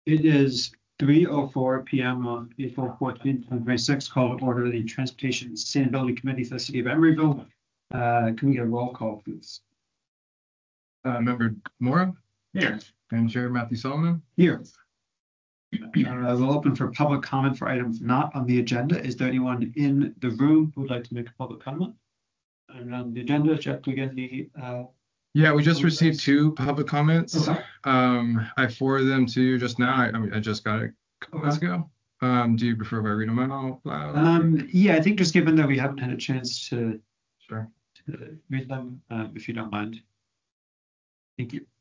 It is 3:04 p.m. on April 14th, 2026. Call to order the Transportation and Sustainability Committee for the City of Emeryville. Can we get a roll call, please? Member Mora? Here. And Chair Matthew Solomon? Here. We'll open for public comment for items not on the agenda. Is there anyone in the room who would like to make a public comment? And on the agenda, Jeff, do we get the Yeah, we just received 2 public comments. Okay. I forwarded them to you just now. I just got it a couple minutes ago. Do you prefer if I read them out loud? Yeah, I think just given that we haven't had a chance to, Sure. to read them, if you don't mind. Thank you.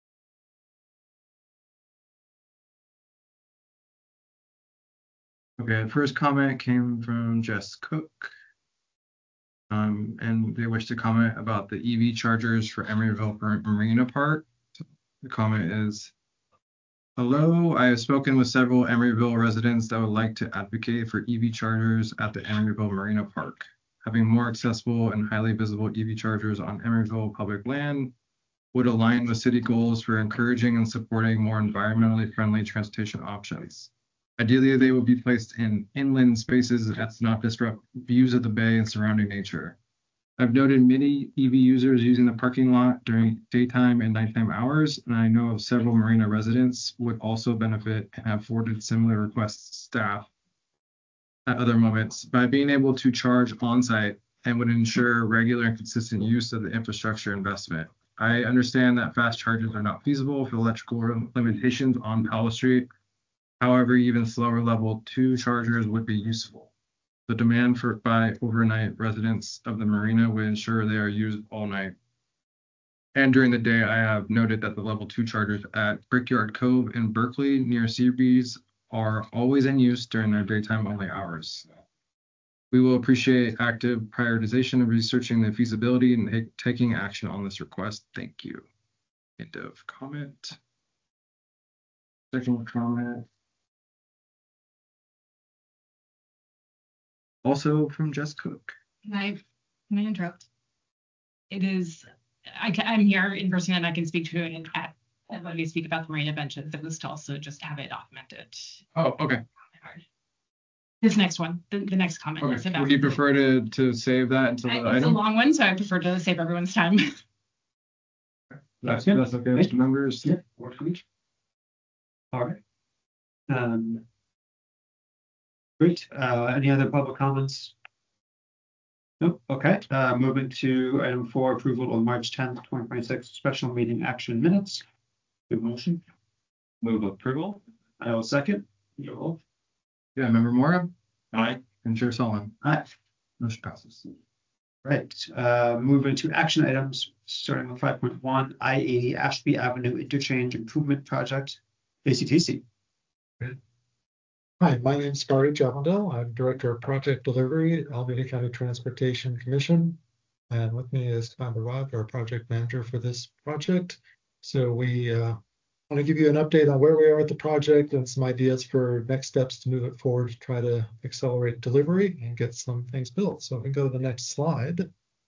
Okay, the first comment came from Jess Cook. And they wish to comment about the EV chargers for Emeryville Marina Park. The comment is, hello, I have spoken with several Emeryville residents that would like to advocate for EV chargers at the Emeryville Marina Park. Having more accessible and highly visible EV chargers on Emeryville public land would align with city goals for encouraging and supporting more environmentally friendly transportation options. Ideally, they will be placed in inland spaces that do not disrupt views of the bay and surrounding nature. I've noted many EV users using the parking lot during daytime and nighttime hours, and I know of several marina residents would also benefit and have forwarded similar requests to staff at other moments by being able to charge on-site and would ensure regular and consistent use of the infrastructure investment. I understand that fast chargers are not feasible for electrical limitations on Powell Street. However, even slower level 2 chargers would be useful. The demand by overnight residents of the marina would ensure they are used all night. And during the day, I have noted that the level 2 chargers at Brickyard Cove in Berkeley near Seabreeze are always in use during their daytime only hours. We will appreciate active prioritization of researching the feasibility and taking action on this request. Thank you. End of comment. Second comment. Also from Jess Cook. Can I interrupt? It is, I'm here in person and I can speak to it and let me speak about the marina benches. It was to also just have it documented. Oh, okay. This next one, the next comment. Okay. Is about, would you prefer to save that until the item? It's a long one, so I prefer to save everyone's time. That's okay, Mr. Members. Yeah, works for me. All right. Great. Any other public comments? Nope. Okay. Moving to item 4, approval of March 10th, 2026 special meeting action minutes. Good motion. Move approval. I will second. You'll. Yeah, Member Mora? Aye. And Chair Solomon? Aye. Motion passes. Right. Moving to action items, starting with 5.1, I-80 Ashby Avenue Interchange Improvement Project, ACTC. Hi, my name is Barry Javandel. I'm Director of Project Delivery at Alameda County Transportation Commission. And with me is Tom Barad, our project manager for this project. So we want to give you an update on where we are at the project and some ideas for next steps to move it forward to try to accelerate delivery and get some things built. So if we go to the next slide.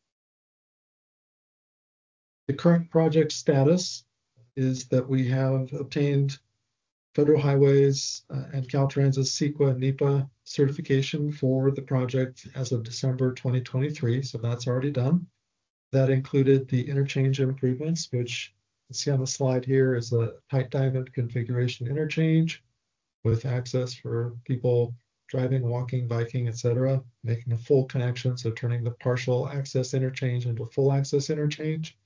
The current project status is that we have obtained Federal Highways and Caltrans's CEQA and NEPA certification for the project as of December 2023. So that's already done. That included the interchange improvements, which you see on the slide here is a tight diamond configuration interchange with access for people driving, walking, biking, etc., making a full connection. So turning the partial access interchange into full access interchange.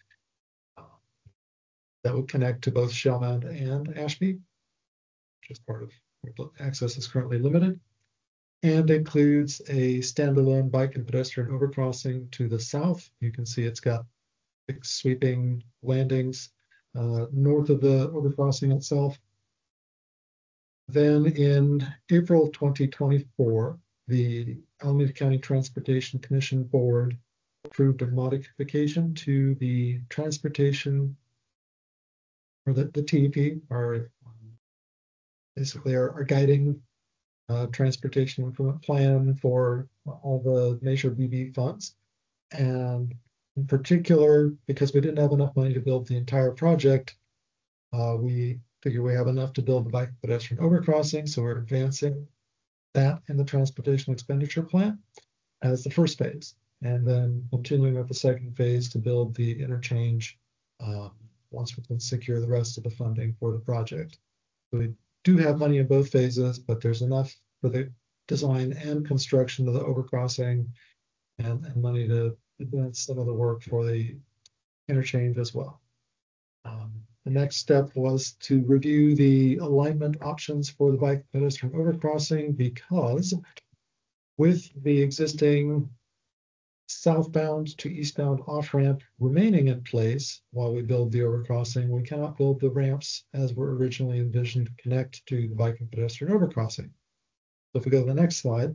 That would connect to both Shellmound and Ashby. Just part of access is currently limited, and includes a standalone bike and pedestrian overcrossing to the south. You can see it's got big sweeping landings north of the overcrossing itself. Then in April 2024, the Alameda County Transportation Commission Board approved a modification to the transportation, or the TEP, or basically our guiding transportation improvement plan for all the major BB funds. And in particular, because we didn't have enough money to build the entire project, we figure we have enough to build the bike and pedestrian overcrossing, so we're advancing that in the transportation expenditure plan as the first phase, and then continuing with the second phase to build the interchange once we can secure the rest of the funding for the project. So we do have money in both phases, but there's enough for the design and construction of the overcrossing and money to advance some of the work for the interchange as well. The next step was to review the alignment options for the bike pedestrian overcrossing, because with the existing southbound to eastbound off-ramp remaining in place while we build the overcrossing, we cannot build the ramps as were originally envisioned to connect to the bike and pedestrian overcrossing. So if we go to the next slide,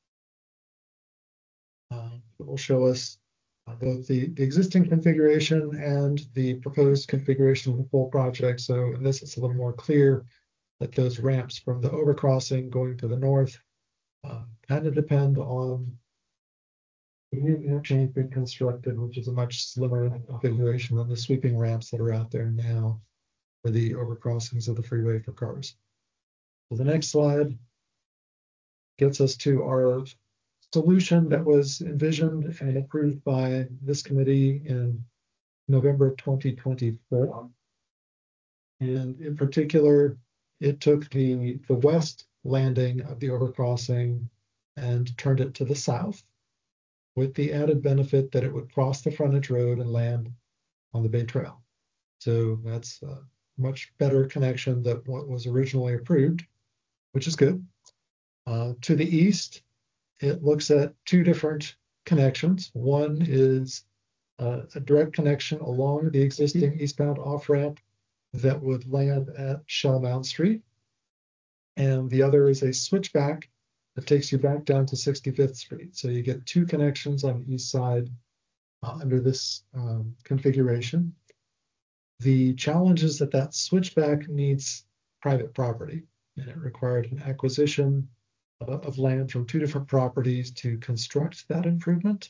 it will show us both the existing configuration and the proposed configuration of the full project. So in this, it's a little more clear that those ramps from the overcrossing going to the north kind of depend on the new interchange being constructed, which is a much slimmer configuration than the sweeping ramps that are out there now for the overcrossings of the freeway for cars. So the next slide gets us to our solution that was envisioned and approved by this committee in November 2024. And in particular, it took the west landing of the overcrossing and turned it to the south, with the added benefit that it would cross the frontage road and land on the Bay Trail. So that's a much better connection than what was originally approved, which is good. To the east, it looks at two different connections. One is a direct connection along the existing eastbound off-ramp that would land at Shell Mound Street. And the other is a switchback that takes you back down to 65th Street. So you get two connections on the east side under this configuration. The challenge is that switchback needs private property, and it required an acquisition of land from two different properties to construct that improvement.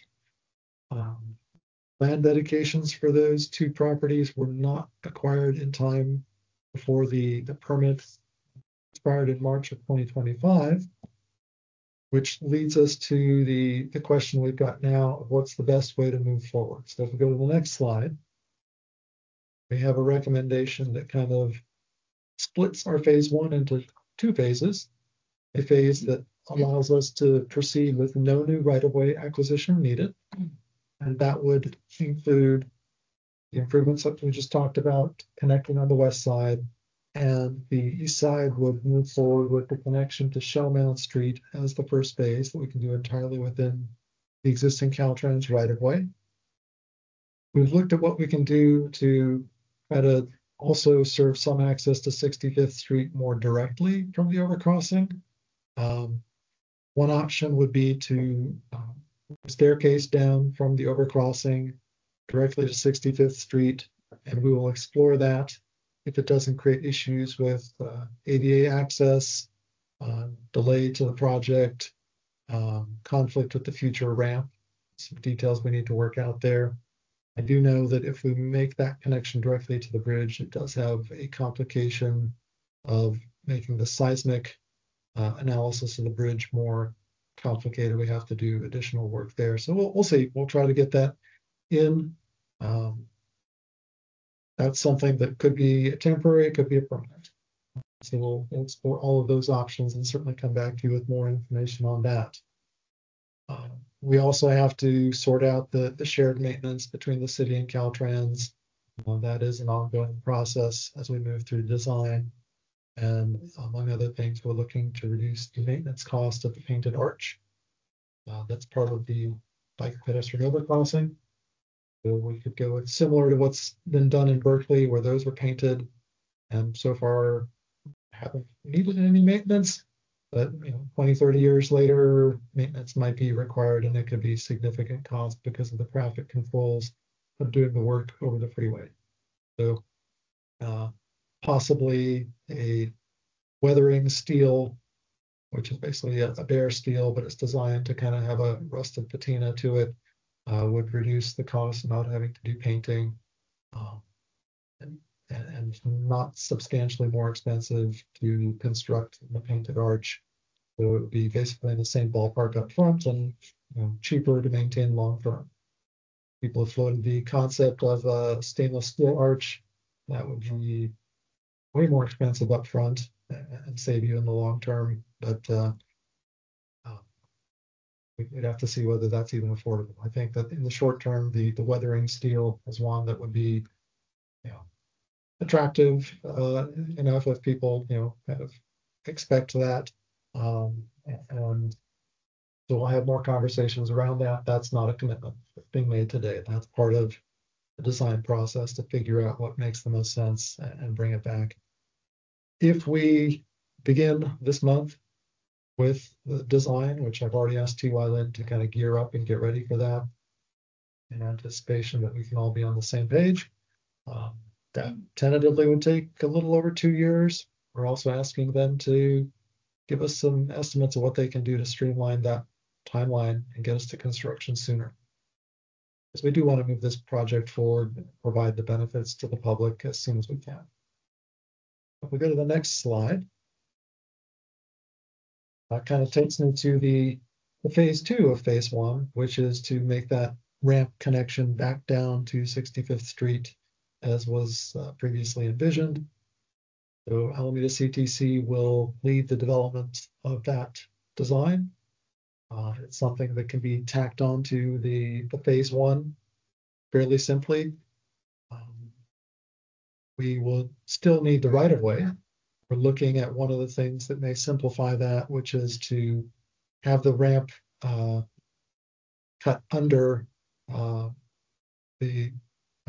Land dedications for those two properties were not acquired in time before the permit expired in March of 2025, which leads us to the question we've got now of what's the best way to move forward. So if we go to the next slide, we have a recommendation that kind of splits our phase one into two phases. A phase that allows us to proceed with no new right-of-way acquisition needed. And that would include the improvements that we just talked about, connecting on the west side, and the east side would move forward with the connection to Shell Mound Street as the first phase that we can do entirely within the existing Caltrans right-of-way. We've looked at what we can do to try to also serve some access to 65th Street more directly from the overcrossing. One option would be to staircase down from the overcrossing directly to 65th Street, and we will explore that if it doesn't create issues with ADA access, delay to the project, conflict with the future ramp. Some details we need to work out there. I do know that if we make that connection directly to the bridge, it does have a complication of making the seismic analysis of the bridge more complicated. We have to do additional work there. So we'll see. We'll try to get that in. That's something that could be temporary, it could be a permanent. So we'll explore all of those options and certainly come back to you with more information on that. We also have to sort out the shared maintenance between the city and Caltrans. That is an ongoing process as we move through design. And among other things, we're looking to reduce the maintenance cost of the painted arch. That's part of the bike pedestrian overcrossing. So we could go with similar to what's been done in Berkeley, where those were painted and so far haven't needed any maintenance. But 20, 30 years later, maintenance might be required, and it could be significant cost because of the traffic controls of doing the work over the freeway. So possibly a weathering steel, which is basically a bare steel, but it's designed to kind of have a rusted patina to it, would reduce the cost of not having to do painting. And and not substantially more expensive to construct the painted arch. So it would be basically in the same ballpark up front and cheaper to maintain long term. People have floated the concept of a stainless steel arch that would be way more expensive up front and save you in the long term, but we'd have to see whether that's even affordable. I think that in the short term, the weathering steel is one that would be, attractive enough if people, kind of expect that. And so we'll have more conversations around that. That's not a commitment being made today. That's part of the design process to figure out what makes the most sense and bring it back. If we begin this month with the design, which I've already asked TY Lin to kind of gear up and get ready for that, in anticipation that we can all be on the same page. That tentatively would take a little over 2 years. We're also asking them to give us some estimates of what they can do to streamline that timeline and get us to construction sooner. Because we do want to move this project forward and provide the benefits to the public as soon as we can. If we go to the next slide, that kind of takes me to the phase 2 of phase 1, which is to make that ramp connection back down to 65th Street as was previously envisioned. So Alameda CTC will lead the development of that design. It's something that can be tacked onto the phase 1 fairly simply. We will still need the right-of-way. We're looking at one of the things that may simplify that, which is to have the ramp cut under the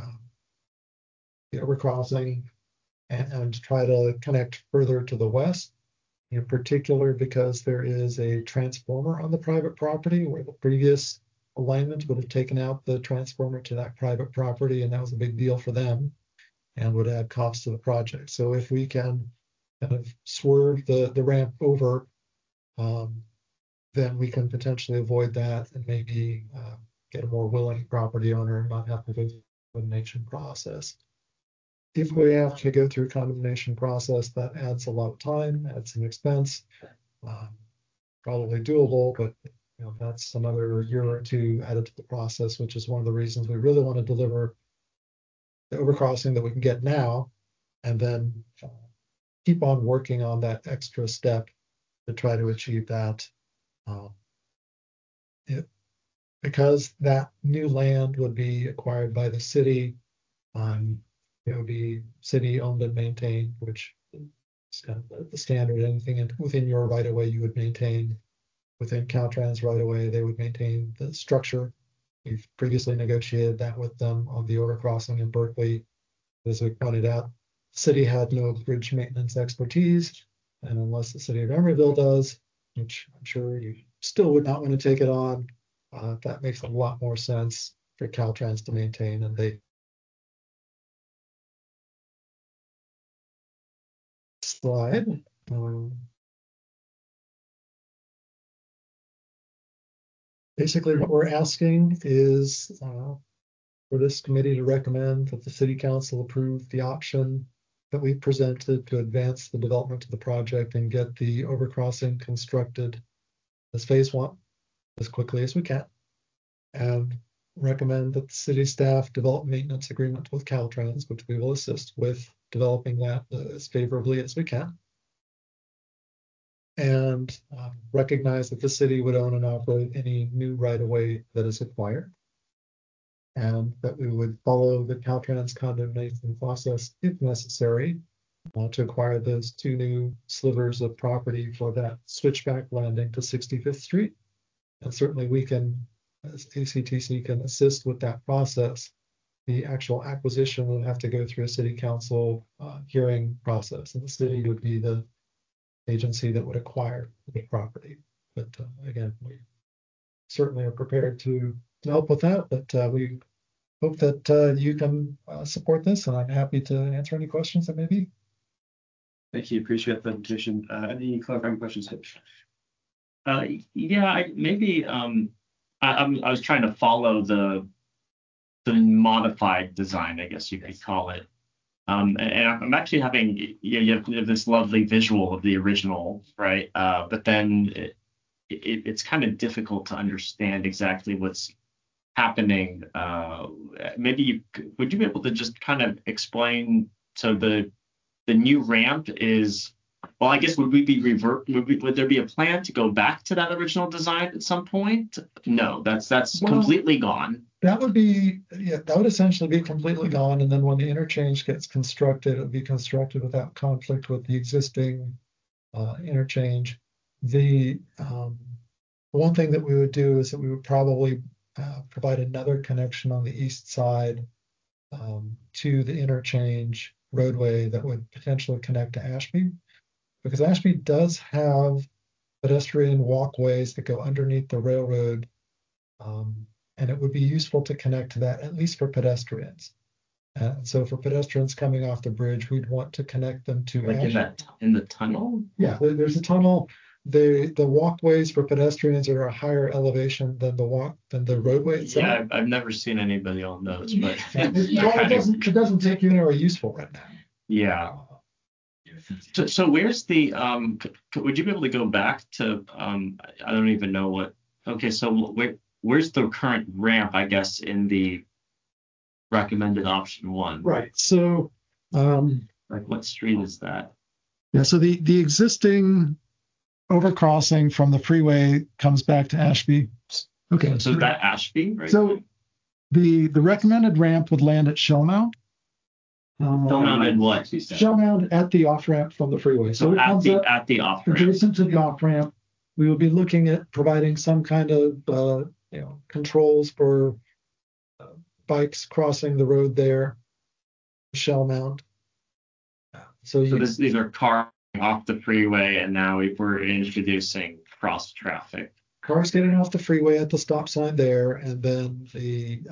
overcrossing and try to connect further to the west, in particular because there is a transformer on the private property where the previous alignment would have taken out the transformer to that private property, and that was a big deal for them and would add cost to the project. So if we can kind of swerve the ramp over, then we can potentially avoid that and maybe get a more willing property owner and not have to go through the condemnation process. If we have to go through a condemnation process, that adds a lot of time, adds some expense, probably doable, but that's some other year or two added to the process, which is one of the reasons we really want to deliver the overcrossing that we can get now, and then keep on working on that extra step to try to achieve that. Because that new land would be acquired by the city, it would be city owned and maintained, which is kind of the standard. Anything within your right of way you would maintain. Within Caltrans right of way, they would maintain the structure. We've previously negotiated that with them on the overcrossing in Berkeley. As we pointed out, the city had no bridge maintenance expertise, and unless the city of Emeryville does, which I'm sure you still would not want to take it on, that makes a lot more sense for Caltrans to maintain, and they slide. Basically, what we're asking is for this committee to recommend that the city council approve the option that we presented to advance the development of the project and get the overcrossing constructed as phase 1 as quickly as we can, and recommend that the city staff develop maintenance agreement with Caltrans, which we will assist with developing that as favorably as we can, and recognize that the city would own and operate any new right-of-way that is acquired, and that we would follow the Caltrans condemnation process if necessary to acquire those 2 new slivers of property for that switchback landing to 65th Street. And certainly we can, as ACTC, can assist with that process. The actual acquisition would have to go through a city council hearing process, and the city would be the agency that would acquire the property. But again, we certainly are prepared to help with that, but we hope that you can support this, and I'm happy to answer any questions that may be. Thank you. Appreciate the presentation. Any clarifying questions? Yeah, I was trying to follow the modified design, I guess you could call it. And I'm actually having, you have this lovely visual of the original, right? But then it's kind of difficult to understand exactly what's happening. Maybe would you be able to just kind of explain? So the new ramp is, well, I guess would there be a plan to go back to that original design at some point? No, that's Well, completely gone. That would essentially be completely gone. And then when the interchange gets constructed, it would be constructed without conflict with the existing interchange. The one thing that we would do is that we would probably provide another connection on the east side to the interchange roadway that would potentially connect to Ashby, because Ashby does have pedestrian walkways that go underneath the railroad, and it would be useful to connect to that, at least for pedestrians. So for pedestrians coming off the bridge, we'd want to connect them to Like in the tunnel? Yeah, there's a tunnel. The walkways for pedestrians are a higher elevation than the roadway itself. Yeah, I've never seen anybody on those, but It doesn't take you anywhere useful right now. yeah. So where's the would you be able to go back to I don't even know what. Okay, so where's the current ramp, I guess, in the recommended option 1? Right. So like what street is that? Yeah, so the existing overcrossing from the freeway comes back to Ashby. Okay. So that Ashby, right? So the recommended ramp would land at Shellmount. Shellmount and what? Shellmount at the off ramp from the freeway. So at the off ramp. Adjacent to the off ramp, we will be looking at providing some kind of controls for bikes crossing the road there. Shellmount. So these are cars off the freeway, and now we're introducing cross traffic. Cars getting off the freeway at the stop sign there, and then the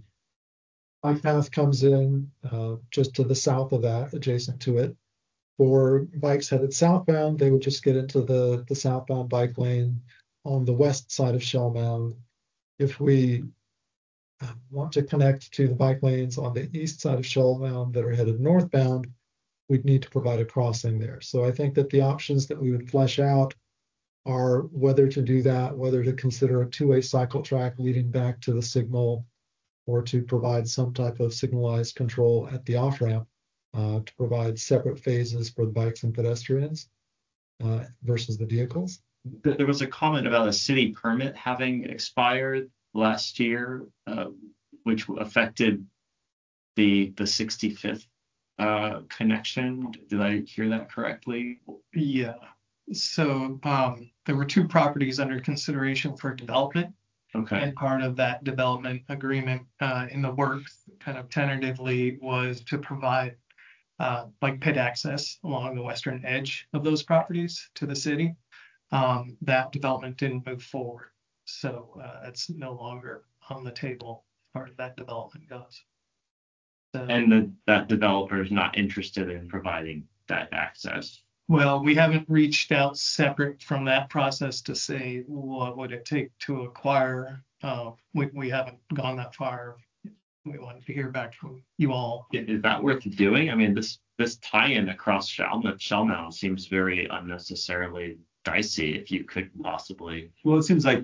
bike path comes in just to the south of that, adjacent to it. For bikes headed southbound, they would just get into the southbound bike lane on the west side of Shellmound. If we want to connect to the bike lanes on the east side of Shellmound that are headed northbound, we'd need to provide a crossing there. So I think that the options that we would flesh out are whether to do that, whether to consider a two-way cycle track leading back to the signal, or to provide some type of signalized control at the off-ramp to provide separate phases for the bikes and pedestrians versus the vehicles. There was a comment about a city permit having expired last year, which affected the 65th connection. Did I hear that correctly? Yeah. So there were 2 properties under consideration for development. Okay. And part of that development agreement in the works kind of tentatively was to provide bike pit access along the western edge of those properties to the city. That development didn't move forward. So it's no longer on the table as far as that development goes. So, and that developer is not interested in providing that access. Well, we haven't reached out separate from that process to say what would it take to acquire. We haven't gone that far. We wanted to hear back from you all. Is that worth doing? I mean, this tie-in across Shellmount seems very unnecessarily dicey. If you could possibly. Well, it seems like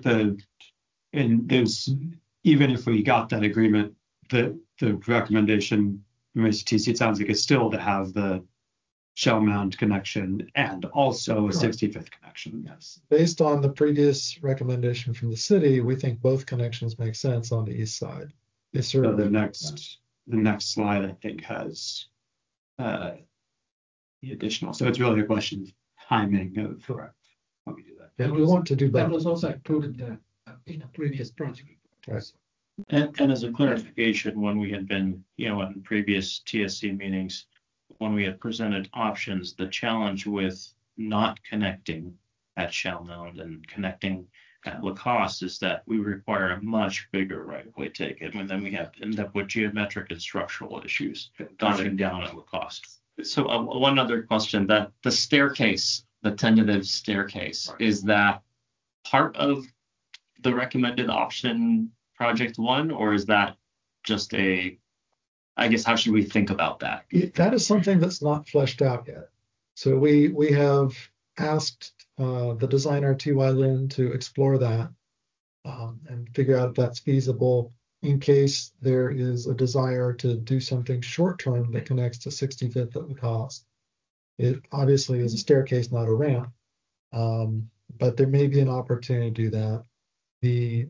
even if we got that agreement, the recommendation from HTC, it sounds like it's still to have the Shellmount connection and also a 65th connection. Yes. Based on the previous recommendation from the city, we think both connections make sense on the east side. So the next slide, I think, has the additional. So it's really a question of timing of correct when we do that. And we want to do both. That was also included in a previous project. Right. And as a clarification, when we had been, in previous TSC meetings, when we had presented options, the challenge with not connecting at Shellmound and connecting at Lacoste is that we require a much bigger right-of-way ticket, and then we end up with geometric and structural issues dodging down at Lacoste. So one other question, that the staircase, the tentative staircase, is that part of the recommended option project 1, or is that just a I guess how should we think about that? That is something that's not fleshed out yet. So we have asked the designer TY Lin to explore that and figure out if that's feasible in case there is a desire to do something short term that connects to 65th at the cost. It obviously is a staircase, not a ramp, but there may be an opportunity to do that. The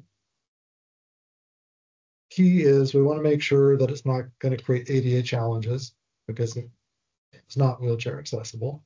key is we want to make sure that it's not going to create ADA challenges because it's not wheelchair accessible.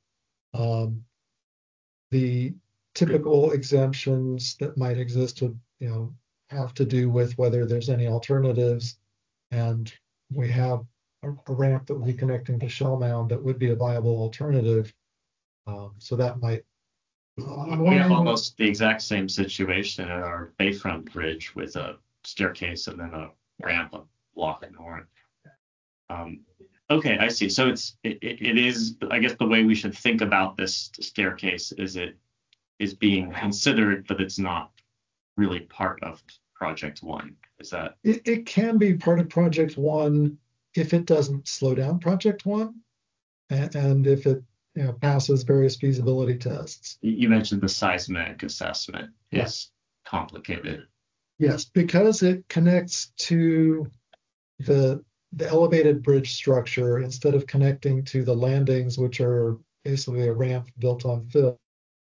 The typical exemptions that might exist would, have to do with whether there's any alternatives, and we have a ramp that would be connecting to Shell Mound that would be a viable alternative. So that might. We have almost the exact same situation at our Bayfront Bridge with a staircase and then a ramp, a block and horn. Okay, I see. So it is, I guess, the way we should think about this staircase is it is being considered, but it's not really part of Project One. Is that? It can be part of Project One if it doesn't slow down Project One, and if it passes various feasibility tests. You mentioned the seismic assessment is complicated. Yes, because it connects to the elevated bridge structure instead of connecting to the landings, which are basically a ramp built on fill.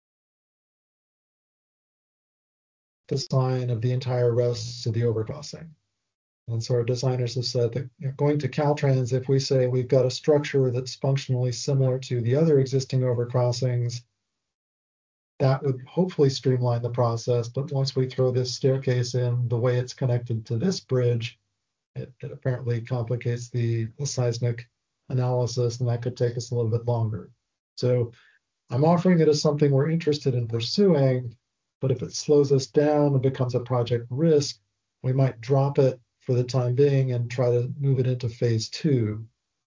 Design of the entire rest of the overcrossing. And so our designers have said that going to Caltrans, if we say we've got a structure that's functionally similar to the other existing overcrossings, that would hopefully streamline the process. But once we throw this staircase in, the way it's connected to this bridge, it apparently complicates the seismic analysis, and that could take us a little bit longer. So I'm offering it as something we're interested in pursuing, but if it slows us down and becomes a project risk, we might drop it for the time being and try to move it into phase 2.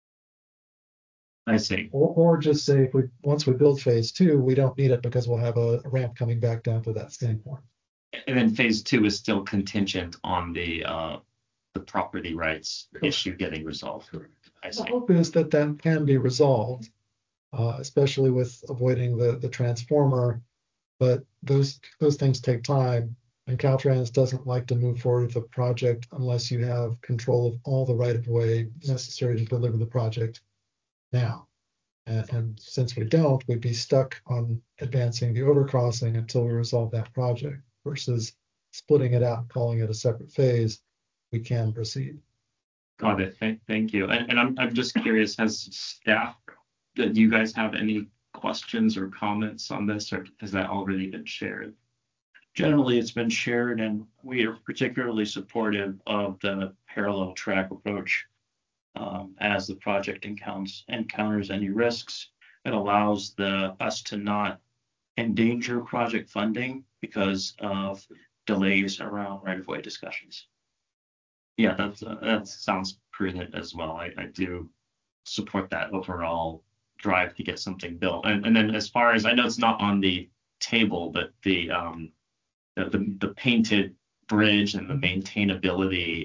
I see. Or just say once we build phase 2, we don't need it because we'll have a ramp coming back down to that standpoint. And then phase 2 is still contingent on the property rights issue getting resolved. I see. The hope is that can be resolved, especially with avoiding the transformer. But those things take time, and Caltrans doesn't like to move forward with a project unless you have control of all the right-of-way necessary to deliver the project now. And since we don't, we'd be stuck on advancing the overcrossing until we resolve that project, versus splitting it out and calling it a separate phase. We can proceed. Got it. Thank you. And I'm just curious, has staff, do you guys have any questions or comments on this, or has that already been shared? Generally, it's been shared, and we are particularly supportive of the parallel track approach. As the project encounters any risks, it allows us to not endanger project funding because of delays around right-of-way discussions. Yeah, that sounds prudent as well. I do support that overall drive to get something built. And then as far as I know, it's not on the table, but the painted bridge and the maintainability,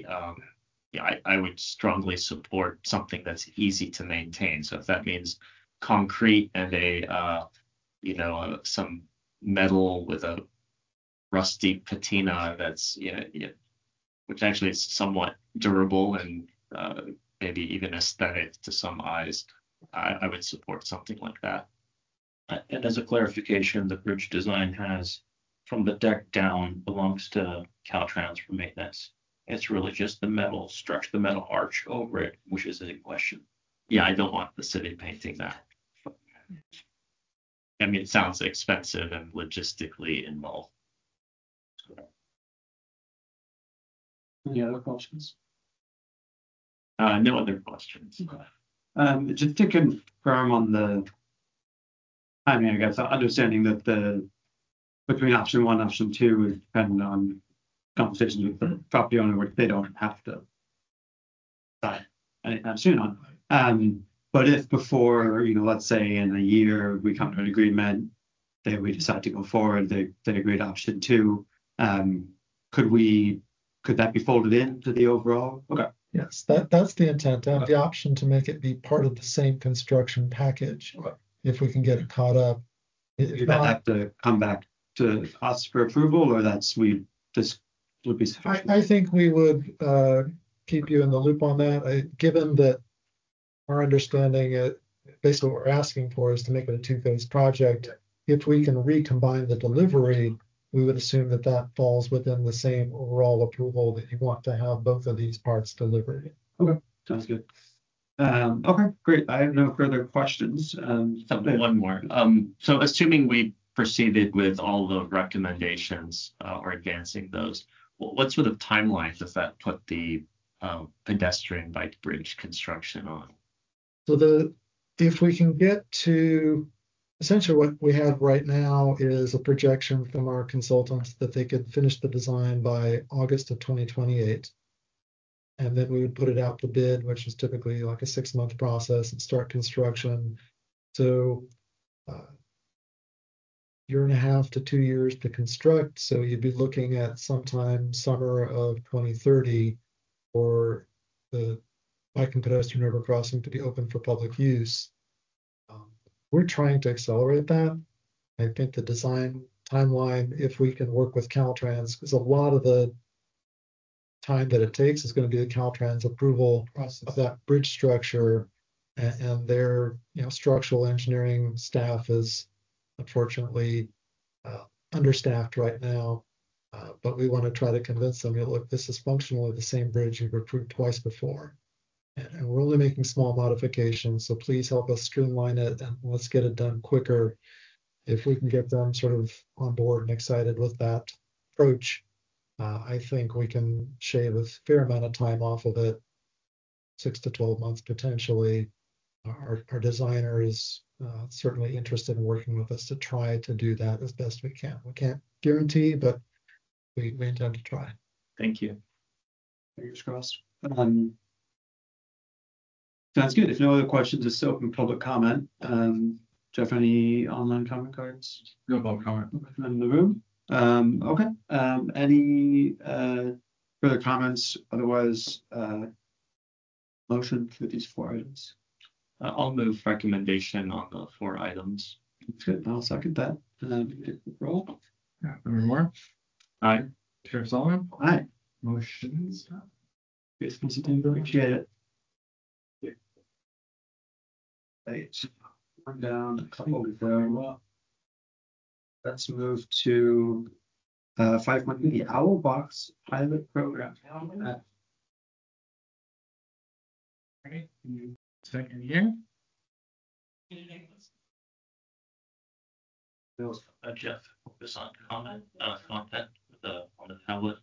I would strongly support something that's easy to maintain. So if that means concrete and some metal with a rusty patina that's which actually is somewhat durable and maybe even aesthetic to some eyes, I would support something like that. And as a clarification, the bridge design has from the deck down belongs to Caltrans for maintenance. It's really just the metal structure, the metal arch over it, which is in question. Yeah, I don't want the city painting that. I mean, it sounds expensive and logistically involved. Any other questions? No other questions. Just to confirm on the timing, I guess, understanding that between option 1 and option 2 is dependent on conversations with the property owner, which they don't have to decide anytime soon on. But if before, let's say in a year we come to an agreement, we decide to go forward, they agree to option 2, could that be folded into the overall? Okay. Yes, that's the intent, to have the option to make it be part of the same construction package, if we can get it caught up. If You might not, have to come back to us for approval, or this would be sufficient. I think we would keep you in the loop on that. Given that our understanding, basically what we're asking for is to make it a two-phase project. If we can recombine the delivery, we would assume that that falls within the same overall approval that you want to have both of these parts delivered. Sounds good. Okay, great. I have no further questions. One more. So assuming we proceeded with all the recommendations or advancing those, what sort of timeline does that put the pedestrian bike bridge construction on? So if we can get to, essentially what we have right now is a projection from our consultants that they could finish the design by August of 2028. And then we would put it out to bid, which is typically like a 6-month process, and start construction. So 1.5 to 2 years to construct. So you'd be looking at sometime summer of 2030 for the bike and pedestrian overcrossing to be open for public use. We're trying to accelerate that. I think the design timeline, if we can work with Caltrans, because a lot of the time that it takes is going to be the Caltrans approval of that bridge structure, and their structural engineering staff is unfortunately understaffed right now. But we want to try to convince them, look, this is functionally the same bridge you've approved twice before. And we're only making small modifications, so please help us streamline it and let's get it done quicker. If we can get them sort of on board and excited with that approach, I think we can shave a fair amount of time off of it, 6 to 12 months potentially. Our designer is certainly interested in working with us to try to do that as best we can. We can't guarantee, but we intend to try. Thank you. Fingers crossed. Sounds good. If no other questions, it's open public comment. Do you have any online comment cards? No public comment. In the room? Okay. Any further comments? Otherwise, motion for these 4 items. I'll move recommendation on the 4 items. That's good. I'll second that. Roll. Member Moore? Aye. Chair Solomon? Aye. Motions. Yes, appreciate it. Right. One down, a couple to go. Let's move to 5.1, the Owl Box pilot program. Right. Second here. Jeff, focus on content on the tablet.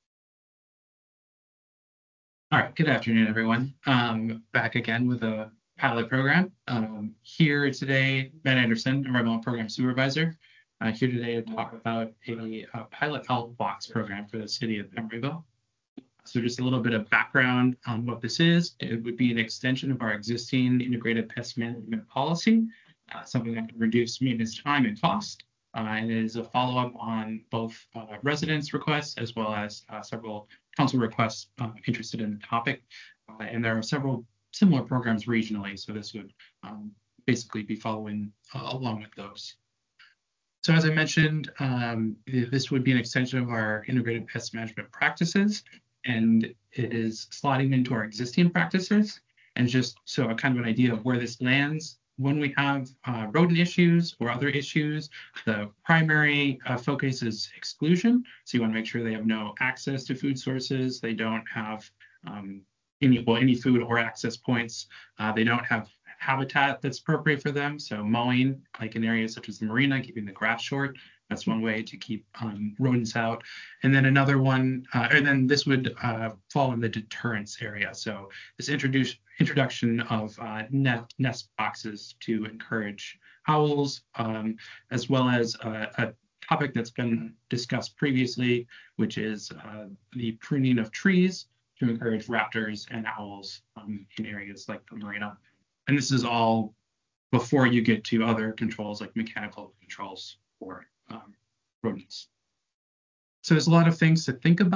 All right, good afternoon, everyone. Back again with a pilot program. Here today, Ben Anderson, Environmental Program Supervisor, here today to talk about a pilot Owl Box program for the city of Emeryville. So just a little bit of background on what this is. It would be an extension of our existing integrated pest management policy, something that can reduce maintenance time and cost. And it is a follow-up on both residents' requests as well as several council requests interested in the topic. And there are several similar programs regionally, so this would basically be following along with those. So as I mentioned, this would be an extension of our integrated pest management practices, and it is slotting into our existing practices. And just so a kind of an idea of where this lands, when we have rodent issues or other issues, the primary focus is exclusion. So you want to make sure they have no access to food sources. They don't have any food or access points. They don't have habitat that's appropriate for them. So mowing, like in areas such as the marina, keeping the grass short. That's one way to keep rodents out. And then another one, and then this would fall in the deterrence area. So this introduction of nest boxes to encourage owls, as well as a topic that's been discussed previously, which is the pruning of trees to encourage raptors and owls in areas like the marina. And this is all before you get to other controls like mechanical controls for rodents. So there's a lot of things to think about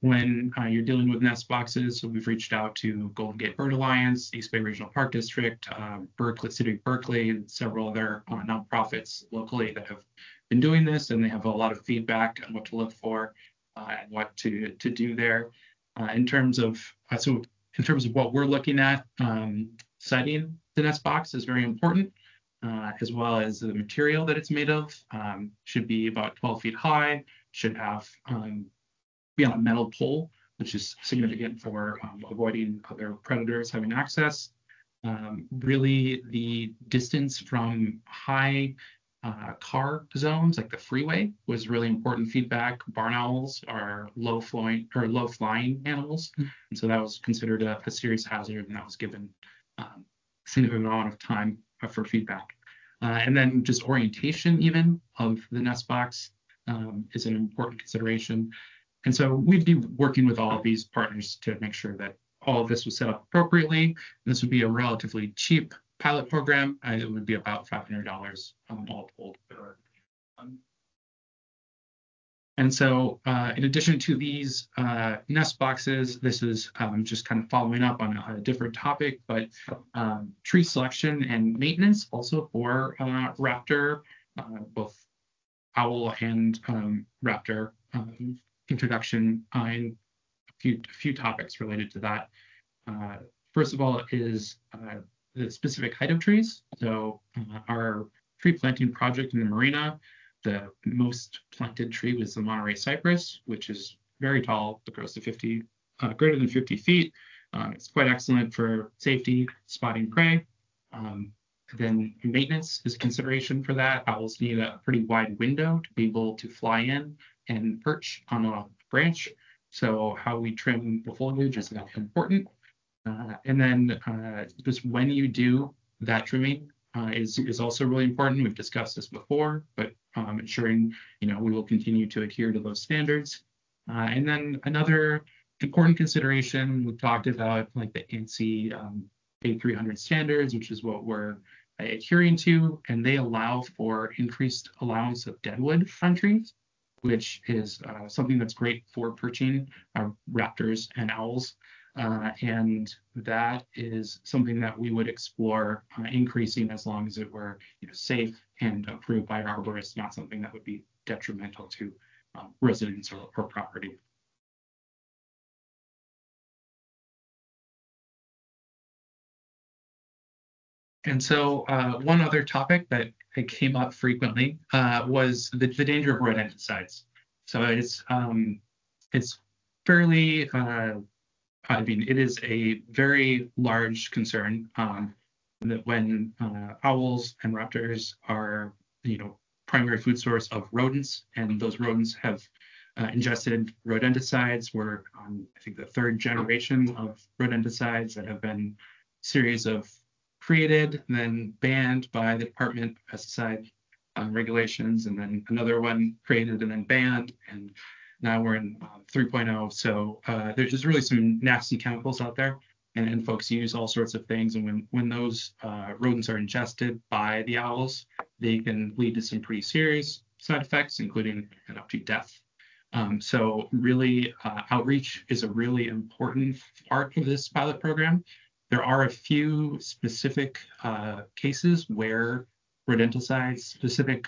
when you're dealing with nest boxes, so we've reached out to Golden Gate Bird Alliance, East Bay Regional Park District, Berkeley, City of Berkeley, and several other nonprofits locally that have been doing this, and they have a lot of feedback on what to look for and what to do there. In terms of what we're looking at, siting the nest box is very important, as well as the material that it's made of. Should be about 12 feet high, should have be on a metal pole, which is significant for avoiding other predators having access. Really, the distance from high car zones like the freeway was really important feedback. Barn owls are low flying animals, and so that was considered a serious hazard, and that was given a significant amount of time for feedback. And then just orientation even of the nest box is an important consideration. And so we'd be working with all of these partners to make sure that all of this was set up appropriately. This would be a relatively cheap pilot program. It would be about $500 all told. And so in addition to these nest boxes, this is just kind of following up on a different topic, but tree selection and maintenance also for raptor, both owl and raptor introduction in a few topics related to that. First of all is the specific height of trees. So our tree planting project in the marina, the most planted tree was the Monterey cypress, which is very tall, it grows to greater than 50 feet. It's quite excellent for safety, spotting prey. Then maintenance is a consideration for that. Owls need a pretty wide window to be able to fly in and perch on a branch. So how we trim the foliage is important. And then just when you do that trimming is also really important. We've discussed this before, but ensuring, we will continue to adhere to those standards. And then another important consideration, we've talked about like the ANSI A300 standards, which is what we're adhering to, and they allow for increased allowance of deadwood on trees, which is something that's great for perching raptors and owls. And that is something that we would explore increasing as long as it were safe and approved by arborists, not something that would be detrimental to residents or property. And so one other topic that came up frequently was the danger of rodenticides. So it's fairly, it is a very large concern that when owls and raptors are, primary food source of rodents, and those rodents have ingested rodenticides. We're on, I think, the third generation of rodenticides that have been series of created, then banned by the Department of Pesticide regulations, and then another one created and then banned, and now we're in 3.0. So there's just really some nasty chemicals out there, and folks use all sorts of things. And when those rodents are ingested by the owls, they can lead to some pretty serious side effects, including up to death. So really, outreach is a really important part of this pilot program. There are a few specific cases where rodenticides, specific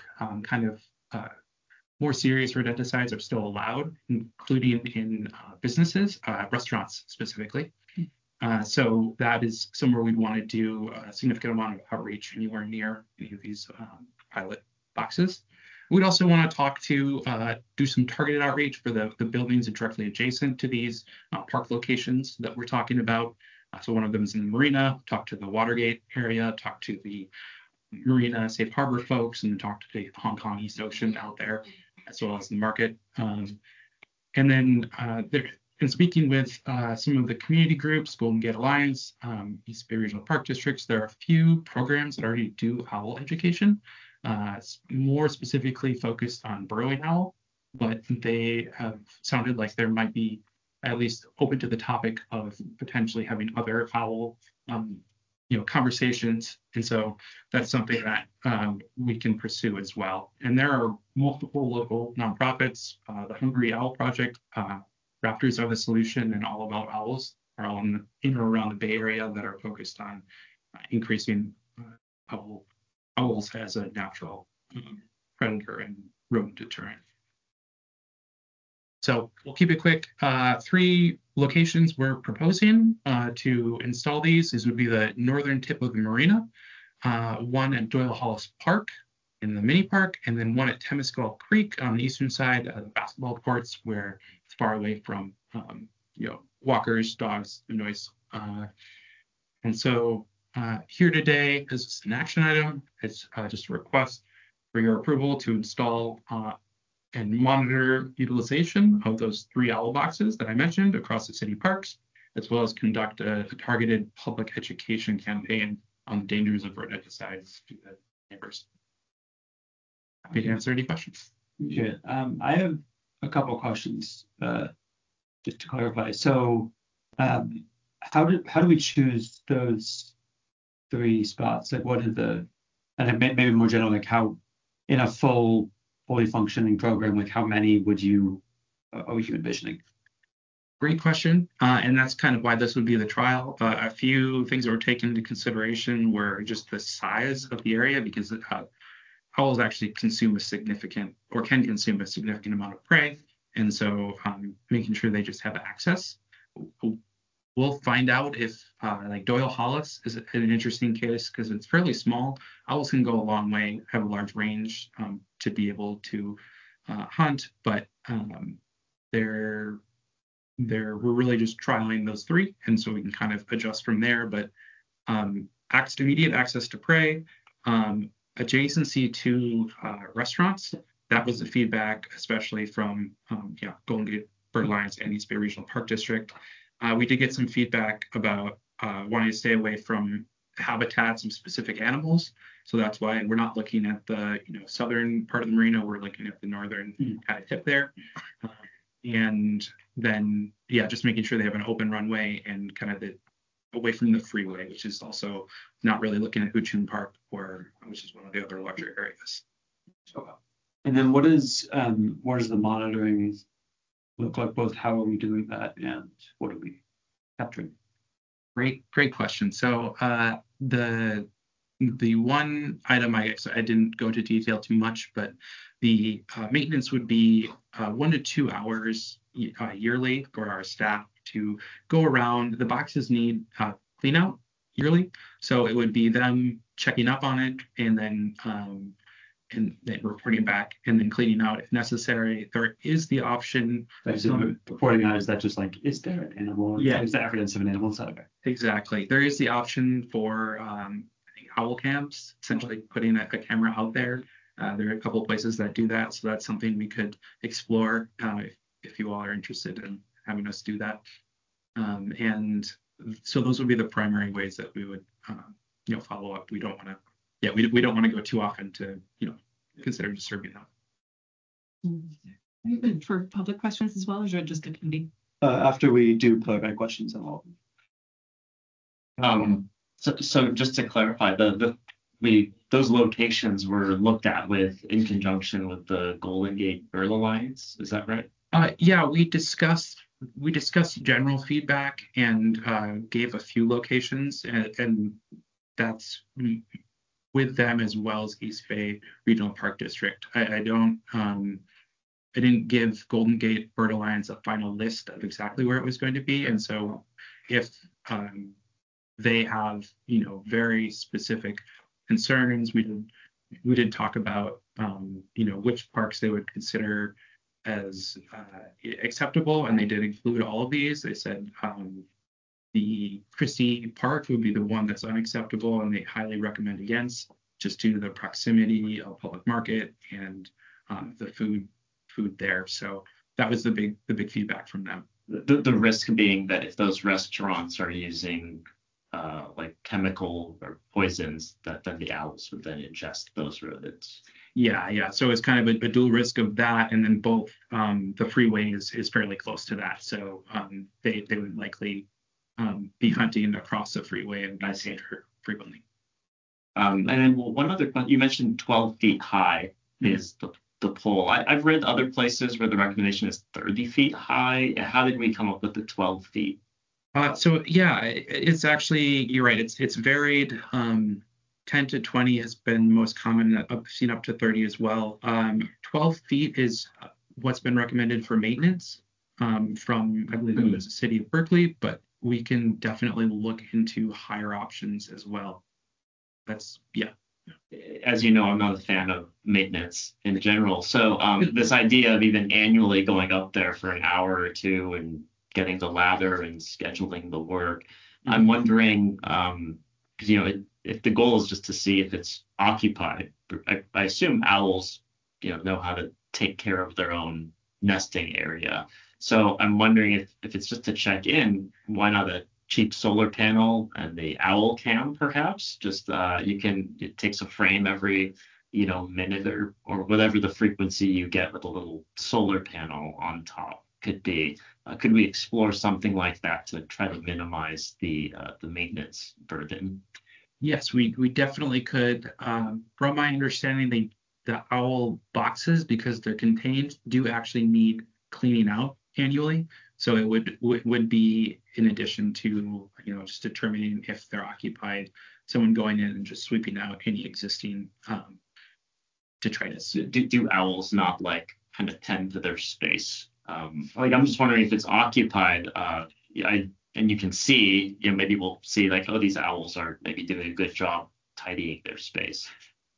more serious rodenticides are still allowed, including in businesses, restaurants specifically. So that is somewhere we'd want to do a significant amount of outreach anywhere near any of these pilot boxes. We'd also want to do some targeted outreach for the buildings directly adjacent to these park locations that we're talking about. So one of them is in the marina, talk to the Watergate area, talk to the Marina Safe Harbor folks, and talk to the Hong Kong East Ocean out there, as well as the market. And then in speaking with some of the community groups, Golden Gate Alliance, East Bay Regional Park Districts, there are a few programs that already do owl education, more specifically focused on burrowing owl, but they have sounded like there might be at least open to the topic of potentially having other owl conversations. And so that's something that we can pursue as well. And there are multiple local nonprofits, the Hungry Owl Project raptors are the solution, and all about owls are all in or around the Bay Area that are focused on increasing owls as a natural predator and rodent deterrent. So we'll keep it quick. 3 locations we're proposing to install these. These would be the northern tip of the marina, one at Doyle Hollis Park in the mini park, and then one at Temescal Creek on the eastern side of the basketball courts, where it's far away from walkers, dogs, and noise. And so here today is an action item. It's just a request for your approval to install and monitor utilization of those 3 owl boxes that I mentioned across the city parks, as well as conduct a targeted public education campaign on the dangers of rodenticides to the neighbors. Happy to answer any questions. Yeah, I have a couple of questions just to clarify. So, how do we choose those 3 spots? Like, what are and then maybe more general, like how in a fully functioning program, like how many are you envisioning? Great question. And that's kind of why this would be the trial. A few things that were taken into consideration were just the size of the area, because owls actually can consume a significant amount of prey. And so making sure they just have access. We'll find out if like Doyle Hollis is an interesting case because it's fairly small. Owls can go a long way, have a large range to be able to hunt, but we're really just trialing those 3, and so we can kind of adjust from there. But immediate access to prey, adjacency to restaurants. That was the feedback, especially from Golden Gate Bird Alliance and East Bay Regional Park District. We did get some feedback about wanting to stay away from habitats of specific animals. So that's why we're not looking at the southern part of the marina. We're looking at the northern kind of tip there. And then, just making sure they have an open runway and kind of away from the freeway, which is also not really looking at Huchun Park, which is one of the other larger areas. Okay. And then what does the monitoring look like? Both how are we doing that and what are we capturing? Great question. So the one item I didn't go into detail too much, but the maintenance would be 1 to 2 hours yearly for our staff to go around. The boxes need clean out yearly, so it would be them checking up on it and then reporting back and then cleaning out if necessary. There is the option. Reporting out, is that just like, is there an animal? Yeah. Is there evidence of an animal inside of it? Exactly. There is the option for owl cams, essentially putting a camera out there. There are a couple of places that do that, so that's something we could explore if you all are interested in having us do that. And so those would be the primary ways that we would follow up. We don't want to we don't want to go too often to consider disturbing that. For public questions as well, or is it just a committee? After we do clarify questions and all. So just to clarify, those locations were looked at in conjunction with the Golden Gate Bird Alliance. Is that right? We discussed general feedback and gave a few locations, and that's with them as well as East Bay Regional Park District. I didn't give Golden Gate Bird Alliance a final list of exactly where it was going to be, and so if they have very specific concerns, we did talk about which parks they would consider as acceptable, and they did include all of these. They said the Christie Park would be the one that's unacceptable, and they highly recommend against, just due to the proximity of public market and the food there. So that was the big feedback from them. The risk being that if those restaurants are using like chemical or poisons, that then the owls would then ingest those rodents. Yeah. So it's kind of a dual risk of that, and then both the freeway is fairly close to that, so they would likely be hunting across the freeway and I see it frequently. And then one other question, you mentioned 12 feet high is the pole. I've read other places where the recommendation is 30 feet high. How did we come up with the 12 feet? So yeah, it's actually, you're right. It's varied. 10 to 20 has been most common. I've seen up to 30 as well. 12 feet is what's been recommended for maintenance from, I believe it was the city of Berkeley, but we can definitely look into higher options as well. That's, yeah. As you know, I'm not a fan of maintenance in general. So this idea of even annually going up there for an hour or two and getting the ladder and scheduling the work, I'm wondering, because if the goal is just to see if it's occupied, I assume owls, know how to take care of their own nesting area. So I'm wondering if it's just to check in, why not a cheap solar panel and the owl cam perhaps? Just it takes a frame every minute or whatever the frequency you get with a little solar panel on top could be. Could we explore something like that to try to minimize the maintenance burden? Yes, we definitely could. From my understanding, the owl boxes, because they're contained, do actually need cleaning out annually. So it would be in addition to just determining if they're occupied, someone going in and just sweeping out any existing detritus. Do owls not kind of tend to their space? I'm just wondering if it's occupied. And you can see, maybe we'll see these owls are maybe doing a good job tidying their space.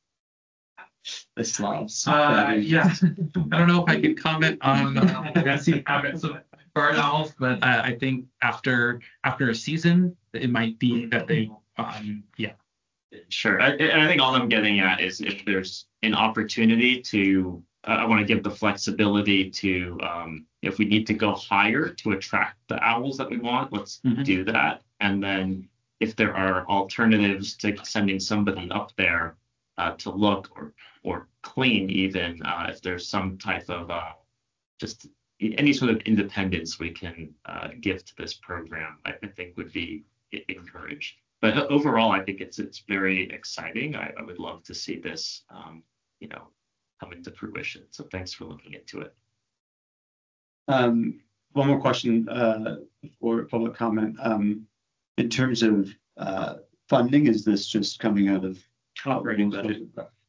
The Slavs. Yeah. I don't know if I can comment on the habits of barn owls, but I think after a season, it might be that they, yeah. Sure. I think all I'm getting at is if there's an opportunity to, I want to give the flexibility to, if we need to go higher to attract the owls that we want, let's do that. And then if there are alternatives to sending somebody up there to look or clean, even if there's some type of just any sort of independence we can give to this program, I think would be encouraged. But overall, I think it's very exciting. I would love to see this, come into fruition. So thanks for looking into it. One more question for public comment. In terms of funding, is this just coming out of operating budget?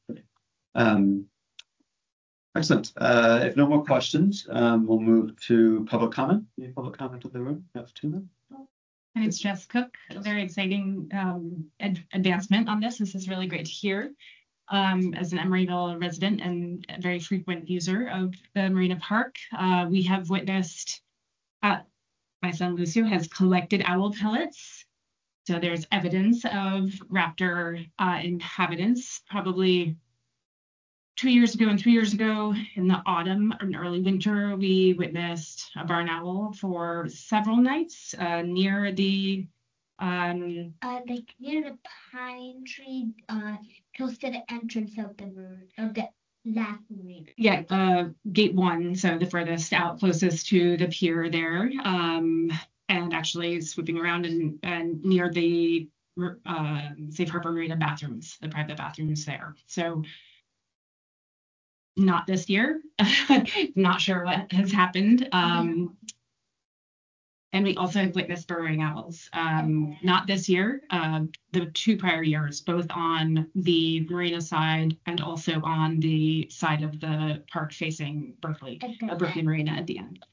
Excellent. If no more questions, we'll move to public comment. Any public comment in the room? We have 2 minutes. And it's Jess Cook. A very exciting advancement on this. This is really great to hear. As an Emeryville resident and a very frequent user of the Marina Park, we have witnessed, my son Lucio has collected owl pellets. So there's evidence of raptor inhabitants. Probably 2 years ago and 3 years ago in the autumn and early winter, we witnessed a barn owl for several nights near the near the pine tree, close to the entrance of the road of the last marina. Yeah, gate 1, so the furthest out, closest to the pier there, and actually swooping around and near the Safe Harbor Marina bathrooms, the private bathrooms there. So not this year. Not sure what has happened. And we also have witnessed burrowing owls, not this year, the 2 prior years, both on the marina side and also on the side of the park facing Berkeley, Berkeley Marina at the end.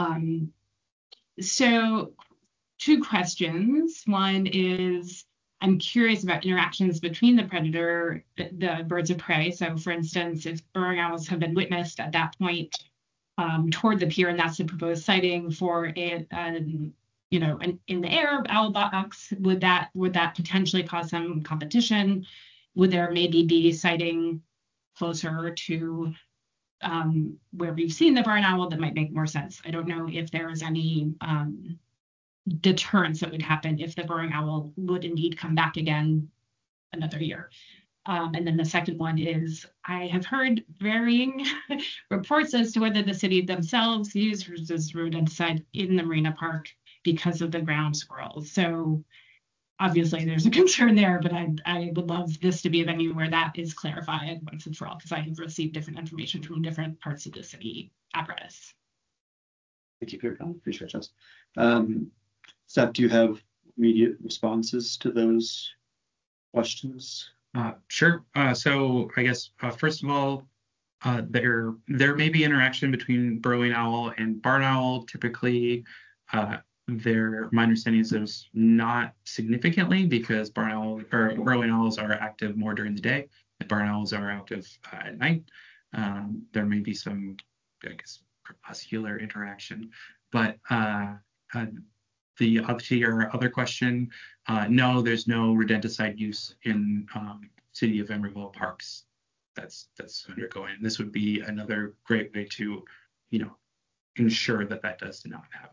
So 2 questions. One is, I'm curious about interactions between the predator, the birds of prey. So for instance, if burrowing owls have been witnessed at that point, toward the pier, and that's the proposed sighting for an in the air owl box, would that potentially cause some competition? Would there maybe be sighting closer to where we've seen the barn owl that might make more sense? I don't know if there is any deterrence that would happen if the burrowing owl would indeed come back again another year. And then the second one is, I have heard varying reports as to whether the city themselves uses rodenticide in the Marina Park because of the ground squirrels. So obviously there's a concern there, but I would love this to be a venue where that is clarified once and for all, because I have received different information from different parts of the city apparatus. Thank you for your comment. Appreciate it, Jess. Steph, do you have immediate responses to those questions? Sure. So I guess first of all, there may be interaction between burrowing owl and barn owl. Typically, my understanding is there's not significantly, because barn owl or burrowing owls are active more during the day, and barn owls are active at night. There may be some, I guess, crepuscular interaction, but to your other question, no, there's no rodenticide use in City of Emeryville parks. That's undergoing. This would be another great way to, ensure that does not happen.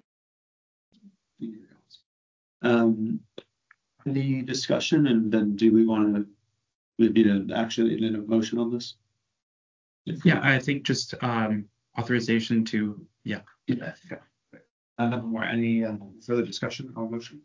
Any discussion, and then do we want to need an actually in a motion on this? Yeah, I think just authorization to, yeah. Okay. Any further discussion on motion?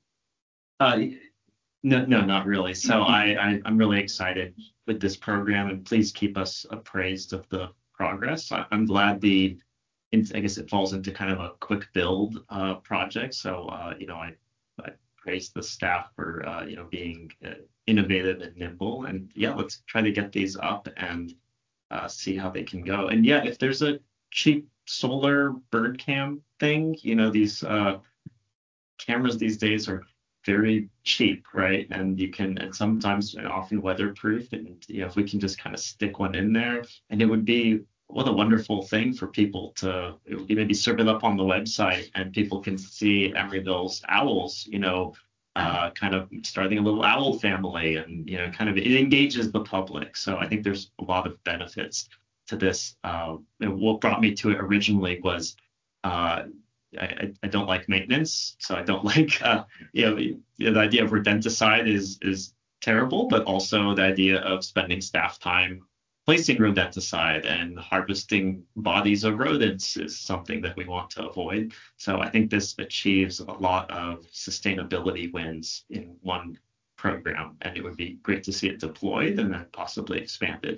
No, not really. So I'm really excited with this program, and please keep us appraised of the progress. I'm glad I guess it falls into kind of a quick build project. So I praise the staff for being innovative and nimble, and yeah, let's try to get these up and see how they can go. And yeah, if there's a cheap solar bird cam thing, these cameras these days are very cheap, right? And sometimes often weatherproof, and if we can just kind of stick one in there, and it would be, what a wonderful thing for people to maybe serve it up on the website, and people can see Emeryville's owls, kind of starting a little owl family, and kind of it engages the public. So I think there's a lot of benefits to this. What brought me to it originally was I don't like maintenance, so I don't like the idea of rodenticide is terrible, but also the idea of spending staff time placing rodenticide and harvesting bodies of rodents is something that we want to avoid. So I think this achieves a lot of sustainability wins in one program, and it would be great to see it deployed and then possibly expanded.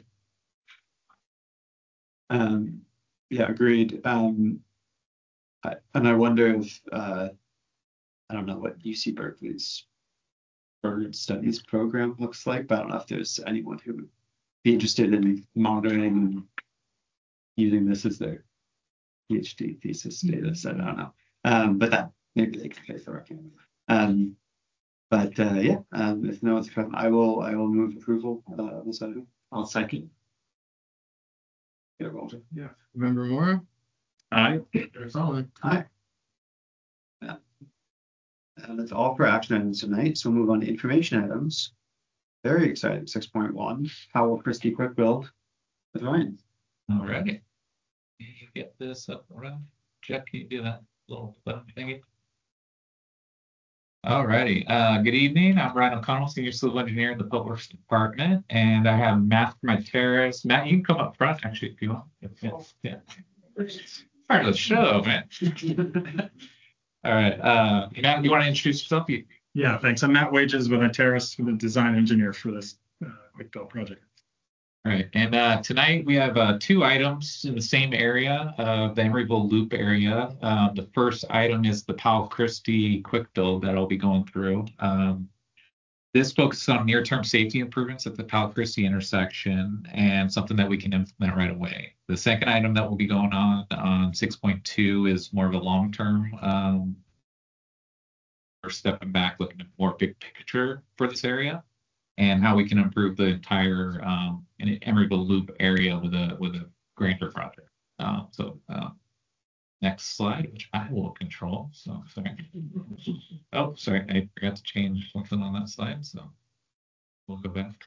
Yeah, agreed. And I wonder if I don't know what UC Berkeley's bird studies program looks like, but I don't know if there's anyone who would be interested in monitoring and using this as their PhD thesis data set. I don't know. But that maybe they can pay for it. If no one's come, I will move approval of this item. I'll second. Yeah, Walter. Yeah. Member Mora? Aye. Member Solomon? Aye. Yeah. That's all for action items tonight. So we'll move on to information items. Very exciting. 6.1. How will Christie quick build with Ryan? All right. You get this up around. Jeff, can you do that little button thingy? All righty. Good evening. I'm Ryan O'Connell, Senior Civil Engineer in the Public Works Department, and I have Matt for my terrace. Matt, you can come up front actually if you want. Yeah. Part of the show, man. All right. Matt, you want to introduce yourself? Yeah, thanks. I'm Matt Wages with Terrace, the design engineer for this quick build project. All right, and tonight we have 2 items in the same area of the Emeryville Loop area. The first item is the Powell Christie quick build that I'll be going through. This focuses on near-term safety improvements at the Powell Christie intersection and something that we can implement right away. The second item that will be going on 6.2 is more of a long-term. We're stepping back, looking at more big picture for this area and how we can improve the entire Emeryville Loop area with a grander project. Next slide, which I will control. So sorry. Oh, sorry, I forgot to change something on that slide. So we'll go back.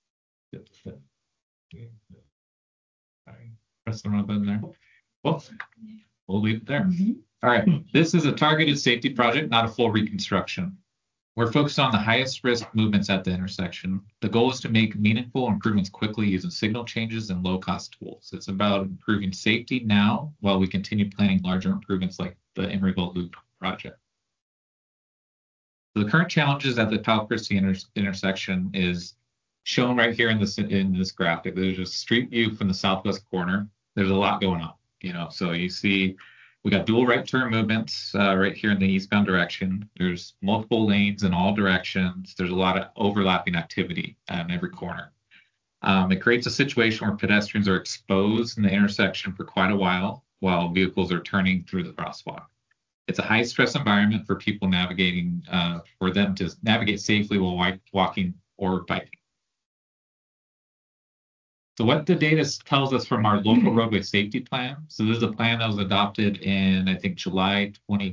Sorry, press the wrong button there. Well, we'll leave it there. All right, this is a targeted safety project, not a full reconstruction. We're focused on the highest risk movements at the intersection. The goal is to make meaningful improvements quickly using signal changes and low-cost tools. It's about improving safety now while we continue planning larger improvements like the Emeryville Loop project. So the current challenges at the Powell Christie intersection is shown right here in this graphic. There's a street view from the southwest corner. There's a lot going on, So you see we got dual right turn movements right here in the eastbound direction. There's multiple lanes in all directions. There's a lot of overlapping activity in every corner. It creates a situation where pedestrians are exposed in the intersection for quite a while vehicles are turning through the crosswalk. It's a high stress environment for people navigating, for them to navigate safely while walking or biking. So what the data tells us from our local roadway safety plan. So this is a plan that was adopted in, I think, July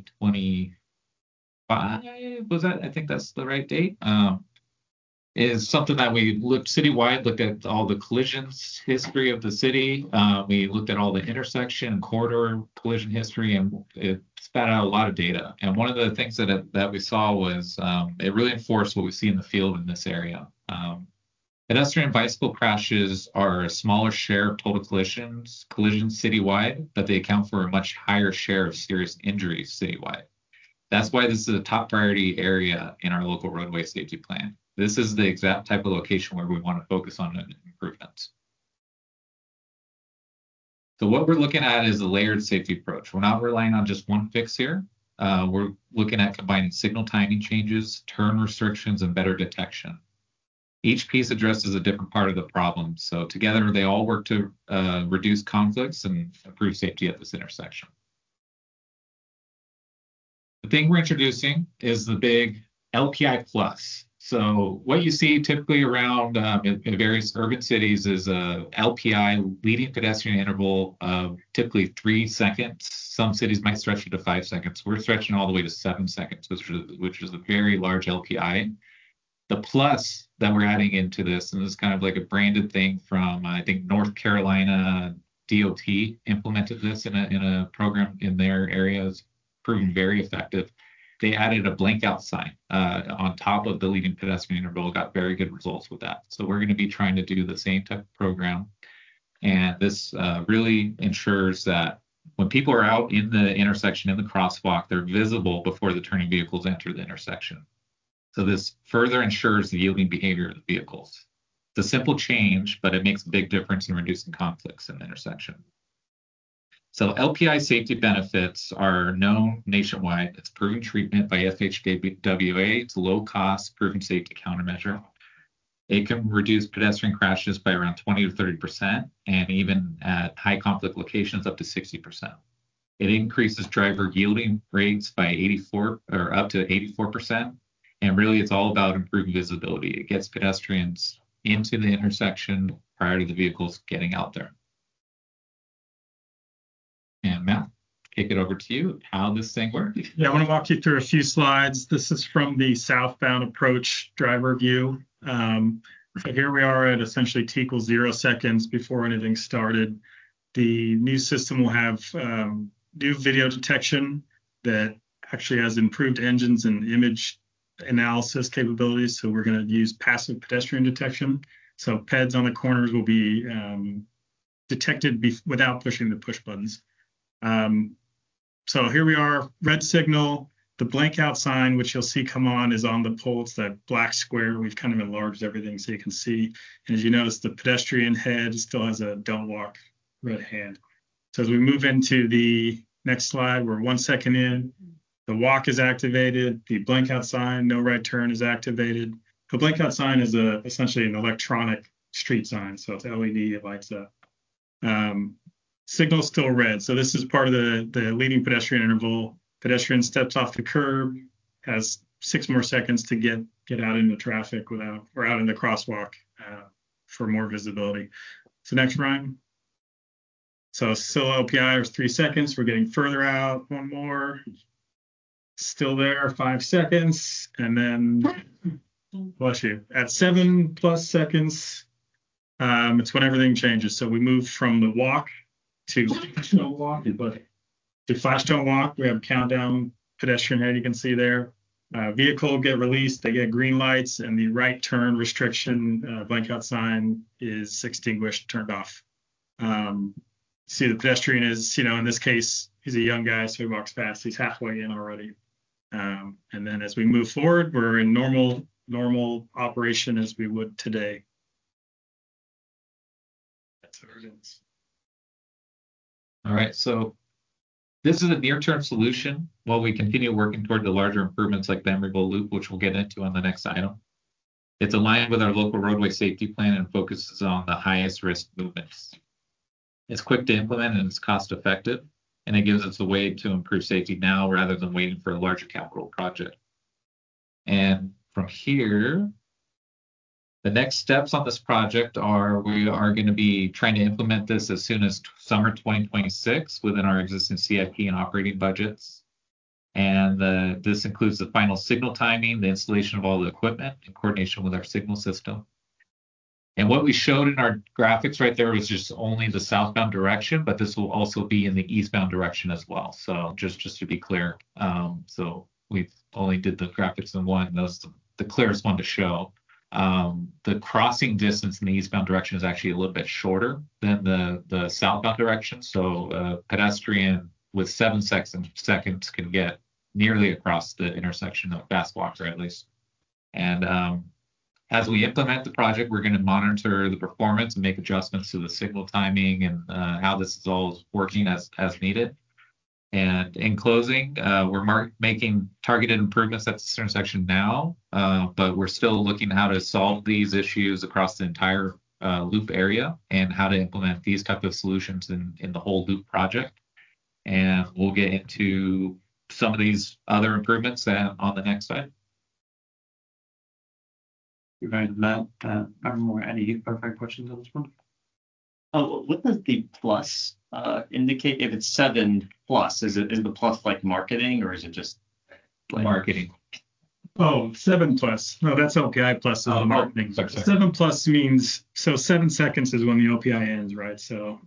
2025. Was that? I think that's the right date. Is something that we looked citywide, looked at all the collisions history of the city. We looked at all the intersection and corridor collision history, and it spat out a lot of data. And one of the things that we saw was it really enforced what we see in the field in this area. Pedestrian and bicycle crashes are a smaller share of total collisions citywide, but they account for a much higher share of serious injuries citywide. That's why this is a top priority area in our local roadway safety plan. This is the exact type of location where we want to focus on improvements. So what we're looking at is a layered safety approach. We're not relying on just one fix here. We're looking at combining signal timing changes, turn restrictions, and better detection. Each piece addresses a different part of the problem. So together they all work to reduce conflicts and improve safety at this intersection. The thing we're introducing is the big LPI plus. So what you see typically around in various urban cities is a LPI, leading pedestrian interval, of typically 3 seconds. Some cities might stretch it to 5 seconds. We're stretching all the way to 7 seconds, which is a very large LPI. The plus that we're adding into this, and this is kind of like a branded thing from, I think, North Carolina DOT implemented this in a program in their areas, proving very effective. They added a blank out sign on top of the leading pedestrian interval, got very good results with that. So we're going to be trying to do the same type of program. And this really ensures that when people are out in the intersection, in the crosswalk, they're visible before the turning vehicles enter the intersection. So this further ensures the yielding behavior of the vehicles. It's a simple change, but it makes a big difference in reducing conflicts in the intersection. So LPI safety benefits are known nationwide. It's proven treatment by FHWA. It's low cost, proven safety countermeasure. It can reduce pedestrian crashes by around 20 to 30%, and even at high conflict locations up to 60%. It increases driver yielding rates by 84 or up to 84%. And really, it's all about improving visibility. It gets pedestrians into the intersection prior to the vehicles getting out there. And Matt, kick it over to you, how this thing works. Yeah, I want to walk you through a few slides. This is from the southbound approach driver view. So here we are at essentially T equals 0 seconds before anything started. The new system will have new video detection that actually has improved engines and image analysis capabilities. So we're going to use passive pedestrian detection. So PEDs on the corners will be detected without pushing the push buttons. So here we are, red signal, the blank out sign, which you'll see come on, is on the pole. It's that black square. We've kind of enlarged everything so you can see. And as you notice, the pedestrian head still has a don't walk red hand. So as we move into the next slide, we're 1 second in. The walk is activated. The blank out sign, no right turn, is activated. The blank out sign is essentially an electronic street sign. So it's LED, it lights up. Signal still red. So this is part of the leading pedestrian interval. Pedestrian steps off the curb, has 6 more seconds to get out into traffic or out in the crosswalk for more visibility. So next, Ryan. So still LPI is 3 seconds. We're getting further out. 1 more. Still there, 5 seconds. And then, bless you, at 7+ seconds, it's when everything changes. So we move from the walk to flash don't walk. To flash don't walk, we have countdown pedestrian head, you can see there. Vehicle get released, they get green lights, and the right turn restriction blank out sign is extinguished, turned off. See, the pedestrian is, in this case, he's a young guy, so he walks fast. He's halfway in already. And then as we move forward, we're in normal operation as we would today. That's what it is. All right, so this is a near-term solution while we continue working toward the larger improvements like the Emeryville Loop, which we'll get into on the next item. It's aligned with our local roadway safety plan and focuses on the highest risk movements. It's quick to implement and it's cost effective, and it gives us a way to improve safety now rather than waiting for a larger capital project. And from here, the next steps on this project are we are going to be trying to implement this as soon as summer 2026 within our existing CIP and operating budgets. And this includes the final signal timing, the installation of all the equipment in coordination with our signal system. And what we showed in our graphics right there was just only the southbound direction, but this will also be in the eastbound direction as well. So just to be clear, so we only did the graphics in one. That's the clearest one to show. The crossing distance in the eastbound direction is actually a little bit shorter than the southbound direction. So a pedestrian with 7 seconds can get nearly across the intersection, of fast walker at least. And as we implement the project, we're going to monitor the performance and make adjustments to the signal timing and how this is all working as needed. And in closing, we're making targeted improvements at this intersection now, but we're still looking at how to solve these issues across the entire loop area and how to implement these type of solutions in the whole loop project. And we'll get into some of these other improvements on the next slide. You're right, Matt. Are more any perfect questions on this one? Oh, what does the plus indicate? If it's 7 plus, is the plus like marketing or is it just like marketing? Oh, 7 plus. No, that's LPI plus is the marketing. Sorry. 7 plus means, so 7 seconds is when the LPI ends, right? So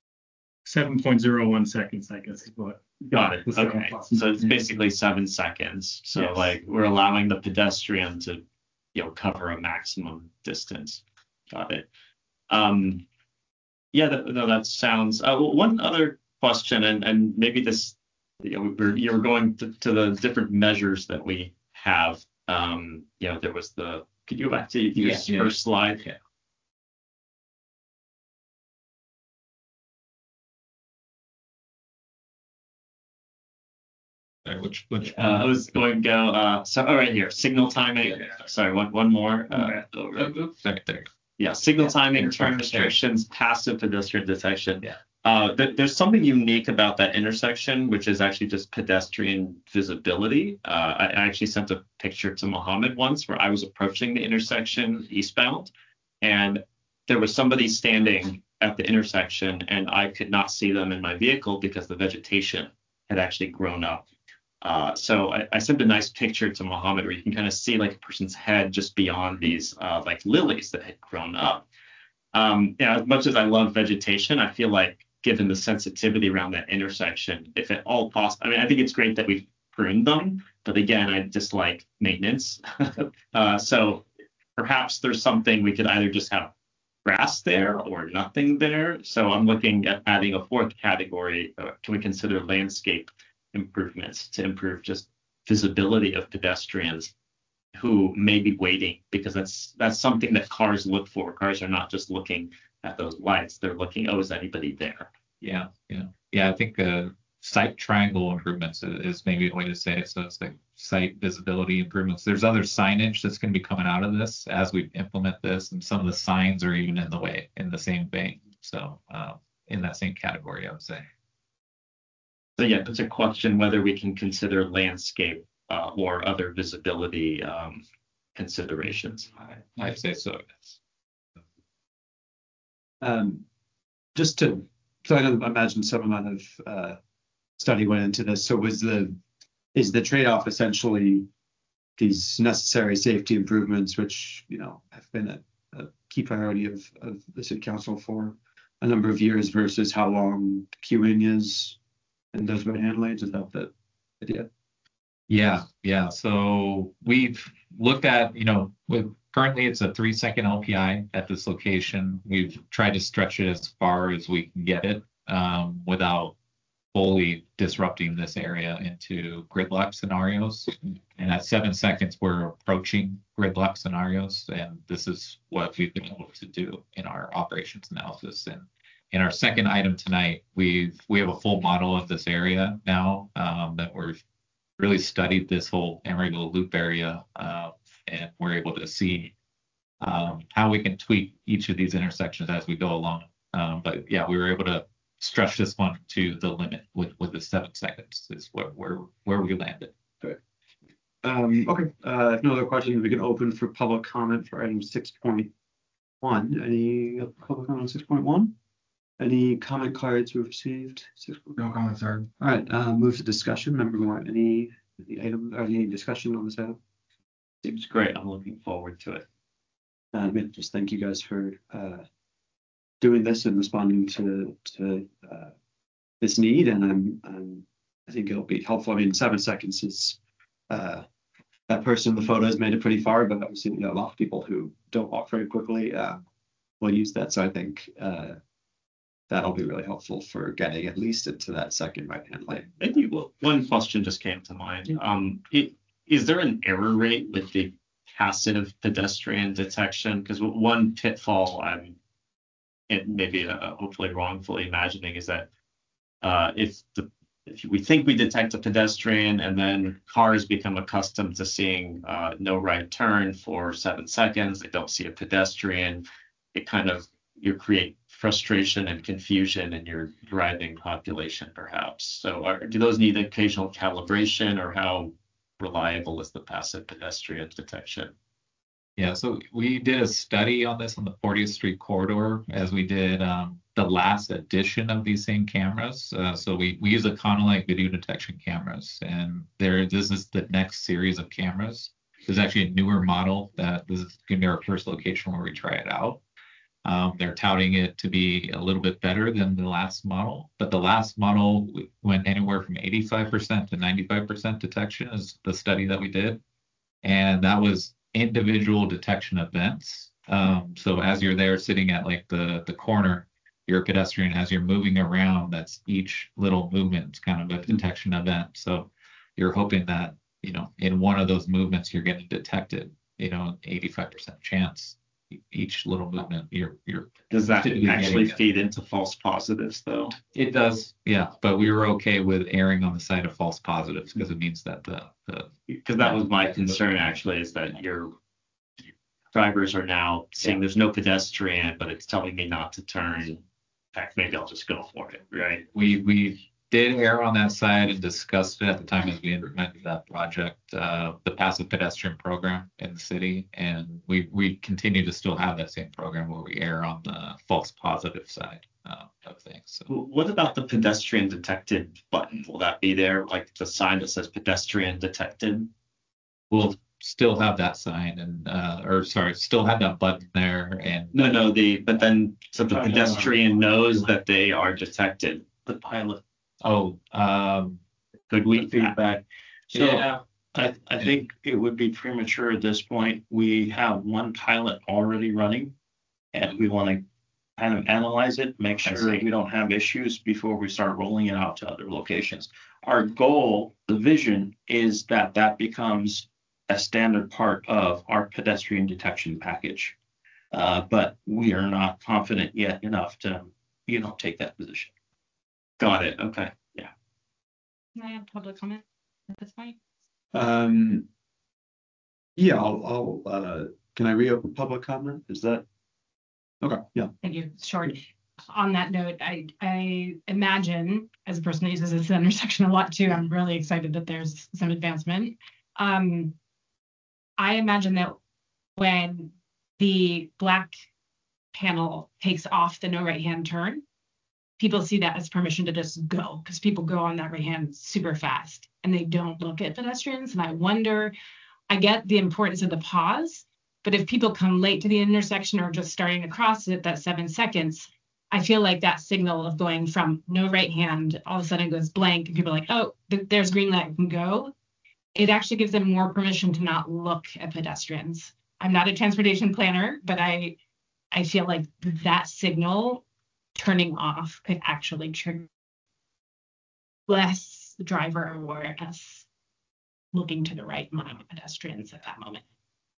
7.01 seconds, I guess is what. Got it. Okay. So it's basically 7 seconds. So yes. Like we're allowing the pedestrian to, cover a maximum distance. Got it. Yeah, that sounds. One other question, and maybe this, you're going to the different measures that we have. There was could you go back to your first slide? Yeah. Which I was going to go. Right here, signal timing. Yeah. Sorry, one more. There. Yeah, signal timing, turn restrictions, passive pedestrian detection. Yeah. There's something unique about that intersection, which is actually just pedestrian visibility. I actually sent a picture to Mohammed once where I was approaching the intersection eastbound, and there was somebody standing at the intersection, and I could not see them in my vehicle because the vegetation had actually grown up. So I sent a nice picture to Mohammed where you can kind of see like a person's head just beyond these like lilies that had grown up. As much as I love vegetation, I feel like given the sensitivity around that intersection, if at all possible, I think it's great that we've pruned them, but again, I dislike maintenance. So perhaps there's something we could either just have grass there or nothing there. So I'm looking at adding a fourth category. Can we consider landscape improvements to improve just visibility of pedestrians who may be waiting, because that's something that cars look for. Cars are not just looking at those lights, they're looking, is anybody there? Yeah. I think site triangle improvements is maybe a way to say it. So it's like site visibility improvements. There's other signage that's going to be coming out of this as we implement this, and some of the signs are even in the way in the same vein. So in that same category, I would say. So yeah, it's a question whether we can consider landscape or other visibility considerations. I'd say so, yes. So I imagine some amount of study went into this. So is the trade-off essentially these necessary safety improvements, which have been a key priority of the city council for a number of years, versus how long queuing is in those right-hand lanes? Is that the idea? Yeah. So we've looked at, currently it's a 3-second LPI at this location. We've tried to stretch it as far as we can get it without fully disrupting this area into gridlock scenarios. And at 7 seconds, we're approaching gridlock scenarios. And this is what we've been able to do in our operations analysis. And in our second item tonight, we have a full model of this area now that we've really studied this whole Emeryville Loop area. And we're able to see how we can tweak each of these intersections as we go along. But yeah, we were able to stretch this one to the limit with the 7 seconds is where we landed. Okay. If no other questions, we can open for public comment for item 6.1. Any public comment on 6.1? Any comment cards we've received? No comments, sir. All right, move to discussion. Member Moore, any item or any discussion on this item? Seems great. I'm looking forward to it. Just thank you guys for doing this and responding to this need, and I think it'll be helpful. I mean, 7 seconds is that person in the photo has made it pretty far, but obviously a lot of people who don't walk very quickly will use that. So I think that'll be really helpful for getting at least into that second right-hand lane. Maybe one question just came to mind. Is there an error rate with the passive pedestrian detection? Because one pitfall I'm maybe hopefully wrongfully imagining is that if we think we detect a pedestrian and then cars become accustomed to seeing no right turn for 7 seconds, they don't see a pedestrian, you create frustration and confusion in your driving population perhaps. So do those need occasional calibration, or how reliable is the passive pedestrian detection? Yeah, so we did a study on this on the 40th Street corridor as we did the last edition of these same cameras. So we use a Econolite video detection cameras, and this is the next series of cameras. There's actually a newer model that this is going to be our first location where we try it out. They're touting it to be a little bit better than the last model, but the last model went anywhere from 85% to 95% detection is the study that we did. And that was individual detection events. So as you're there sitting at like the corner, you're a pedestrian. As you're moving around, that's each little movement is kind of a detection event. So you're hoping that, in one of those movements, you're getting detected, 85% chance. Each little movement, you're does that actually feed into false positives though? It does, yeah, but we were okay with erring on the side of false positives because it means that because that was my concern actually, is that your drivers are now seeing there's no pedestrian, but it's telling me not to turn. In fact, maybe I'll just go for it, right? We did err on that side and discussed it at the time as we implemented that project, the passive pedestrian program in the city. And we continue to still have that same program where we err on the false positive side of things. So. What about the pedestrian detected button? Will that be there, like the sign that says pedestrian detected? We'll still have that sign and still have that button there. And but then so the pedestrian knows that they are detected. The pilot. Could we feedback? So yeah, I think it would be premature at this point. We have one pilot already running, and we want to kind of analyze it, make sure that we don't have issues before we start rolling it out to other locations. Our goal, the vision, is that becomes a standard part of our pedestrian detection package. But we are not confident yet enough to, take that position. Got it. Okay. Yeah. Can I have public comment at this point? Yeah, I'll can I reopen public comment? Is that okay? Yeah. Thank you. Short. On that note, I imagine, as a person that uses this intersection a lot too, I'm really excited that there's some advancement. I imagine that when the black panel takes off the no right-hand turn, people see that as permission to just go, because people go on that right hand super fast and they don't look at pedestrians. And I wonder, I get the importance of the pause, but if people come late to the intersection or just starting to cross it, that 7 seconds, I feel like that signal of going from no right hand, all of a sudden goes blank and people are like, oh, there's green light, can go. It actually gives them more permission to not look at pedestrians. I'm not a transportation planner, but I feel like that signal turning off could actually trigger less driver awareness looking to the right among pedestrians at that moment.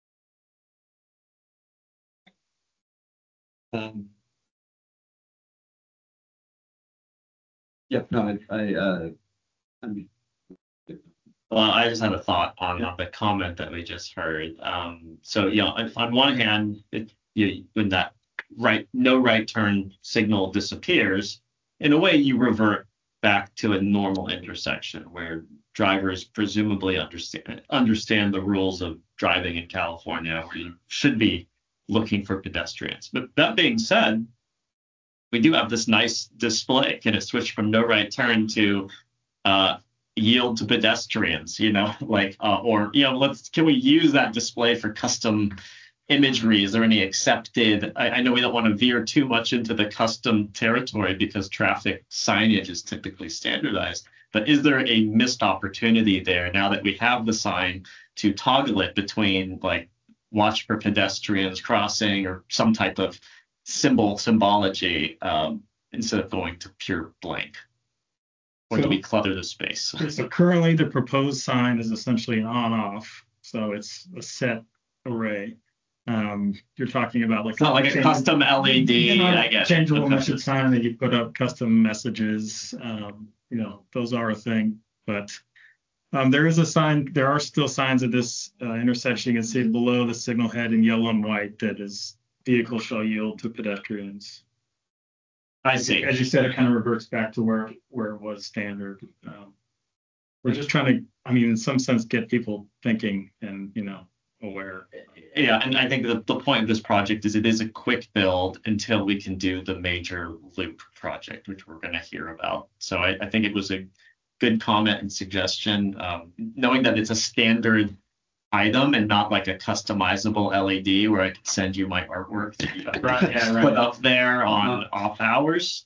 Well, I just had a thought on the comment that we just heard. So, on one hand, when that no right turn signal disappears, in a way you revert back to a normal intersection where drivers presumably understand the rules of driving in California, where you should be looking for pedestrians. But that being said, we do have this nice display. Can it switch from no right turn to yield to pedestrians, can we use that display for custom imagery? Is there any accepted? I know we don't want to veer too much into the custom territory because traffic signage is typically standardized, but is there a missed opportunity there now that we have the sign to toggle it between watch for pedestrians crossing or some type of symbology instead of going to pure blank? Or do we clutter the space? So currently the proposed sign is essentially an on-off. So it's a set array. You're talking about it's not like a custom LED, I guess. Changeable message sign that you put up custom messages. Those are a thing. But there are still signs at this intersection. You can see below the signal head in yellow and white that is vehicles shall yield to pedestrians. I see. As you said, it kind of reverts back to where it was standard. We're just trying to, in some sense, get people thinking and, aware. Yeah, and I think the point of this project is it is a quick build until we can do the major loop project, which we're going to hear about. So I think it was a good comment and suggestion, knowing that it's a standard item and not like a customizable LED where I could send you my artwork that you put up there on off hours.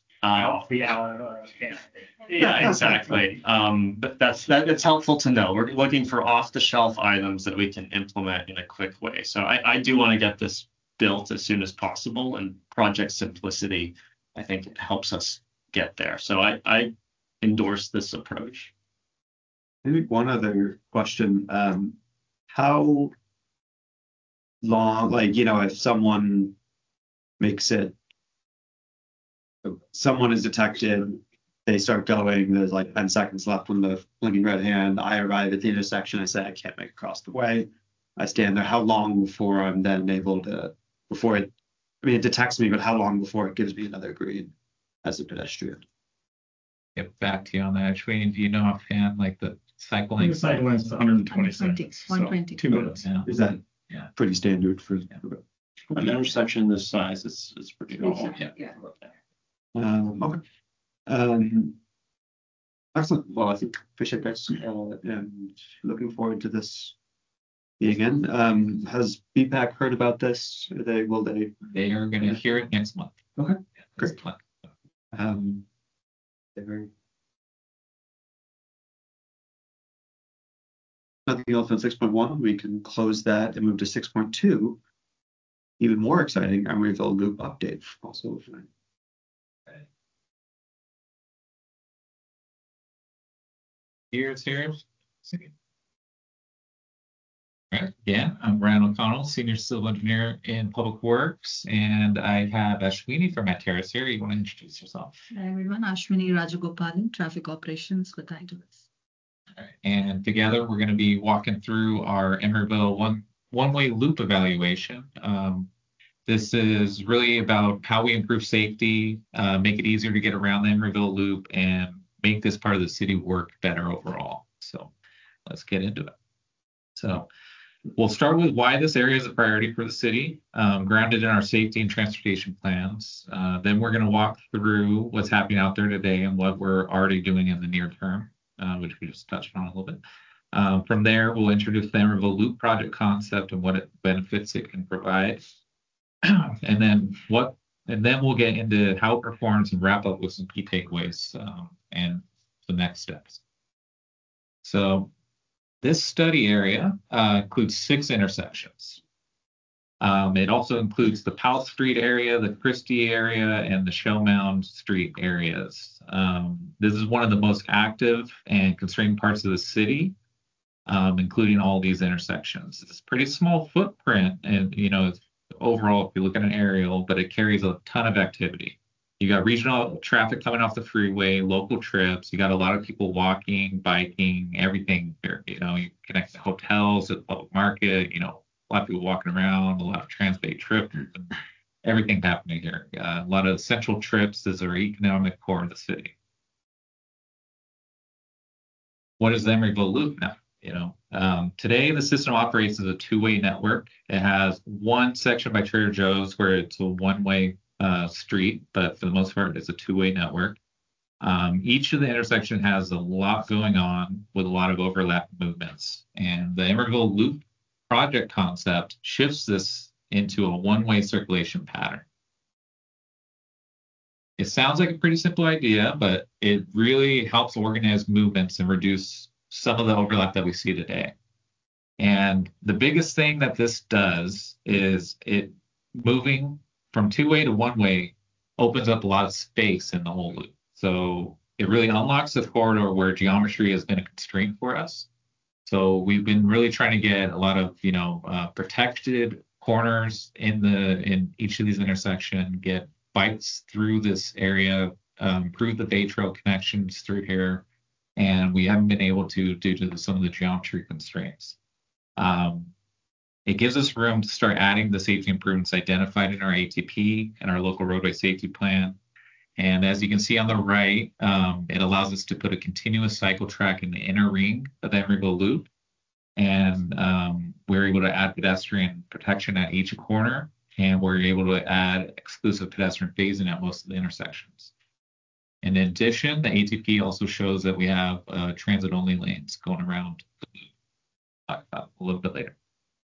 Yeah, exactly. But that's helpful to know. We're looking for off-the-shelf items that we can implement in a quick way. So I do want to get this built as soon as possible, and Project Simplicity, I think, it helps us get there. So I endorse this approach. Maybe one other question. How long, if someone is detected, they start going, there's 10 seconds left when the blinking red hand, I arrive at the intersection, I say I can't make it across the way. I stand there. How long before I'm then able to, it detects me, but how long before it gives me another green as a pedestrian? Get back to you on that. Ashwini, do you know offhand, the cycle length? The cycle length is 120 seconds. 120. 2 minutes. Yeah. Is that pretty standard for an intersection this size? It's pretty normal. Yeah. Okay. Excellent. Well, I think appreciate guys and looking forward to this again. Has BPAC heard about this? They are going to hear it next month. Okay. Great. Nothing else on 6.1. We can close that and move to 6.2. Even more exciting, Emeryville Loop update. Also fine. Here's. Right. Yeah, I'm Brian O'Connell, Senior Civil Engineer in Public Works, and I have Ashwini from Atterra here. You want to introduce yourself? Hi, everyone. Ashwini Rajagopalan, Traffic Operations with Activist. All right. And together we're going to be walking through our Emeryville one-way loop evaluation. This is really about how we improve safety, make it easier to get around the Emeryville Loop, and make this part of the city work better overall. So let's get into it. So we'll start with why this area is a priority for the city, grounded in our safety and transportation plans. Then we're going to walk through what's happening out there today and what we're already doing in the near term, which we just touched on a little bit. From there, we'll introduce the Emeryville Loop project concept and what benefits it can provide. And then we'll get into how it performs and wrap up with some key takeaways and the next steps. So this study area includes 6 intersections. It also includes the Powell Street area, the Christie area, and the Shell Mound Street areas. This is one of the most active and constrained parts of the city, including all these intersections. It's a pretty small footprint, and overall, if you look at an aerial, but it carries a ton of activity. You got regional traffic coming off the freeway, local trips. You got a lot of people walking, biking, everything here. You connect to hotels, to the public market. A lot of people walking around, a lot of Transbay trips, and everything happening here. A lot of central trips is our economic core of the city. What is the Emeryville Loop now? Today the system operates as a two-way network. It has one section by Trader Joe's where it's a one-way street, but for the most part, it's a two-way network. Each of the intersection has a lot going on with a lot of overlap movements, and the Emeryville Loop project concept shifts this into a one-way circulation pattern. It sounds like a pretty simple idea, but it really helps organize movements and reduce some of the overlap that we see today. And the biggest thing that this does is it moving from two-way to one-way opens up a lot of space in the whole loop. So it really unlocks the corridor where geometry has been a constraint for us. So we've been really trying to get a lot of protected corners in each of these intersections, get bikes through this area, improve the Bay Trail connections through here, and we haven't been able to due to some of the geometry constraints. It gives us room to start adding the safety improvements identified in our ATP and our local roadway safety plan. And as you can see on the right, it allows us to put a continuous cycle track in the inner ring of the Emeryville Loop. And we're able to add pedestrian protection at each corner, and we're able to add exclusive pedestrian phasing at most of the intersections. In addition, the ATP also shows that we have transit-only lanes going around the loop. Talk about a little bit later.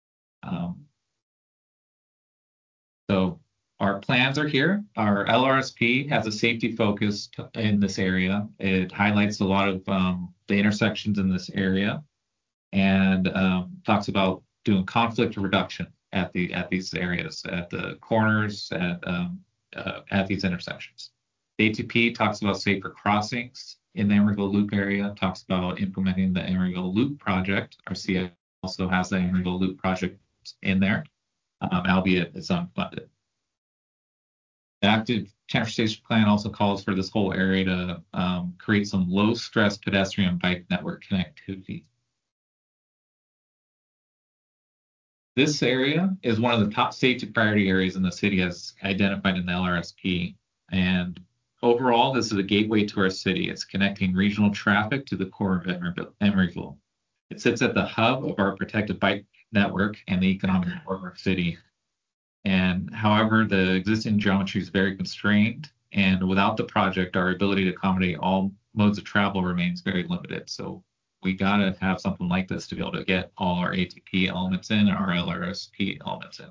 So our plans are here. Our LRSP has a safety focus in this area. It highlights a lot of the intersections in this area, and talks about doing conflict reduction at these areas, at the corners, at these intersections. The ATP talks about safer crossings in the Emeryville Loop area, talks about implementing the Emeryville Loop project. Our CI also has the Emeryville Loop project in there, albeit it's unfunded. The active transportation plan also calls for this whole area to create some low-stress pedestrian bike network connectivity. This area is one of the top safety priority areas in the city as identified in the LRSP. And overall, this is a gateway to our city. It's connecting regional traffic to the core of Emeryville. It sits at the hub of our protected bike network and the economic core of our city. And however, the existing geometry is very constrained, and without the project, our ability to accommodate all modes of travel remains very limited. So we got to have something like this to be able to get all our ATP elements in and our LRSP elements in.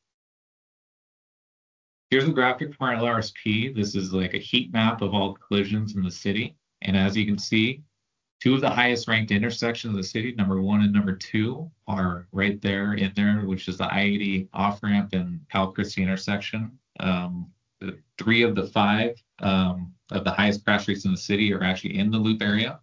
Here's a graphic from our LRSP. This is like a heat map of all collisions in the city. And as you can see, two of the highest ranked intersections of the city, number 1 and number 2, are right there in there, which is the I-80 off-ramp and Powell Christie intersection. 3 of the 5 of the highest crash rates in the city are actually in the loop area.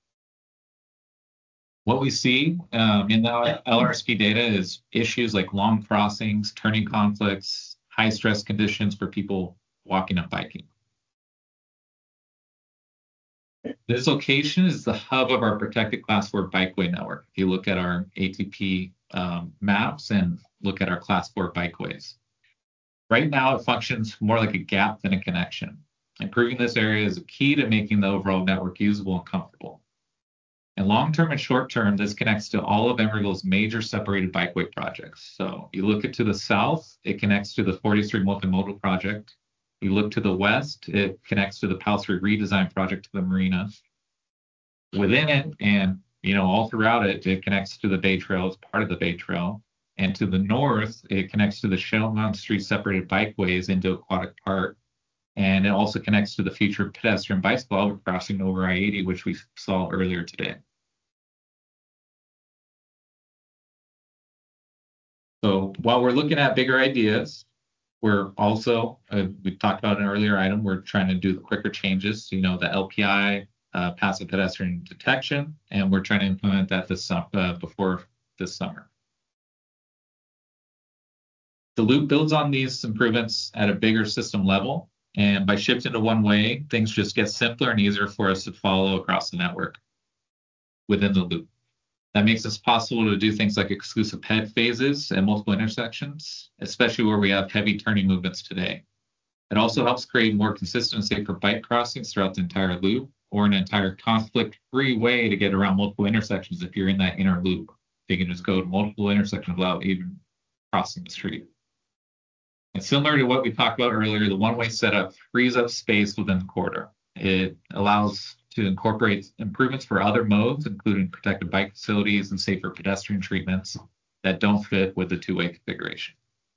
What we see in the LRSP data is issues like long crossings, turning conflicts, high stress conditions for people walking and biking. This location is the hub of our protected Class 4 bikeway network. If you look at our ATP maps and look at our Class 4 bikeways. Right now, it functions more like a gap than a connection. Improving this area is a key to making the overall network usable and comfortable. And long-term and short-term, this connects to all of Emeryville's major separated bikeway projects. So you look to the south, it connects to the 40th Street Multimodal Project. You look to the west, it connects to the Powell Street Redesign Project to the marina. Within it, and all throughout it, it connects to the Bay Trail as part of the Bay Trail. And to the north, it connects to the Shell Mound Street separated bikeways into Aquatic Park. And it also connects to the future pedestrian bicycle crossing over I-80, which we saw earlier today. So while we're looking at bigger ideas, we're also, we talked about an earlier item, we're trying to do the quicker changes, the LPI, passive pedestrian detection, and we're trying to implement that before this summer. The loop builds on these improvements at a bigger system level, and by shifting to one way, things just get simpler and easier for us to follow across the network within the loop. That makes it possible to do things like exclusive head phases at multiple intersections, especially where we have heavy turning movements today. It also helps create more consistency for bike crossings throughout the entire loop, or an entire conflict-free way to get around multiple intersections if you're in that inner loop. You can just go to multiple intersections without even crossing the street. And similar to what we talked about earlier, the one-way setup frees up space within the corridor. It allows to incorporate improvements for other modes, including protected bike facilities and safer pedestrian treatments that don't fit with the two-way configuration.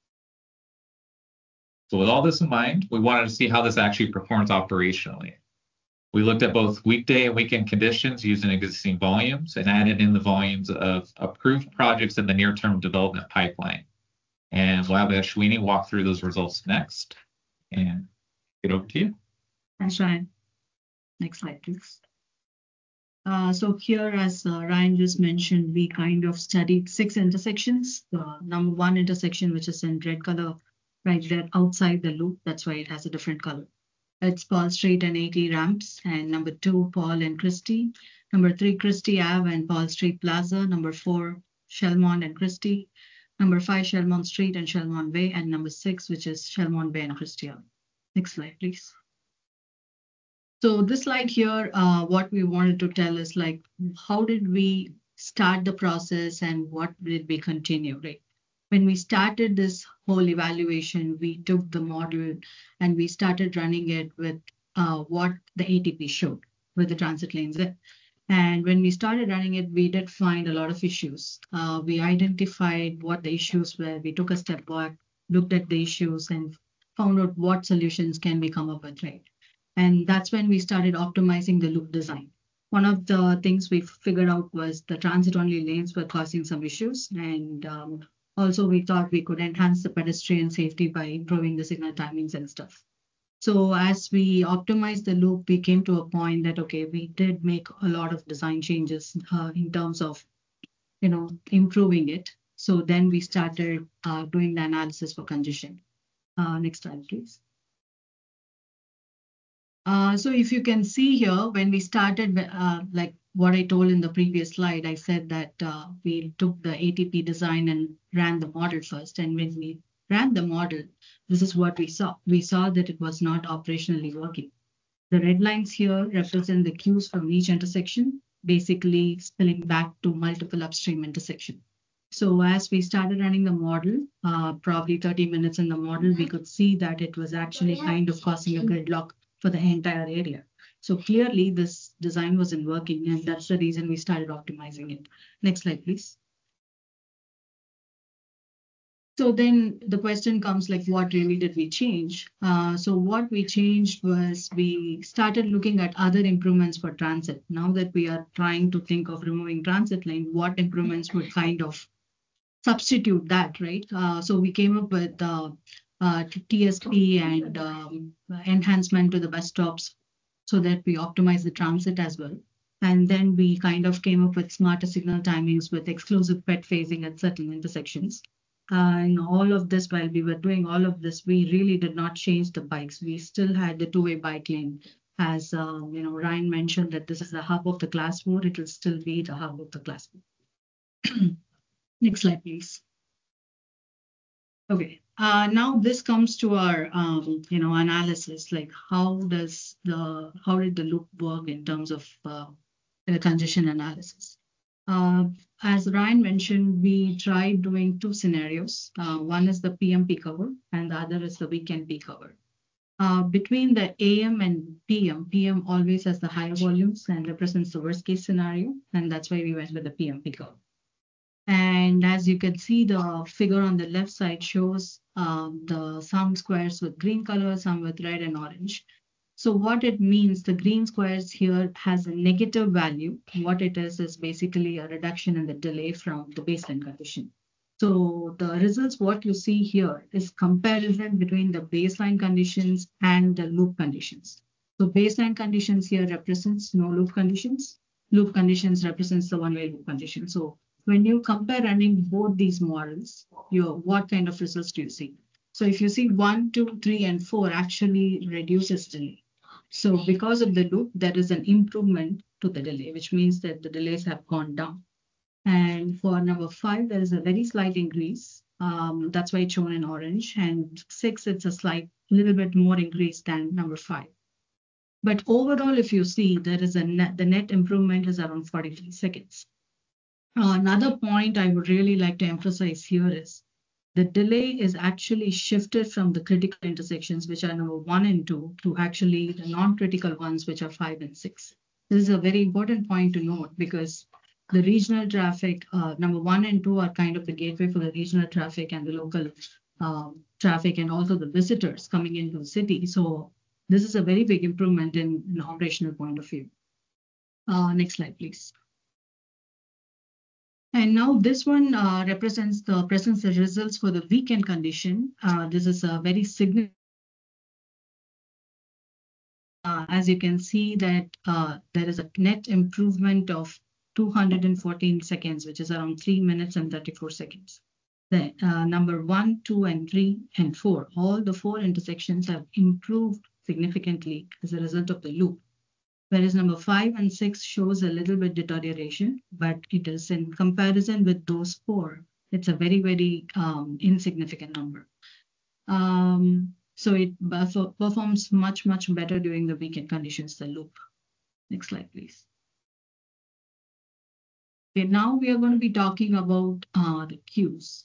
So with all this in mind, we wanted to see how this actually performs operationally. We looked at both weekday and weekend conditions using existing volumes and added in the volumes of approved projects in the near-term development pipeline. And we'll have Ashwini walk through those results next. And get over to you. Thanks, Ryan. Next slide, please. So here, as Ryan just mentioned, we kind of studied 6 intersections. The number 1 intersection, which is in red color, right there outside the loop. That's why it has a different color. It's Paul Street and 80 ramps. And number 2, Paul and Christie. Number 3, Christie Ave and Paul Street Plaza. Number 4, Shelmont and Christie. Number 5, Shelmont Street and Shelmont Bay. And number 6, which is Shelmont Bay and Christie Ave. Next slide, please. So this slide here, what we wanted to tell is like, how did we start the process and what did we continue, right? When we started this whole evaluation, we took the model and we started running it with what the ATP showed with the transit lanes there. And when we started running it, we did find a lot of issues. We identified what the issues were. We took a step back, looked at the issues and found out what solutions can we come up with, right? And that's when we started optimizing the loop design. One of the things we figured out was the transit-only lanes were causing some issues. And also we thought we could enhance the pedestrian safety by improving the signal timings and stuff. So as we optimized the loop, we came to a point that, okay, we did make a lot of design changes in terms of, improving it. So then we started doing the analysis for congestion. Next slide, please. So if you can see here, when we started, like what I told in the previous slide, I said that we took the ATP design and ran the model first. And when we ran the model, this is what we saw. We saw that it was not operationally working. The red lines here represent the queues from each intersection, basically spilling back to multiple upstream intersections. So as we started running the model, probably 30 minutes in the model, we could see that it was actually kind of causing a gridlock for the entire area. So clearly this design wasn't working, and that's the reason we started optimizing it. Next slide, please. So then the question comes like, what really did we change? So what we changed was we started looking at other improvements for transit. Now that we are trying to think of removing transit lane, what improvements would kind of substitute that, right? So we came up with TSP and enhancement to the bus stops so that we optimize the transit as well. And then we kind of came up with smarter signal timings with exclusive pet phasing at certain intersections. And all of this, while we were doing all of this, we really did not change the bikes. We still had the two-way bike lane. As Ryan mentioned that this is the hub of the class 4, it will still be the hub of the class 4. Next slide, please. Okay, now this comes to our analysis, like how did the loop work in terms of the congestion analysis. As Ryan mentioned, we tried doing 2 scenarios. One is the PM peak hour and the other is the weekend peak hour. Between the AM and PM always has the higher volumes and represents the worst case scenario, and that's why we went with the PM peak hour. And as you can see, the figure on the left side shows some squares with green color, some with red and orange. So what it means, the green squares here has a negative value. What it is basically a reduction in the delay from the baseline condition. So the results, what you see here is comparison between the baseline conditions and the loop conditions. So baseline conditions here represents no loop conditions. Loop conditions represents the one-way loop condition. So when you compare running both these models, what kind of results do you see? So if you see 1, 2, 3, and 4 actually reduces delay. So because of the loop, there is an improvement to the delay, which means that the delays have gone down. And for number 5, there is a very slight increase. That's why it's shown in orange. And 6, it's a little bit more increase than number 5. But overall, if you see, there is the net improvement is around 43 seconds. Another point I would really like to emphasize here is the delay is actually shifted from the critical intersections, which are number 1 and 2, to actually the non-critical ones, which are 5 and 6. This is a very important point to note because the regional traffic, number 1 and 2 are kind of the gateway for the regional traffic and the local traffic and also the visitors coming into the city. So this is a very big improvement in an operational point of view. Next slide, please. And now this one represents the presence of results for the weekend condition. This is a very significant. As you can see that there is a net improvement of 214 seconds, which is around 3 minutes and 34 seconds. The number 1, 2, and 3, and 4, all the 4 intersections have improved significantly as a result of the loop. Whereas number 5 and 6 shows a little bit deterioration, but it is in comparison with those 4, it's a very, very insignificant number. So it performs much, much better during the weekend conditions, the loop. Next slide, please. Okay, now we are going to be talking about the queues.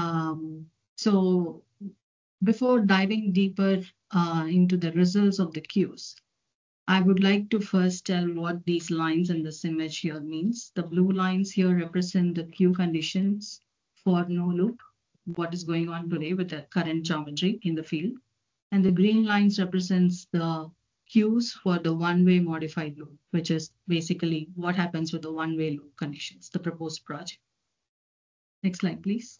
So before diving deeper into the results of the queues, I would like to first tell what these lines in this image here means. The blue lines here represent the queue conditions for no loop, what is going on today with the current geometry in the field. And the green lines represents the queues for the one-way modified loop, which is basically what happens with the one-way loop conditions, the proposed project. Next slide, please.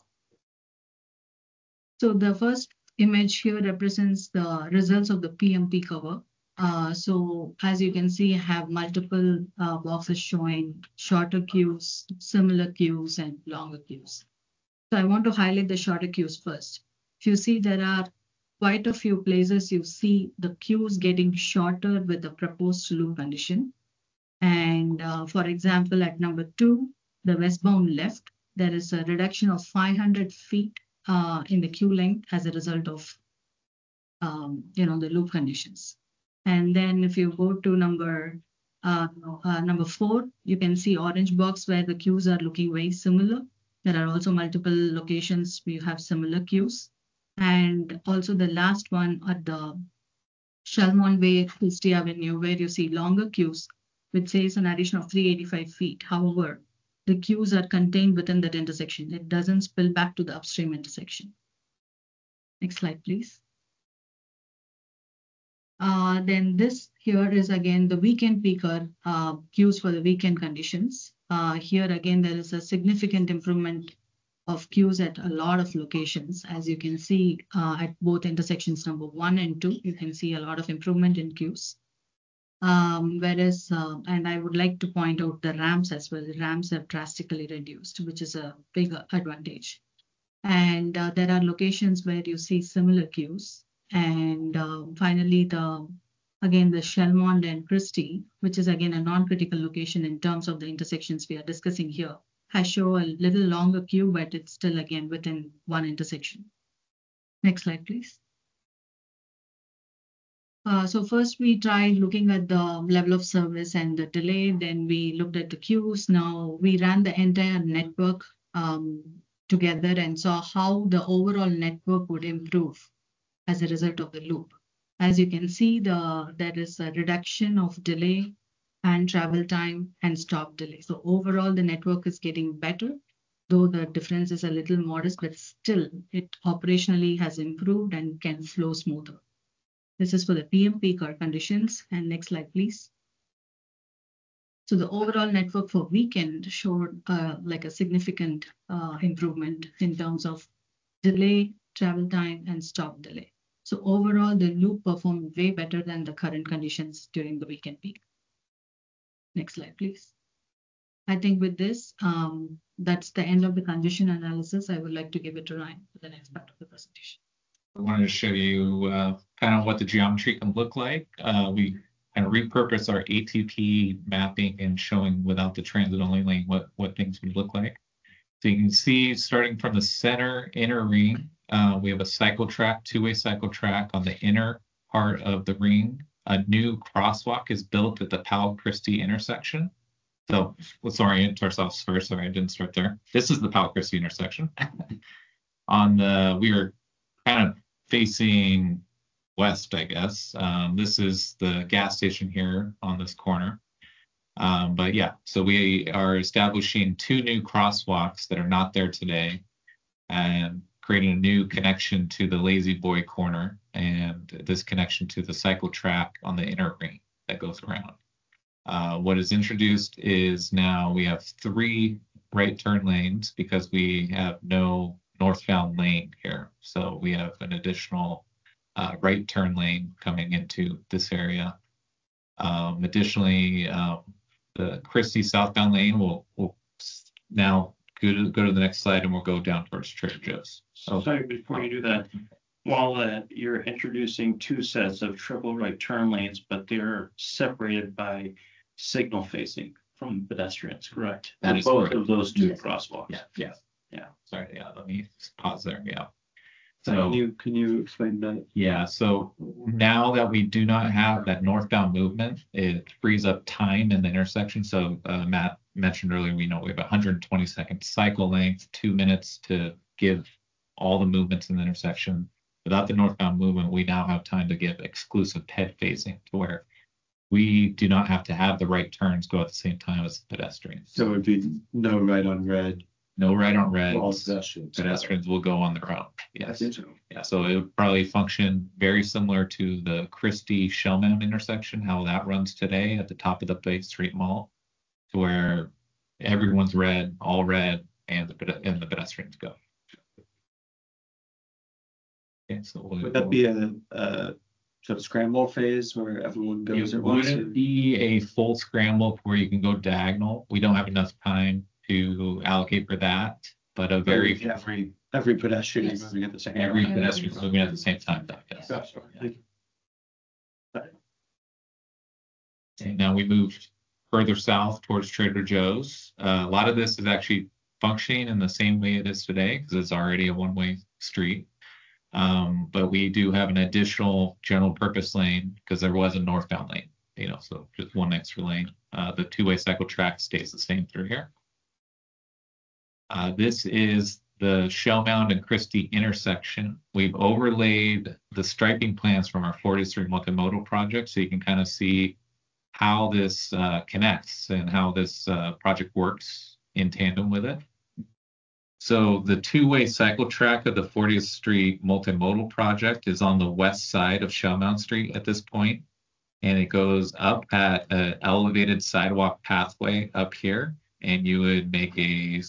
So the first image here represents the results of the PMP cover. So as you can see, I have multiple boxes showing shorter queues, similar queues, and longer queues. So I want to highlight the shorter queues first. If you see, there are quite a few places you see the queues getting shorter with the proposed loop condition. And for example, at number 2, the westbound left, there is a reduction of 500 feet in the queue length as a result of the loop conditions. And then if you go to number 4, you can see orange box where the queues are looking very similar. There are also multiple locations where you have similar queues. And also the last one at the Shelmont Way, Christie Avenue, where you see longer queues, which says an addition of 385 feet. However, the queues are contained within that intersection. It doesn't spill back to the upstream intersection. Next slide, please. Then this here is again the weekend peaker queues for the weekend conditions. Here again, there is a significant improvement of queues at a lot of locations. As you can see at both intersections number 1 and 2, you can see a lot of improvement in queues. Whereas, and I would like to point out the ramps as well. The ramps have drastically reduced, which is a big advantage. And there are locations where you see similar queues. And finally, the Shelmont and Christie, which is again a non-critical location in terms of the intersections we are discussing here, has shown a little longer queue, but it's still again within one intersection. Next slide, please. So first we tried looking at the level of service and the delay. Then we looked at the queues. Now we ran the entire network together and saw how the overall network would improve as a result of the loop. As you can see, there is a reduction of delay and travel time and stop delay. So overall, the network is getting better, though the difference is a little modest, but still it operationally has improved and can flow smoother. This is for the PMP car conditions. And next slide, please. So the overall network for weekend showed like a significant improvement in terms of delay, travel time, and stop delay. So overall, the loop performed way better than the current conditions during the weekend peak. Next slide, please. I think with this, that's the end of the condition analysis. I would like to give it to Ryan for the next part of the presentation. I wanted to show you kind of what the geometry can look like. We kind of repurpose our ATP mapping and showing without the transit only lane what things would look like. So you can see starting from the center inner ring, we have a cycle track, two-way cycle track on the inner part of the ring. A new crosswalk is built at the Powell Christie intersection. So let's orient ourselves first. Sorry, I didn't start there. This is the Powell Christie intersection. We are kind of facing west, I guess. This is the gas station here on this corner. But yeah, so we are establishing two new crosswalks that are not there today and creating a new connection to the Lazy Boy corner and this connection to the cycle track on the inner ring that goes around. What is introduced is now we have 3 right turn lanes because we have no northbound lane here. So we have an additional right turn lane coming into this area. Additionally, the Christie southbound lane will now go to the next slide and we'll go down towards Trader Joe's. Sorry, before you do that, while you're introducing 2 sets of triple right turn lanes, but they're separated by signal facing from pedestrians, correct? That is both correct. of those 2 crosswalks. Yeah. Sorry, let me pause there. Yeah. So can you explain that? Yeah, so now that we do not have that northbound movement, it frees up time in the intersection. So Matt mentioned earlier, we have 120-second cycle length, 2 minutes to give all the movements in the intersection. Without the northbound movement, we now have time to give exclusive head facing to where we do not have to have the right turns go at the same time as the pedestrians. So it would be no right on red. No right on red. All pedestrians. Pedestrians will go on their own. Yes. I think so. Yeah, so it would probably function very similar to the Christie Shellmount intersection, how that runs today at the top of the Bay Street Mall, to where everyone's red, all red, and the pedestrians go. Okay, so would that be a sort of scramble phase where everyone goes at once? It wouldn't be a full scramble where you can go diagonal. We don't have enough time to allocate for that, but every pedestrian is moving at the same time. Every pedestrian is moving at the same time. Yes. Gotcha. And now we moved further south towards Trader Joe's. A lot of this is actually functioning in the same way it is today because it's already a one-way street. But we do have an additional general purpose lane because there was a northbound lane, so just one extra lane. The two-way cycle track stays the same through here. This is the Shellmount and Christie intersection. We've overlaid the striping plans from our 40th Street multimodal project so you can kind of see how this connects and how this project works in tandem with it. So the two-way cycle track of the 40th Street multimodal project is on the west side of Shellmount Street at this point, and it goes up at an elevated sidewalk pathway up here, and you would make a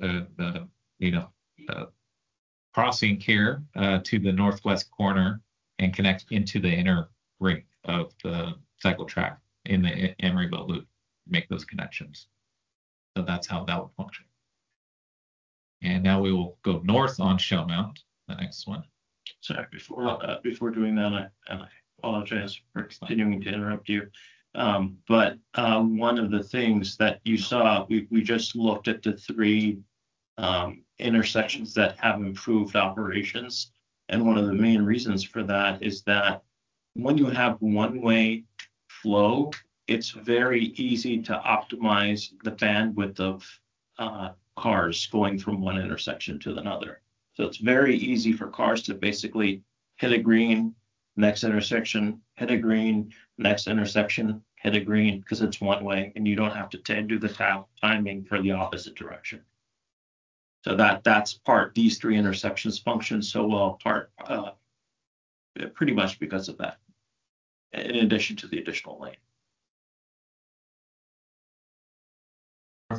crossing here to the northwest corner and connect into the inner ring of the cycle track in the Emeryville Loop, make those connections. So that's how that would function. And now we will go north on Shellmount, the next one. Sorry, before doing that, I apologize for continuing to interrupt you. But one of the things that you saw, we just looked at the 3 intersections that have improved operations. And one of the main reasons for that is that when you have one-way flow, it's very easy to optimize the bandwidth of cars going from one intersection to another. So it's very easy for cars to basically hit a green, next intersection, hit a green, next intersection, hit a green, because it's one way and you don't have to do the timing for the opposite direction. So that's these 3 intersections function so well pretty much because of that, in addition to the additional lane.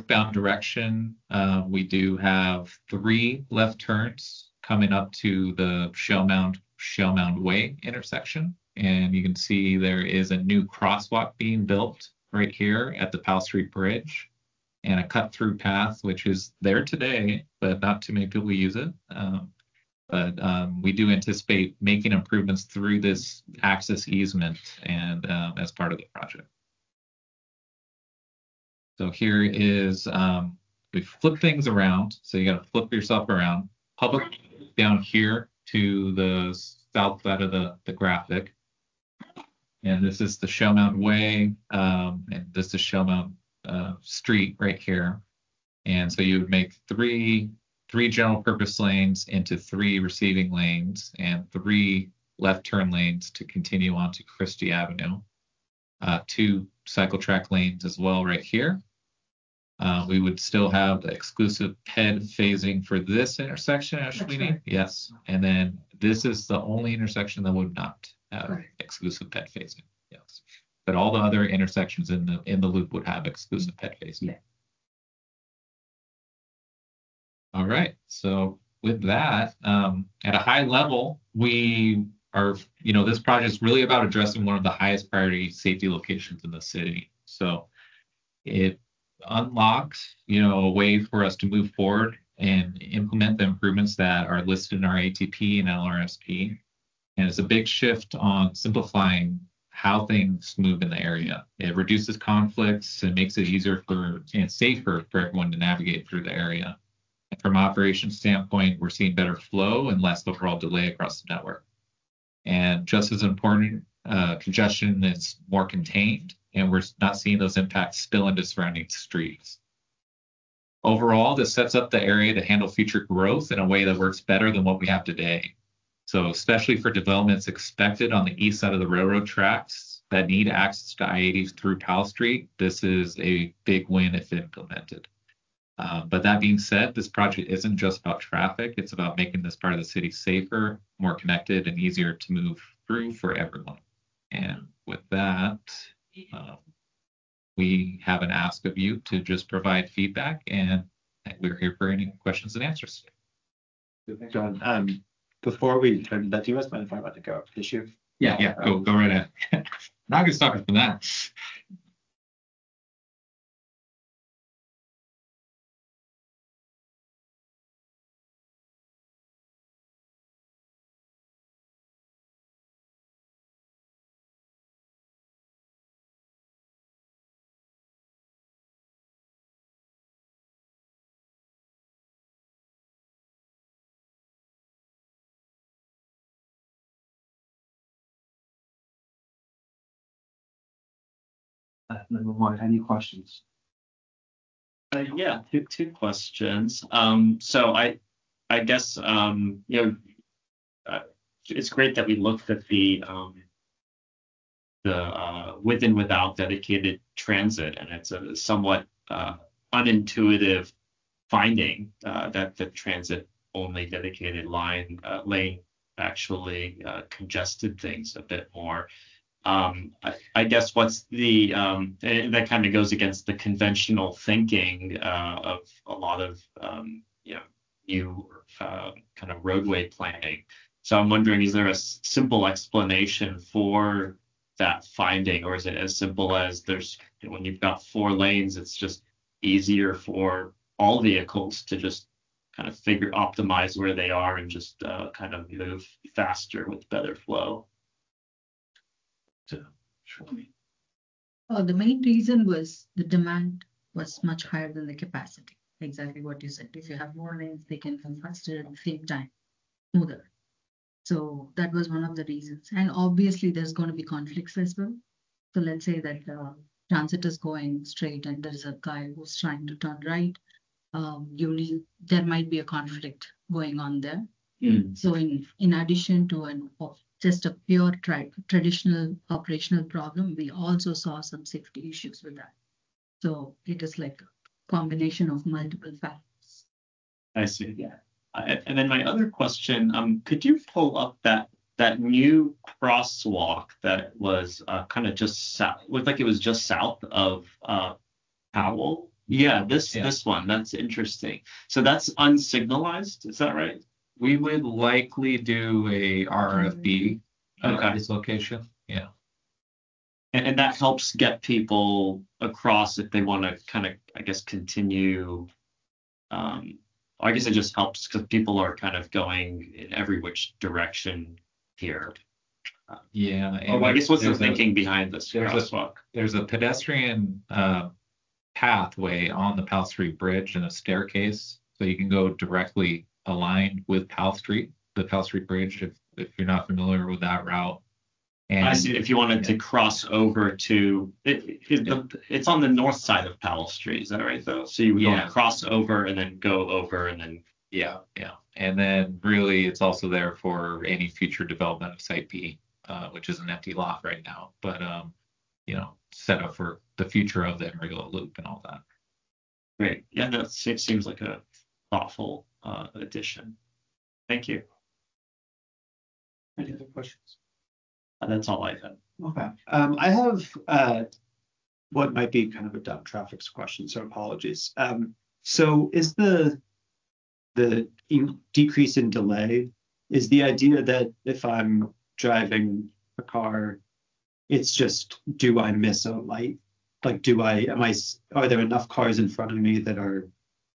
northbound direction, we do have 3 left turns coming up to the Shell Mound Way intersection. And you can see there is a new crosswalk being built right here at the Powell Street Bridge, and a cut-through path, which is there today, but not too many people use it. But we do anticipate making improvements through this access easement and as part of the project. So here is, we flip things around. So you got to flip yourself around. Public down here to the south side of the graphic. And this is the Shell Mound Way, and this is Shell Mound Street right here. And so you would make three general purpose lanes into 3 receiving lanes and 3 left turn lanes to continue on to Christie Avenue. 2 cycle track lanes as well right here. We would still have the exclusive PED phasing for this intersection, Ashwini. Right. Yes. And then this is the only intersection that would not have exclusive PED phasing. Yes. But all the other intersections in the loop would have exclusive PED phasing. Yeah. All right. So with that, at a high level, we are, this project is really about addressing one of the highest priority safety locations in the city. So it unlocks, a way for us to move forward and implement the improvements that are listed in our ATP and LRSP. And it's a big shift on simplifying how things move in the area. It reduces conflicts and makes it easier and safer for everyone to navigate through the area. And from an operations standpoint, we're seeing better flow and less overall delay across the network. And just as important, congestion is more contained, and we're not seeing those impacts spill into surrounding streets. Overall, this sets up the area to handle future growth in a way that works better than what we have today. So especially for developments expected on the east side of the railroad tracks that need access to I-80 through Powell Street, this is a big win if implemented. But that being said, this project isn't just about traffic. It's about making this part of the city safer, more connected, and easier to move through for everyone. And with that, we have an ask of you to just provide feedback, and we're here for any questions and answers. Thanks, John. Before we turn that, do you guys mind if I'm about to go issue? Yeah, go right ahead. Not gonna stop it from that. Number 1, any questions? Yeah, two questions. So I guess it's great that we looked at the with and without dedicated transit, and it's a somewhat unintuitive finding that the transit only dedicated lane actually congested things a bit more. I guess what's the that kind of goes against the conventional thinking of a lot of new kind of roadway planning. So I'm wondering, is there a simple explanation for that finding, or is it as simple as when you've got 4 lanes, it's just easier for all vehicles to just kind of optimize where they are and just kind of move faster with better flow? The main reason was the demand was much higher than the capacity. Exactly what you said. If you have more lanes, they can come faster at the same time, smoother. So that was one of the reasons. And obviously, there's going to be conflicts as well. So let's say that transit is going straight and there's a guy who's trying to turn right. There might be a conflict going on there. So in addition to just a pure traditional operational problem, we also saw some safety issues with that. So it is like a combination of multiple factors. I see. Yeah. And then my other question, could you pull up that new crosswalk that was kind of just south, looked like it was just south of Powell? Yeah, this one, that's interesting. So that's unsignalized, is that right? We would likely do a RFB Okay. at this location. Yeah. And that helps get people across if they want to kind of, I guess, continue. I guess it just helps because people are kind of going in every which direction here. Yeah. Oh, I guess what's the thinking behind this crosswalk? There's a pedestrian pathway on the Powell Street Bridge and a staircase, so you can go directly aligned with Powell Street, the Powell Street Bridge, if you're not familiar with that route. And I see. If you wanted to cross over to it's on the north side of Powell Street, is that right though? So you would want to cross over and then go over and then yeah. And then really it's also there for any future development of Site B, which is an empty lot right now, but set up for the future of the Emeryville Loop and all that. Great. Yeah, it seems like a thoughtful addition. Thank you. Any other questions? That's all I have. Okay. I have what might be kind of a dumb traffic question, so apologies. So is the decrease in delay, is the idea that if I'm driving a car, it's just, do I miss a light? Like, are there enough cars in front of me that are,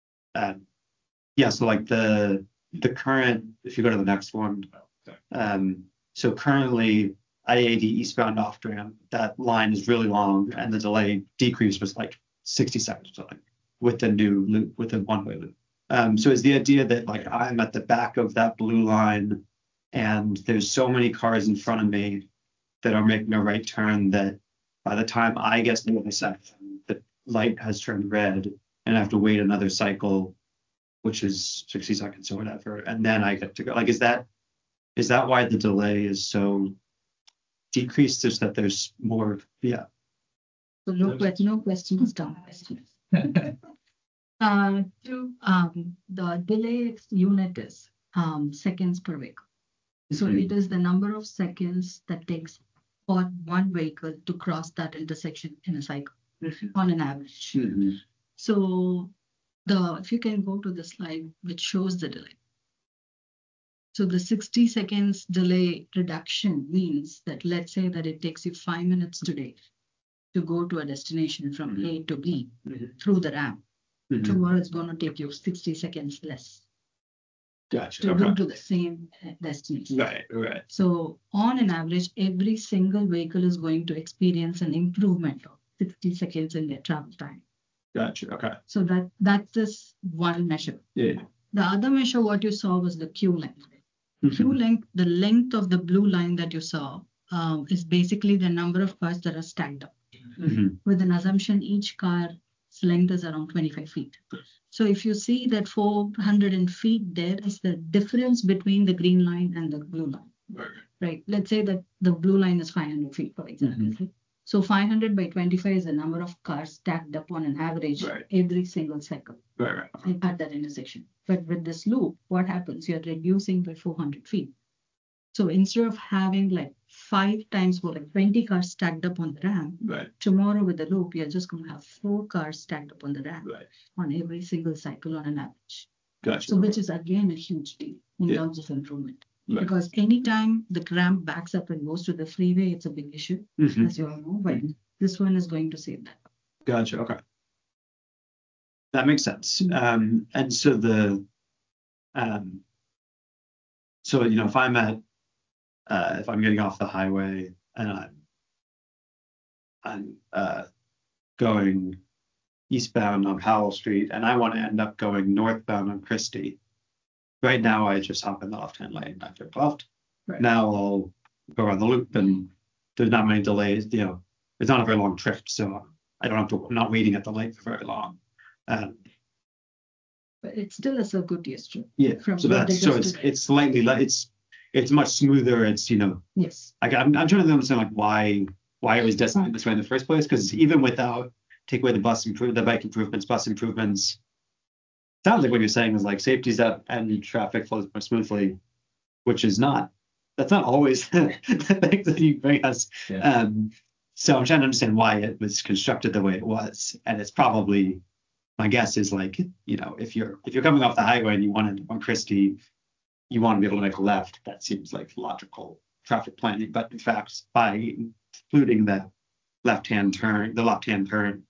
so like the current, if you go to the next one, so currently I-80 eastbound off ramp, that line is really long and the delay decrease was like 60 seconds or something with the new loop, with the one-way loop. So is the idea that like I'm at the back of that blue line and there's so many cars in front of me that are making a right turn that by the time I get to the section, the light has turned red and I have to wait another cycle, which is 60 seconds or whatever, and then I get to go. Like, is that why the delay is so decreased, is that there's more? Yeah. So no questions, dumb questions. The delay unit is seconds per vehicle. So it is the number of seconds that takes for one vehicle to cross that intersection in a cycle on an average. So if you can go to the slide which shows the delay. So the 60 seconds delay reduction means that, let's say that it takes you 5 minutes today to go to a destination from A to B through the ramp. Tomorrow it's going to take you 60 seconds less. Gotcha. To go to the same destination. Right. So on an average, every single vehicle is going to experience an improvement of 60 seconds in their travel time. Gotcha. Okay. So that's this one measure. Yeah. The other measure, what you saw was the queue length. Queue length, the length of the blue line that you saw is basically the number of cars that are stacked up. With an assumption each car's length is around 25 feet. So if you see that 400 feet, there is the difference between the green line and the blue line. Right. Let's say that the blue line is 500 feet, for example. So 500 by 25 is the number of cars stacked up on an average every single cycle at that intersection. But with this loop, what happens? You're reducing by 400 feet. So instead of having like 5 times more, like 20 cars stacked up on the ramp, tomorrow with the loop, you're just going to have 4 cars stacked up on the ramp on every single cycle on an average. Gotcha. So which is again a huge deal in terms of improvement. Because anytime the ramp backs up and goes to the freeway, it's a big issue, as you all know. But this one is going to save that. Gotcha. Okay. That makes sense. And so if I'm getting off the highway and I'm going eastbound on Powell Street and I want to end up going northbound on Christie. Right now, I just hop in the left-hand lane. I flip left. Now I'll go around the loop, and there's not many delays. It's not a very long trip, so I don't have to. I'm not waiting at the light for very long. But it's still a circuitous trip. Yeah. It's slightly it's much smoother. It's Yes. I'm trying to understand like why it was designated this way in the first place, because even without take away the bike improvements, bus improvements. Sounds like what you're saying is like safety's up and traffic flows more smoothly, which is not. That's not always the thing that you bring us. So I'm trying to understand why it was constructed the way it was, and it's probably my guess is like, if you're coming off the highway and you want to on Christie, you want to be able to make a left. That seems like logical traffic planning. But in fact, by including the left-hand turns in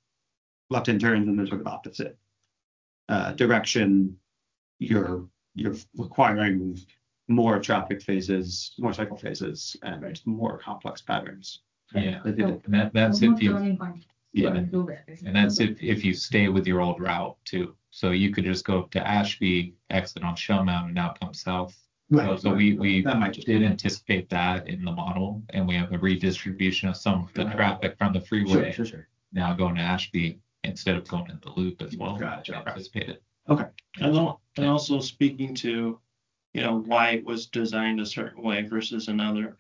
the sort of opposite direction, you're requiring more traffic phases, more cycle phases, and more complex patterns. Yeah, and that's if you. Yeah, and that's if you stay with your old route too. So you could just go up to Ashby, exit on Shell Mountain, and now come south. Right. So we did anticipate that in the model, and we have a redistribution of some of the traffic from the freeway now going to Ashby instead of going in the loop as well. Anticipated. Okay. And also speaking to, why it was designed a certain way versus another.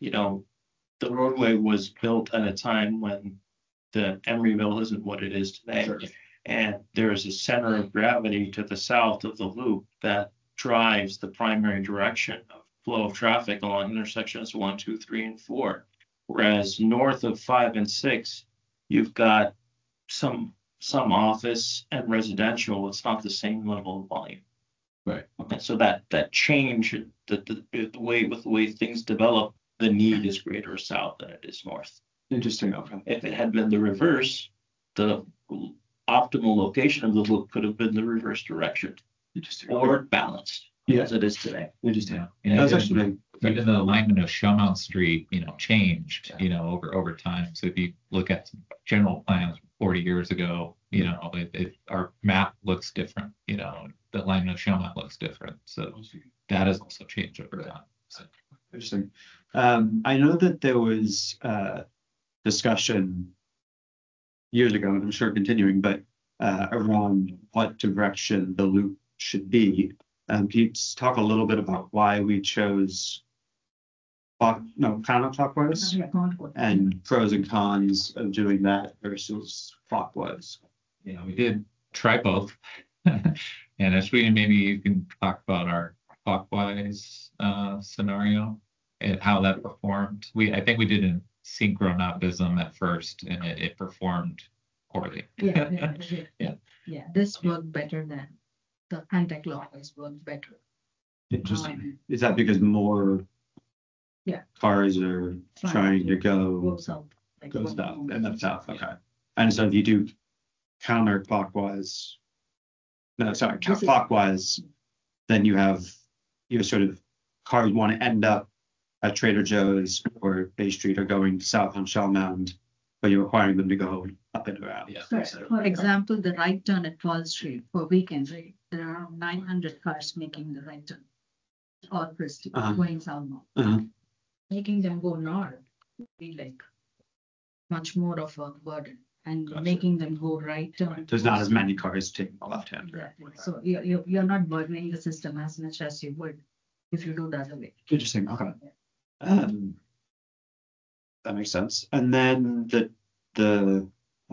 The roadway was built at a time when the Emeryville isn't what it is today. Sure. And there is a center of gravity to the south of the loop that drives the primary direction of flow of traffic along intersections 1, 2, 3, and 4. Whereas north of 5 and 6, you've got some office and residential. It's not the same level of volume. Right. Okay. So that change, the way things develop, the need is greater south than it is north. Interesting. Okay. If it had been the reverse, the optimal location of the loop could have been the reverse direction. Interesting. Or balanced, as it is today. Interesting. Yeah. That's actually even the alignment of Shell Mountain Street, changed, over time. So if you look at general plans 40 years ago, our map looks different. The alignment of Shell Mountain looks different. So that has also changed over time. So. Interesting. I know that there was discussion years ago, and I'm sure continuing, but around what direction the loop should be. Can you talk a little bit about why we chose counterclockwise and pros and cons of doing that versus clockwise? We did try both. And Ashwini, maybe you can talk about our clockwise scenario and how that performed. I think we did in synchronoptism at first, and it performed poorly. Yeah. This worked better than the anti-clockwise worked better. Interesting. Is that because more cars are trying to go south and then south? Okay. And so if you do clockwise, then you have sort of cars want to end up at Trader Joe's or Bay Street or going south on Shell Mound, but you're requiring them to go up and around. Yeah. For example, the right turn at Fall Street for weekends, right? There are 900 cars making the right turn or Christie going southbound. Making them go north would be like much more of a burden, and making them go right turn. There's not as many cars taking the left hand. Exactly. So you're not burdening the system as much as you would if you do the other way. Interesting. Okay. That makes sense. And then the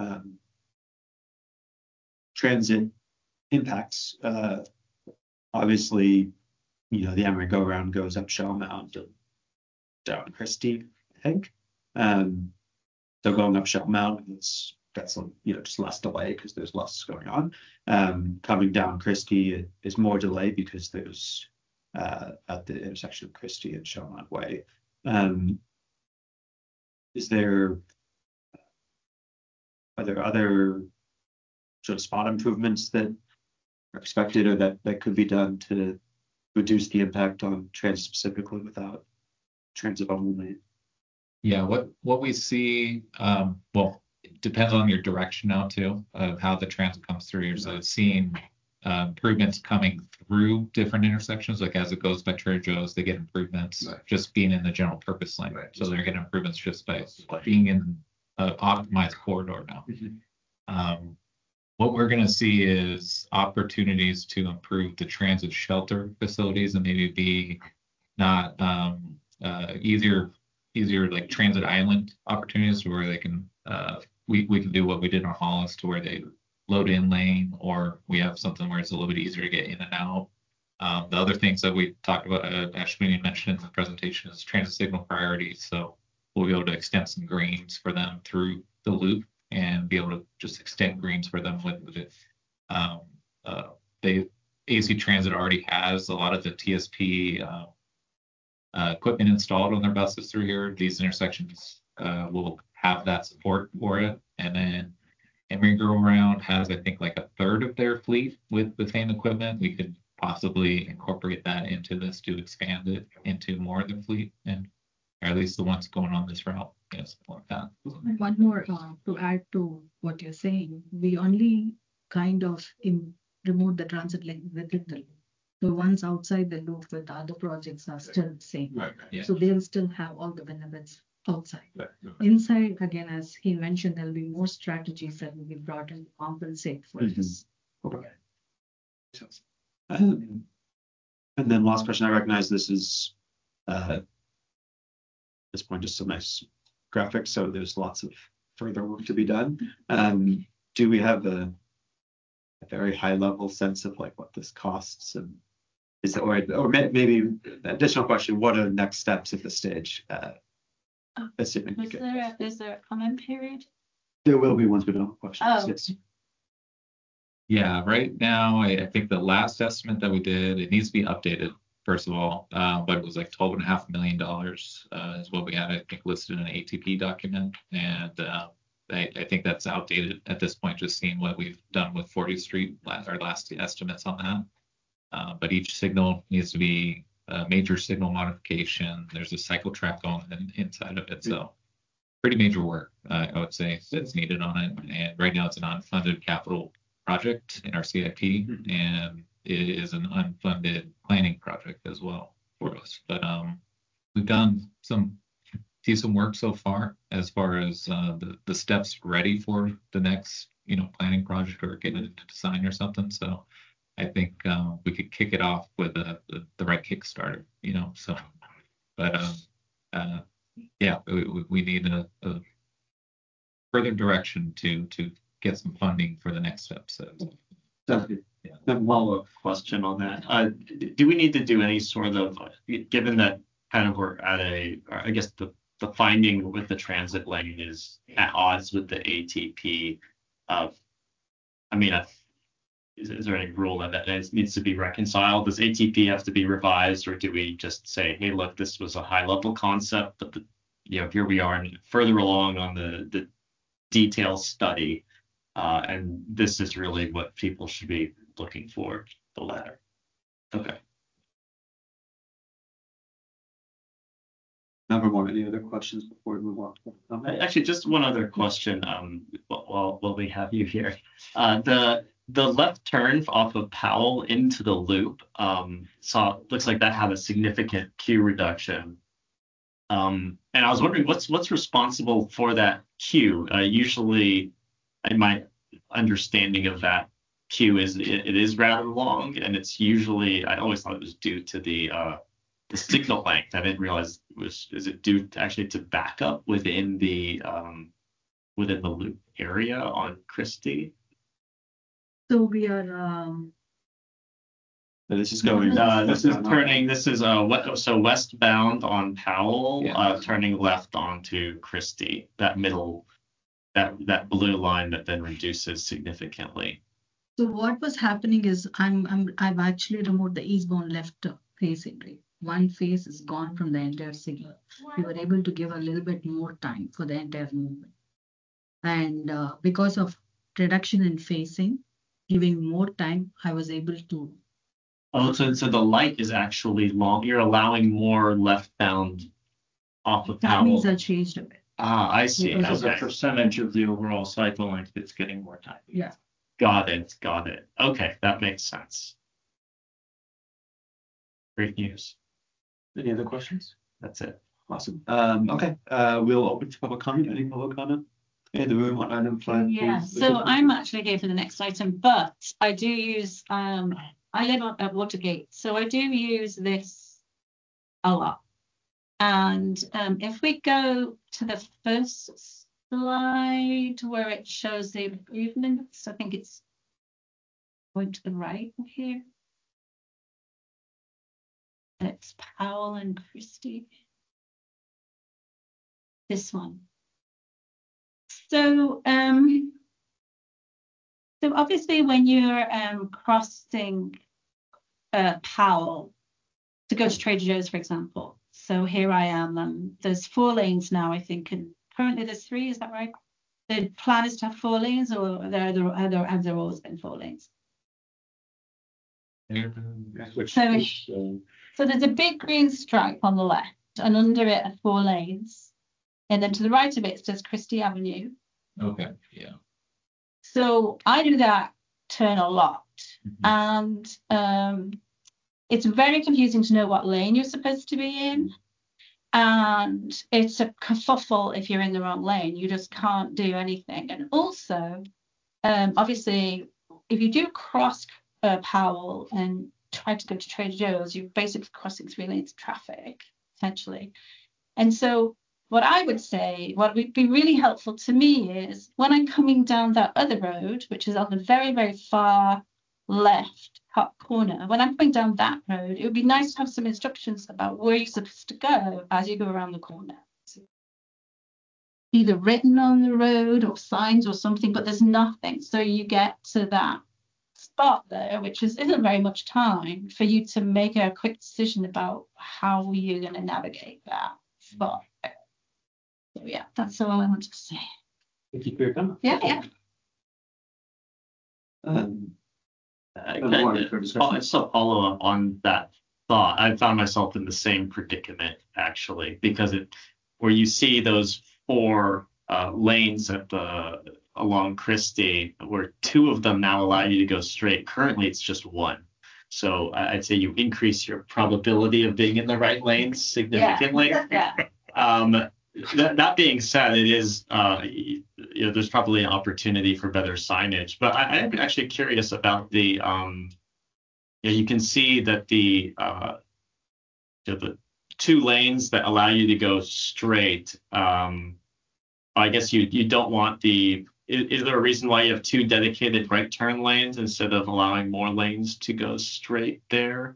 transit impacts. Obviously, the Emery go around goes up Shell Mound and down Christie, I think. So going up Shell Mound, that's just less delay because there's less going on. Coming down Christie is more delay because there's at the intersection of Christie and Shell Mound Way. Are there other sort of spot improvements that are expected or that could be done to reduce the impact on transit specifically without transit only? Yeah, what we see, it depends on your direction now too, of how the transit comes through. So seeing improvements coming through different intersections, like as it goes by Trader Joe's, they get improvements just being in the general purpose lane. Right. So they're getting improvements just by being in an optimized corridor now. What we're going to see is opportunities to improve the transit shelter facilities and maybe be not easier like transit island opportunities where they can we can do what we did on Hollis to where they load in lane, or we have something where it's a little bit easier to get in and out. The other things that we talked about, Ashwini mentioned in the presentation, is transit signal priorities. So we'll be able to extend some greens for them through the loop and be able to just extend greens for them with Um, they AC Transit already has a lot of the TSP equipment installed on their buses through here. These intersections will have that support for it. And then Emery Go Around has, I think, like a third of their fleet with the same equipment. We could possibly incorporate that into this to expand it into more of the fleet, and or at least the ones going on this route. Yes, like that. One more to add to what you're saying, we only kind of remove the transit lane within the loop. The ones outside the loop with the other projects are still the same. Right. Yeah. So they'll still have all the benefits outside. Right. Inside, again, as he mentioned, there'll be more strategies that will be brought in to compensate for this. Okay. And then last question, I recognize this is at this point just some nice graphics, so there's lots of further work to be done. Do we have a very high level sense of like what this costs, and is it, or maybe additional question, what are next steps at this stage? Assuming is there a comment period? There will be once we don't have questions. Oh. Yes. Yeah, right now, I think the last estimate that we did, it needs to be updated, first of all, but it was like $12.5 million is what we had, I think, listed in an ATP document. And I think that's outdated at this point, just seeing what we've done with 40th Street, our last estimates on that. But each signal needs to be a major signal modification. There's a cycle track going inside of it. So pretty major work, I would say, that's needed on it. And right now it's an unfunded capital project in our CIP, and it is an unfunded planning project as well for us. But we've done some decent work so far as the steps ready for the next planning project or get it into design or something. So I think we could kick it off with the right Kickstarter, so but yeah, we need a further direction to get some funding for the next step. So yeah. Then follow-up question on that. Do we need to do any sort of, given that kind of we're at I guess the finding with the transit lane is at odds with the ATP is there any rule that needs to be reconciled? Does ATP have to be revised, or do we just say, hey, look, this was a high level concept, but here we are and further along on the detail study, and this is really what people should be looking for, the latter. Okay. Number one, any other questions before we move on? Actually, just one other question while we have you here. The left turn off of Powell into the loop, looks like that had a significant queue reduction. And I was wondering what's responsible for that queue. Usually, in my understanding of that queue is it is rather long, and it's usually, I always thought it was due to the signal length. I didn't realize is it due to backup within the loop area on Christie? So we are. This is going. This is turning. This is westbound on Powell, turning left onto Christie. That middle, that blue line that then reduces significantly. So what was happening is I've actually removed the eastbound left facing, right? One phase is gone from the entire signal. We were able to give a little bit more time for the entire movement. And because of reduction in facing, giving more time, I was able to. Oh, so the light is actually long. You're allowing more left-bound off of Powell. Timings are changed a bit. I see. As a percentage of the overall cycle length, it's getting more time. Yeah. Got it. Okay, that makes sense. Great news. Any other questions? That's it. Awesome. Okay. We'll open to public comment. Any public comment in the room on item 5? Yeah. So I'm actually here for the next item, but I do use I live at Watergate, so I do use this a lot. And if we go to the first slide where it shows the improvements, I think it's going to the right here. It's Powell and Christie. This one. So So obviously when you're crossing Powell to go to Trader Joe's, for example. So here I am, there's 4 lanes now, I think, and currently there's 3, is that right? The plan is to have 4 lanes, or have there always been 4 lanes? So there's a big green stripe on the left, and under it are 4 lanes. And then to the right of it says Christie Avenue. Okay, yeah. So I do that turn a lot. And it's very confusing to know what lane you're supposed to be in. And it's a kerfuffle if you're in the wrong lane. You just can't do anything. And also, obviously, if you do cross Powell and try to go to Trader Joe's, you're basically crossing 3 lanes of traffic, essentially. And so what I would say, what would be really helpful to me is when I'm coming down that other road, which is on the very, very far left top corner, when I'm coming down that road, it would be nice to have some instructions about where you're supposed to go as you go around the corner. Either written on the road or signs or something, but there's nothing. So you get to that spot there, which isn't very much time for you to make a quick decision about how you're going to navigate that spot. So yeah, that's all I wanted to say. Thank you for your comment. Yeah. Just a follow up on that thought. I found myself in the same predicament actually, because where you see those 4 lanes along Christie, where 2 of them now allow you to go straight. Currently, it's just 1. So I'd say you increase your probability of being in the right lanes significantly. Yeah. That being said, it is there's probably an opportunity for better signage. But I'm actually curious about the you can see that the 2 lanes that allow you to go straight. I guess you don't want the. Is there a reason why you have 2 dedicated right turn lanes instead of allowing more lanes to go straight there?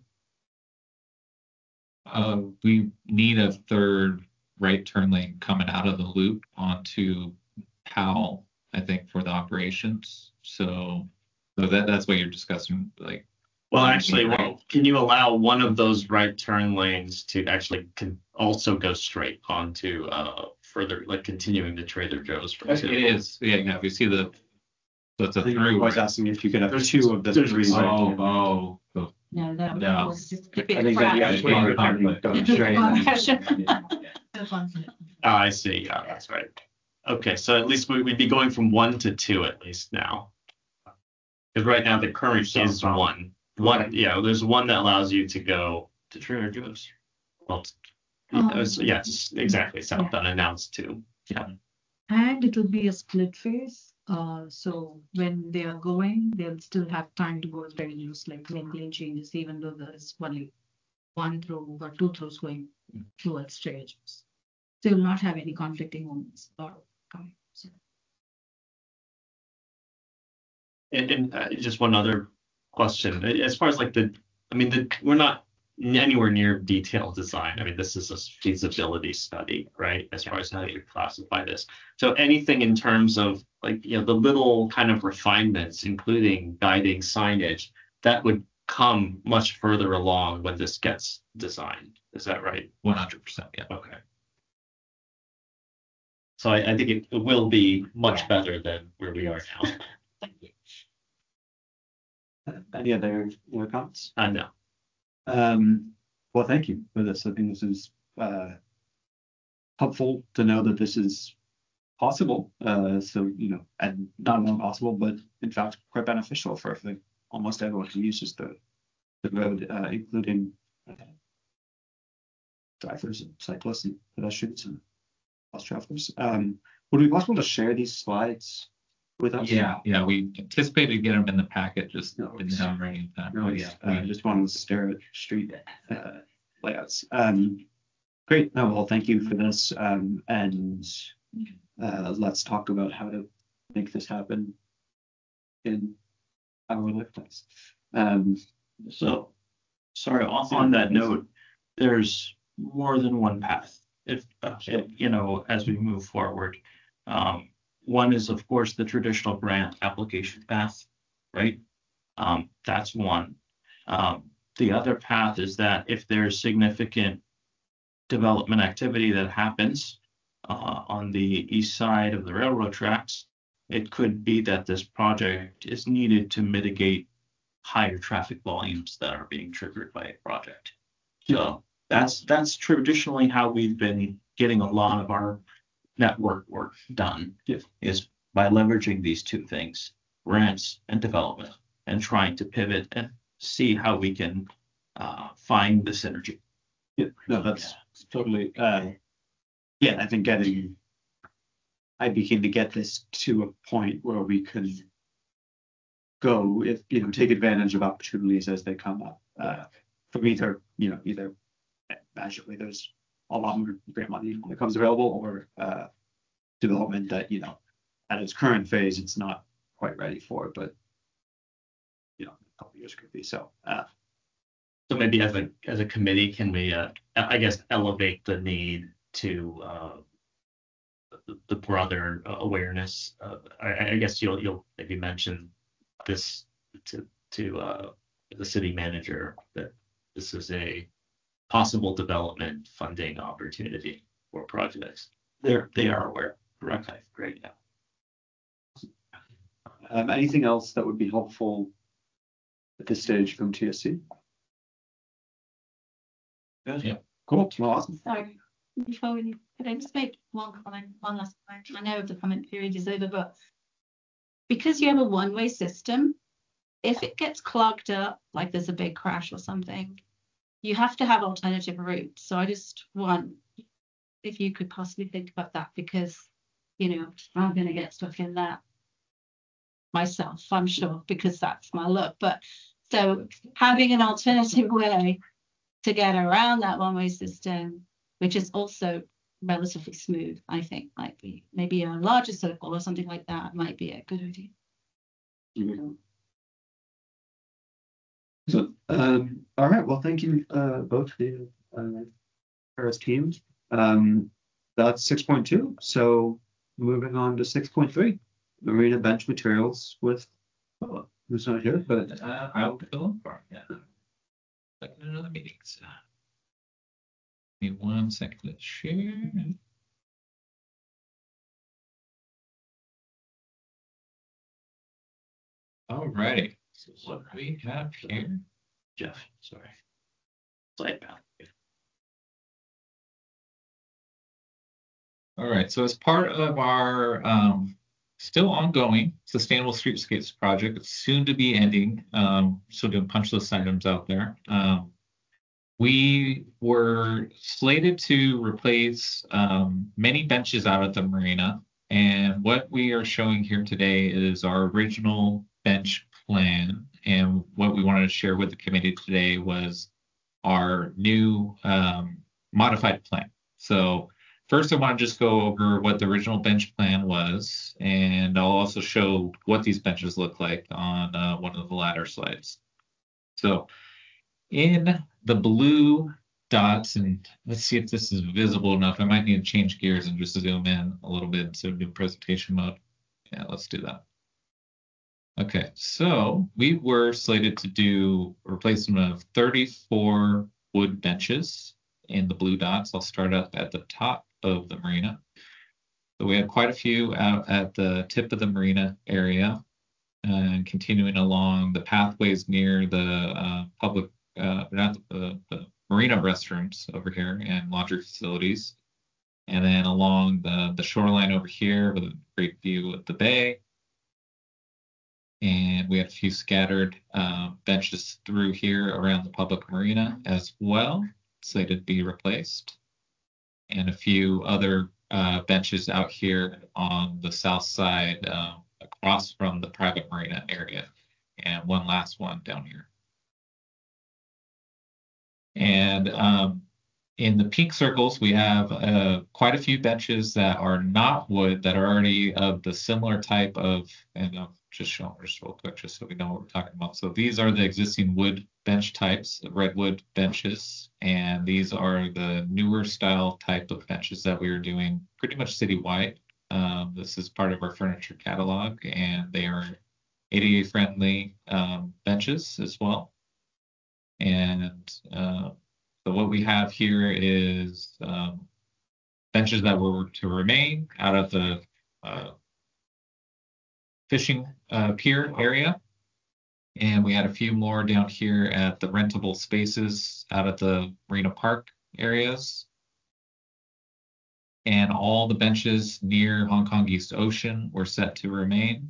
We need a 3rd right turn lane coming out of the loop onto Powell, I think, for the operations. So that's what you're discussing, like. Well, actually, can you allow one of those right turn lanes to actually also go straight onto further, like continuing to Trader Joe's? For example? It is. Yeah. If you see so it's a through. I was asking if you could have 2 of the 3. No, that was just a bit. I think that you I see. Yeah, that's right. Okay, so at least we'd be going from 1 to 2 at least now. Because right now the current is 1. There's 1 that allows you to go to Trader Joe's. Well, exactly. South unannounced too. Yeah. And it will be a split phase. So when they are going, they'll still have time to go to Trader Joe's, like make lane changes, even though there's only 1 throw or 2 throws going towards Trader Joe's. So you'll not have any conflicting moments or coming. So. And just one other question, as far as like we're not anywhere near detailed design. I mean, this is a feasibility study, right? As far as how you classify this. So anything in terms of like, the little kind of refinements, including guiding signage, that would come much further along when this gets designed. Is that right? 100%. Yeah. Okay. So I think it will be much better than where we are now. Any other comments? No. Well, thank you for this. I think this is helpful to know that this is possible. And not only possible, but in fact quite beneficial for almost everyone who uses the road, including drivers and cyclists and pedestrians and bus travelers. Would it be possible to share these slides with us? Yeah. We anticipated to get them in the packet, just didn't have them ready in time. I just wanted to stare at street layouts. Great. No, well, thank you for this. And let's talk about how to make this happen in our lifetimes. So, sorry, on that note, there's more than one path. If as we move forward, one is of course the traditional grant application path, right? That's one. The other path is that if there's significant development activity that happens on the east side of the railroad tracks, it could be that this project is needed to mitigate higher traffic volumes that are being triggered by a project. So that's traditionally how we've been getting a lot of our network work done, is by leveraging these two things, grants and development, and trying to pivot and see how we can find the synergy. Yeah, no, that's totally. Yeah, I think I'd be keen to get this to a point where we can go, if take advantage of opportunities as they come up. From either magically there's a lot more grant money that comes available, or development that at its current phase it's not quite ready for, but a couple of years could be. So maybe as a committee, can we I guess elevate the need to the broader awareness? I guess you'll maybe mention this to the city manager, that this is a possible development funding opportunity for projects. They are aware. Correct. Okay, great. Yeah. Anything else that would be helpful at this stage from TSC? Yeah. Cool. Well, awesome. Sorry, before we could I just make one last comment? I know the comment period is over, but because you have a one-way system, if it gets clogged up, like there's a big crash or something, you have to have alternative routes. So I just want, if you could possibly think about that, because I'm going to get stuck in that myself, I'm sure, because that's my luck. But so having an alternative way to get around that one-way system, which is also relatively smooth, I think might be maybe a larger circle or something like that might be a good idea. Mm-hmm. So, all right. Well, thank you both, the Paris teams. That's 6.2. So moving on to 6.3, marina bench materials with who's not here, but I'll fill in for him. Yeah. Like in another meeting. So. Give me 1 second to share. All righty. So what we have here, Jeff, sorry. Slide back. All right. So as part of our still ongoing Sustainable Streetscapes project, it's soon to be ending. Still doing punch list items out there. We were slated to replace many benches out at the marina. And what we are showing here today is our original bench plan. And what we wanted to share with the committee today was our new modified plan. So first, I want to just go over what the original bench plan was, and I'll also show what these benches look like on one of the latter slides. So in the blue dots, and let's see if this is visible enough. I might need to change gears and just zoom in a little bit instead of doing presentation mode. Yeah, let's do that. Okay, so we were slated to do a replacement of 34 wood benches in the blue dots. I'll start up at the top of the marina. So we have quite a few out at the tip of the marina area, and continuing along the pathways near the public, the marina restrooms over here and laundry facilities, and then along the shoreline over here with a great view of the bay. And we have a few scattered benches through here around the public marina as well, slated to be replaced. And a few other benches out here on the south side across from the private marina area. And one last one down here. And in the pink circles, we have quite a few benches that are not wood, that are already of the similar type of, and I'll just show them just real quick, just so we know what we're talking about. So these are the existing wood bench types, the redwood benches, and these are the newer style type of benches that we are doing pretty much citywide. This is part of our furniture catalog, and they are ADA friendly benches as well. And so what we have here is benches that were to remain out of the fishing pier area. And we had a few more down here at the rentable spaces out at the Marina Park areas. And all the benches near Hong Kong East Ocean were set to remain.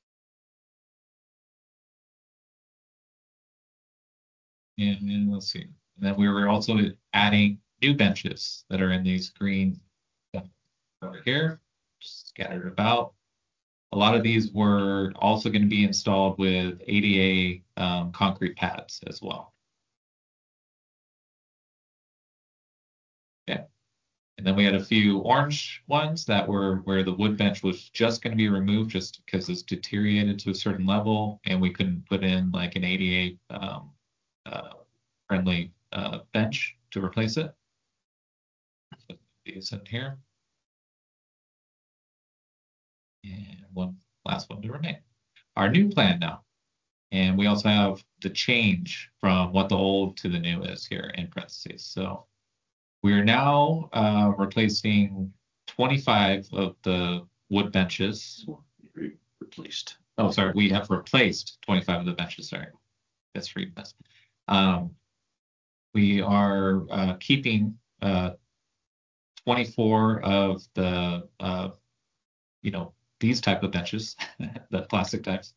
And let's see. And then we were also adding new benches that are in these green over here, just scattered about. A lot of these were also going to be installed with ADA concrete pads as well. Okay. And then we had a few orange ones that were where the wood bench was just going to be removed just because it's deteriorated to a certain level and we couldn't put in like an ADA friendly bench to replace it. So these in here. And one last one to remain. Our new plan now. And we also have the change from what the old to the new is here in parentheses. So we are now replacing 25 of the wood benches. Replaced. Oh, sorry. We have replaced 25 of the benches. Sorry. That's free. We are keeping 24 of the, these type of benches, the plastic types.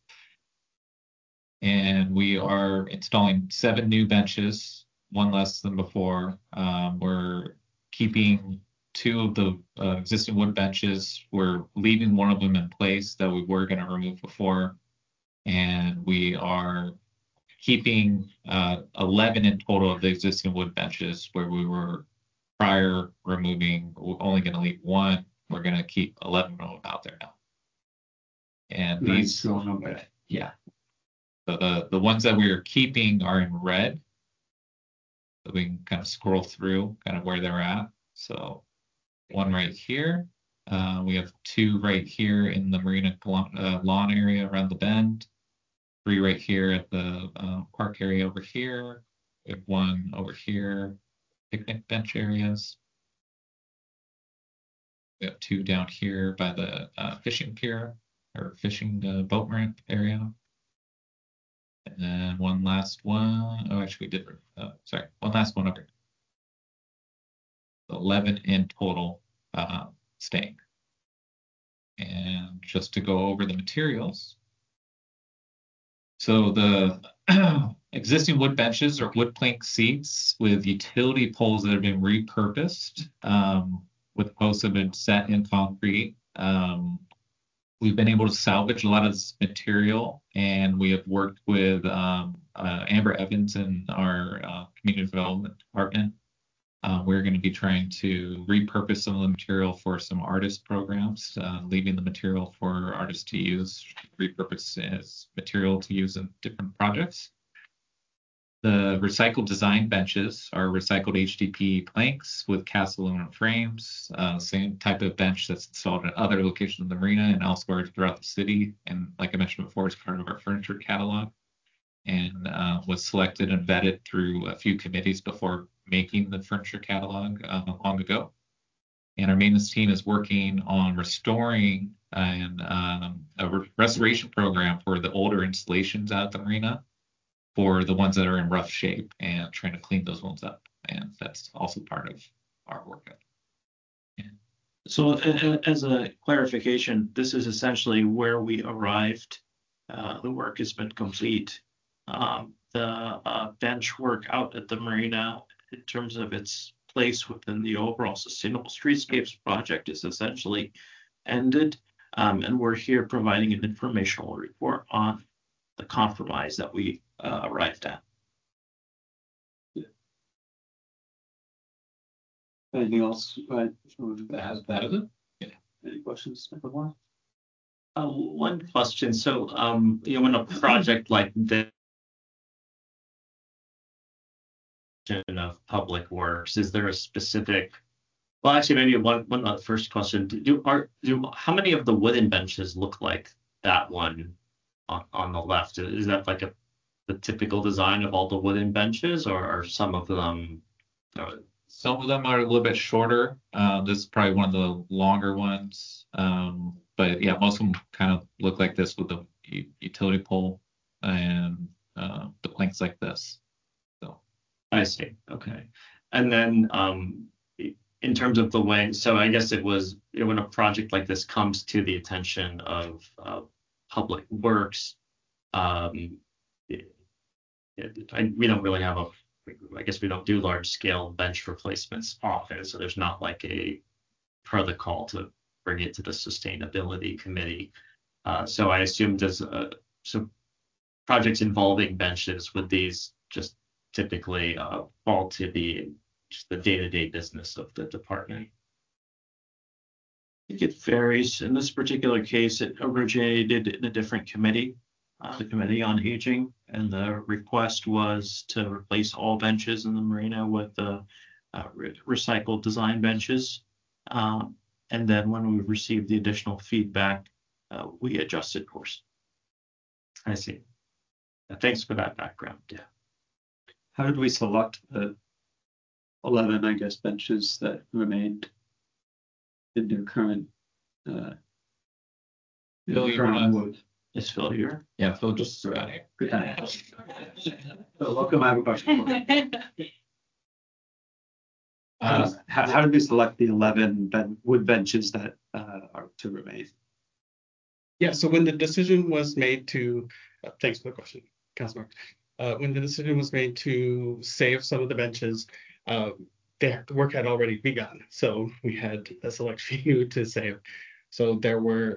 And we are installing 7 new benches, one less than before. We're keeping 2 of the existing wood benches. We're leaving one of them in place that we were going to remove before. And we are keeping 11 in total of the existing wood benches where we were prior removing, we're only going to leave 1. We're going to keep 11 of them out there now. And these going away. Yeah. So the ones that we are keeping are in red. So we can kind of scroll through kind of where they're at. So 1 right here. We have 2 right here in the Marina lawn area around the bend. 3 right here at the park area over here. We have 1 over here, picnic bench areas. We have 2 down here by the fishing pier or fishing boat ramp area. And then 1 last one. Oh, actually, we did. Sorry, 1 last one over here. 11 in total staying. And just to go over the materials. So the existing wood benches are wood plank seats with utility poles that have been repurposed. With posts that have been set in concrete. We've been able to salvage a lot of this material, and we have worked with Amber Evans in our community development department. We're going to be trying to repurpose some of the material for some artist programs, leaving the material for artists to use, repurpose as material to use in different projects. The recycled design benches are recycled HDPE planks with cast aluminum frames, same type of bench that's installed at other locations of the marina and elsewhere throughout the city. And like I mentioned before, it's part of our furniture catalog and was selected and vetted through a few committees before making the furniture catalog long ago. And our maintenance team is working on restoring and a restoration program for the older installations out at the marina, for the ones that are in rough shape and trying to clean those ones up. And that's also part of our work. Yeah. So as a clarification, this is essentially where we arrived. The work has been complete. The bench work out at the marina in terms of its place within the overall Sustainable Streetscapes project is essentially ended. And we're here providing an informational report on the compromise that we arrived at. Anything else? That is it. Yeah. Any questions? One question. So, in a project like this of public works, is there a specific? Well, actually, maybe one first question. How many of the wooden benches look like that one on the left. Is that like the typical design of all the wooden benches, or are some of them? Some of them are a little bit shorter. This is probably one of the longer ones. But yeah, most of them kind of look like this with the utility pole and the planks like this. So I see. Okay. And then in terms of the way, so I guess it was when a project like this comes to the attention of Public Works, we don't really have I guess we don't do large scale bench replacements often, so there's not like a protocol to bring it to the sustainability committee. So I assume so projects involving benches, would these just typically fall to just the day-to-day business of the department? I think it varies. In this particular case, it originated in a different committee, the Committee on Aging, and the request was to replace all benches in the marina with recycled design benches. And then when we received the additional feedback, we adjusted course. I see. Thanks for that background. Yeah. How did we select the 11, I guess, benches that remained in their current Phil, wood? Is Phil here? Yeah, Phil just got here. So welcome, I have a question. How did we select the 11 wood benches that are to remain? Yeah, so when the decision was made to, thanks for the question, Councilor. When the decision was made to save some of the benches, the work had already begun. So we had a select few to save. So there were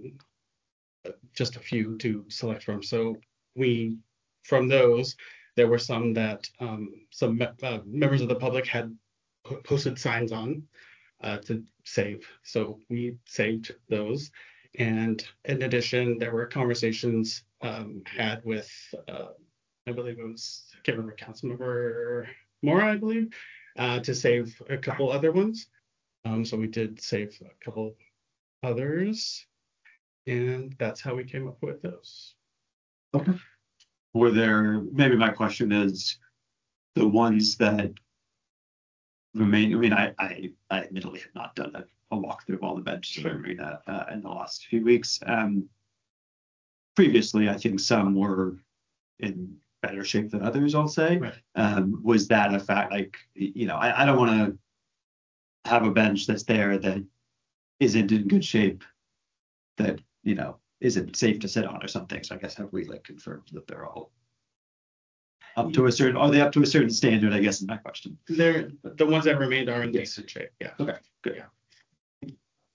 just a few to select from. So from those, there were some that some members of the public had posted signs on to save. So we saved those. And in addition, there were conversations had with, I believe it was, I can't remember, Councilmember Mora, I believe, to save a couple other ones. So we did save a couple others, and that's how we came up with those. Okay. Maybe my question is, the ones that remain, I mean, I admittedly have not done a walkthrough of all the benches in the marina in the last few weeks. Previously, I think some were in better shape than others, I'll say. Right. Was that a fact? Like, I don't want to have a bench that's there that isn't in good shape, that, isn't safe to sit on or something. So I guess have we confirmed that they're all up to a certain, are they up to a certain standard, I guess is my question. They're the ones that remained are in decent shape. Yeah. Okay, good. Yeah.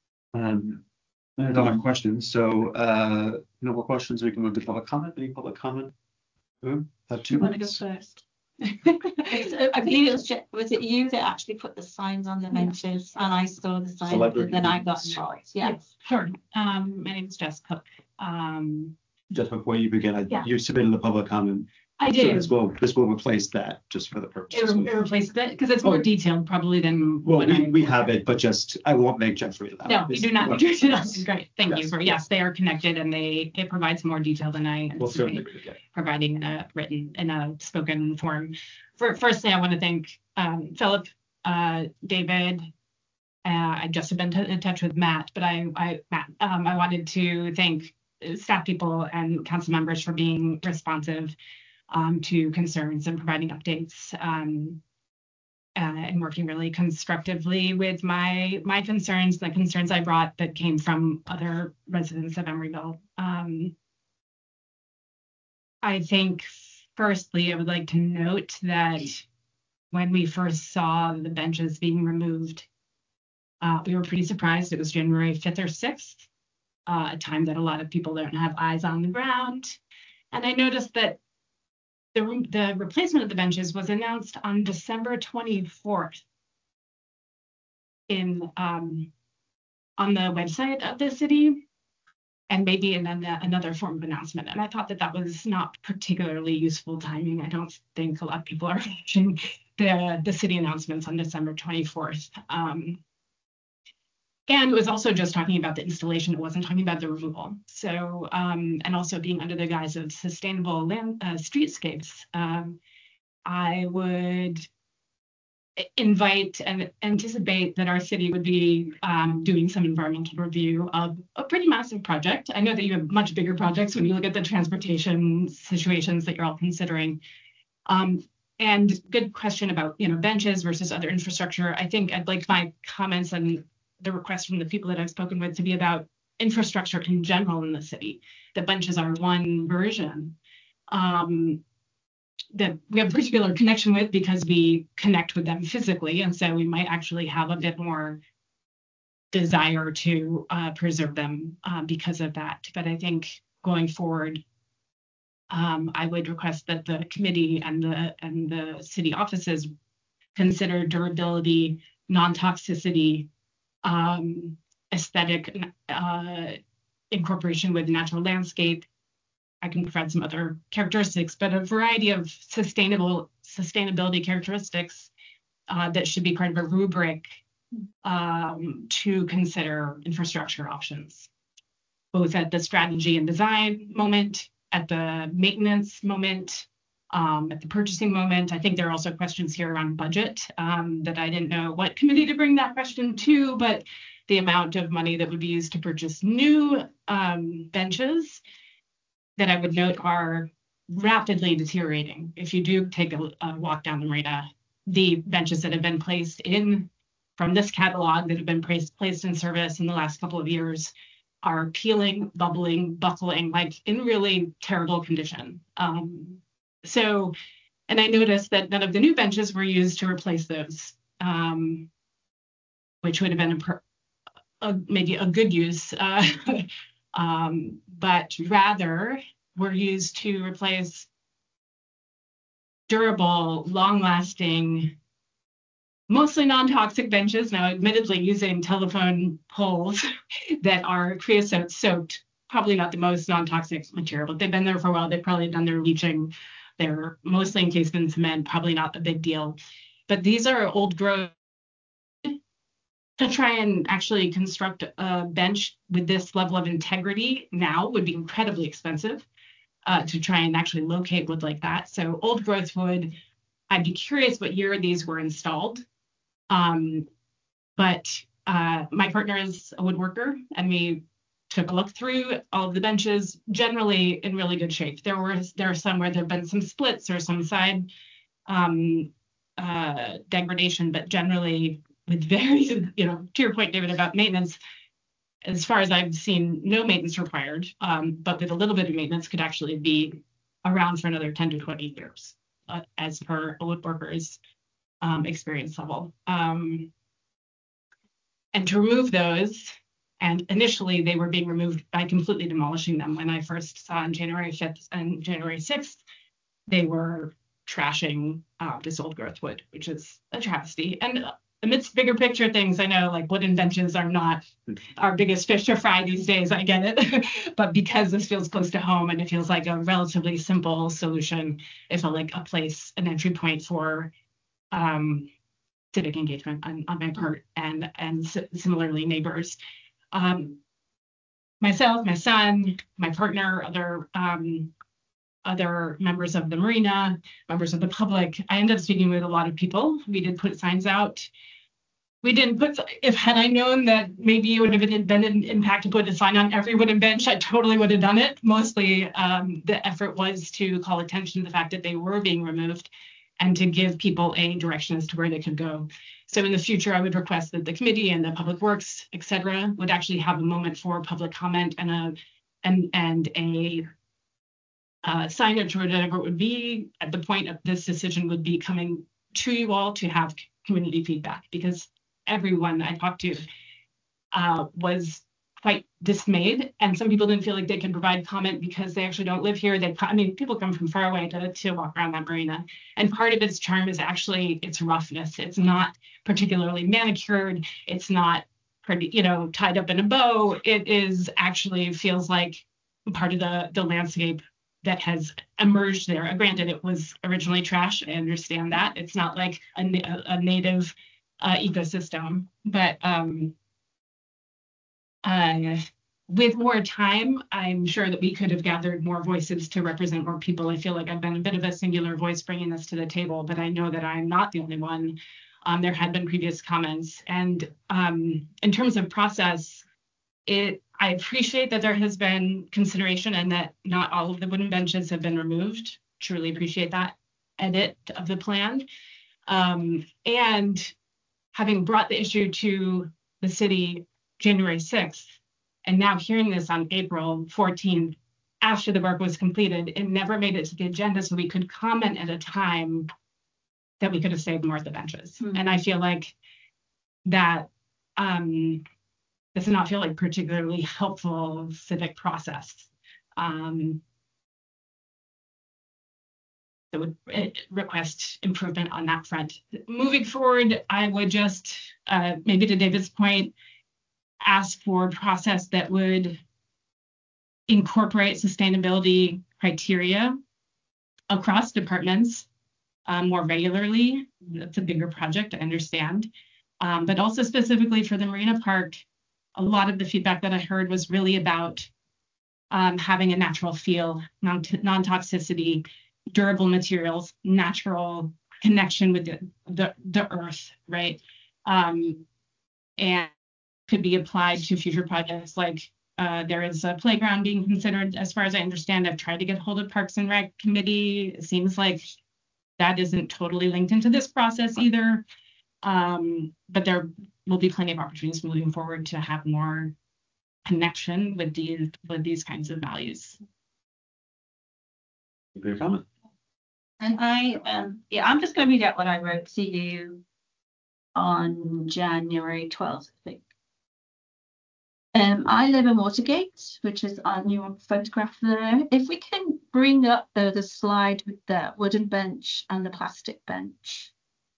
That's all my questions. So no more questions. We can move to public comment. Any public comment? Have 2 minutes. Want to go first? I believe was it you that actually put the signs on the benches, and I saw the signs, and then I got involved. Yes, sure. My name is Jess Cook. Just before you begin, you submitted the public comment. I did. So this will replace that, just for the purpose. It replaced it because it's more detailed probably than. Well, we have it, but just I won't make Jeff read it out. No, you do not. Great, thank you for they are connected, and it provides more detail than I anticipate providing in a spoken form. Firstly, I want to thank Philip, David. I just have been in touch with Matt, but I wanted to thank staff people and council members for being responsive to concerns and providing updates and working really constructively with my concerns, the concerns I brought that came from other residents of Emeryville. I think firstly, I would like to note that when we first saw the benches being removed, we were pretty surprised. It was January 5th or 6th, a time that a lot of people don't have eyes on the ground. And I noticed that the replacement of the benches was announced on December 24th on the website of the city, and maybe in another form of announcement. And I thought that was not particularly useful timing. I don't think a lot of people are watching the city announcements on December 24th. And it was also just talking about the installation. It wasn't talking about the removal. So, and also being under the guise of sustainable land streetscapes, I would invite and anticipate that our city would be doing some environmental review of a pretty massive project. I know that you have much bigger projects when you look at the transportation situations that you're all considering. And good question about, benches versus other infrastructure. I think I'd like my comments and the request from the people that I've spoken with to be about infrastructure in general in the city. The benches are one version that we have a particular connection with because we connect with them physically. And so we might actually have a bit more desire to preserve them because of that. But I think going forward, I would request that the committee and the city offices consider durability, non-toxicity, aesthetic incorporation with natural landscape. I can provide some other characteristics, but a variety of sustainability characteristics that should be part of a rubric to consider infrastructure options, both at the strategy and design moment, at the maintenance moment, at the purchasing moment. I think there are also questions here around budget that I didn't know what committee to bring that question to, but the amount of money that would be used to purchase new benches that I would note are rapidly deteriorating. If you do take a walk down the marina, the benches that have been placed in from this catalog that have been placed in service in the last couple of years are peeling, bubbling, buckling, like in really terrible condition. So, and I noticed that none of the new benches were used to replace those, which would have been maybe a good use, but rather were used to replace durable, long-lasting, mostly non-toxic benches, now admittedly using telephone poles that are creosote soaked, probably not the most non-toxic material, but they've been there for a while. They've probably done their leaching. They're mostly encased in cement, probably not a big deal. But these are old growth. To try and actually construct a bench with this level of integrity now would be incredibly expensive to try and actually locate wood like that. So old growth wood, I'd be curious what year these were installed. But my partner is a woodworker, and we took a look through all of the benches, generally in really good shape. There are some where there have been some splits or some side degradation, but generally with very, to your point, David, about maintenance, as far as I've seen, no maintenance required, but with a little bit of maintenance could actually be around for another 10 to 20 years, as per a woodworker's experience level. And to remove those, and initially they were being removed by completely demolishing them. When I first saw on January 5th and January 6th, they were trashing this old growth wood, which is a travesty. And amidst bigger picture things, I know like wooden benches are not our biggest fish to fry these days. I get it. But because this feels close to home and it feels like a relatively simple solution, it felt like a place, an entry point for civic engagement on my part, and similarly neighbors. Myself, my son, my partner, other members of the marina, members of the public. I ended up speaking with a lot of people. We did put signs out. We didn't put, had I known that maybe it would have been an impact to put a sign on every wooden bench, I totally would have done it. Mostly the effort was to call attention to the fact that they were being removed and to give people a direction as to where they could go. So in the future, I would request that the committee and the public works, et cetera, would actually have a moment for public comment and a signage or whatever it would be at the point of this decision would be coming to you all to have community feedback, because everyone I talked to was quite dismayed, and some people didn't feel like they could provide comment because they actually don't live here. People come from far away to walk around that marina, and part of its charm is actually its roughness. It's not particularly manicured. It's not pretty, tied up in a bow. It is actually feels like part of the landscape that has emerged there. Granted, it was originally trash. I understand that. It's not like a native ecosystem, but with more time, I'm sure that we could have gathered more voices to represent more people. I feel like I've been a bit of a singular voice bringing this to the table, but I know that I'm not the only one. There had been previous comments. And in terms of process, I appreciate that there has been consideration and that not all of the wooden benches have been removed. Truly appreciate that edit of the plan. And having brought the issue to the city January 6th, and now hearing this on April 14th, after the work was completed, it never made it to the agenda so we could comment at a time that we could have saved more of the benches. Mm-hmm. And I feel like that does not feel like particularly helpful civic process. That would request improvement on that front. Moving forward, I would just, maybe to David's point, ask for a process that would incorporate sustainability criteria across departments more regularly. That's a bigger project, I understand. But also specifically for the Marina Park, a lot of the feedback that I heard was really about having a natural feel, non-toxicity, durable materials, natural connection with the earth, right? And could be applied to future projects. Like there is a playground being considered, as far as I understand. I've tried to get hold of Parks and Rec committee. It seems like that isn't totally linked into this process either. But there will be plenty of opportunities moving forward to have more connection with these kinds of values. Your comment. And I'm just going to read out what I wrote to you on January 12th, I think. I live in Watergate, which is on your photograph there. If we can bring up the slide with the wooden bench and the plastic bench.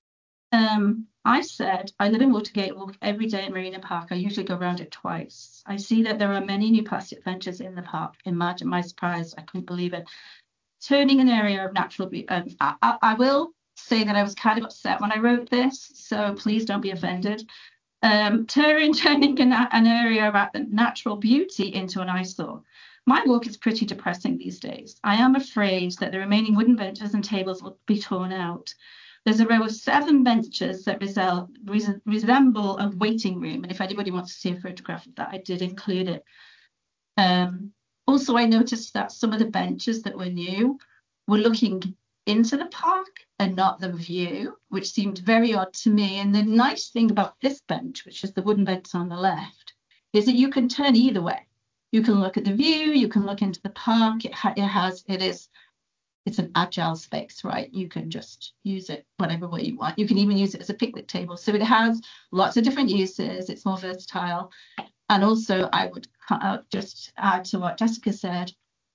I said, I live in Watergate, walk every day at Marina Park. I usually go around it twice. I see that there are many new plastic benches in the park. Imagine my surprise. I couldn't believe it. Turning an area of natural beauty. I will say that I was kind of upset when I wrote this, so please don't be offended. Turning an area of natural beauty into an eyesore. My walk is pretty depressing these days. I am afraid that the remaining wooden benches and tables will be torn out. There's a row of 7 benches that resemble a waiting room, and if anybody wants to see a photograph of that, I did include it. Also, I noticed that some of the benches that were new were looking into the park and not the view, which seemed very odd to me. And the nice thing about this bench, which is the wooden bench on the left, is that you can turn either way. You can look at the view, you can look into the park. It's an agile space, right? You can just use it whatever way you want. You can even use it as a picnic table. So it has lots of different uses. It's more versatile. And also, I would just add to what Jessica said.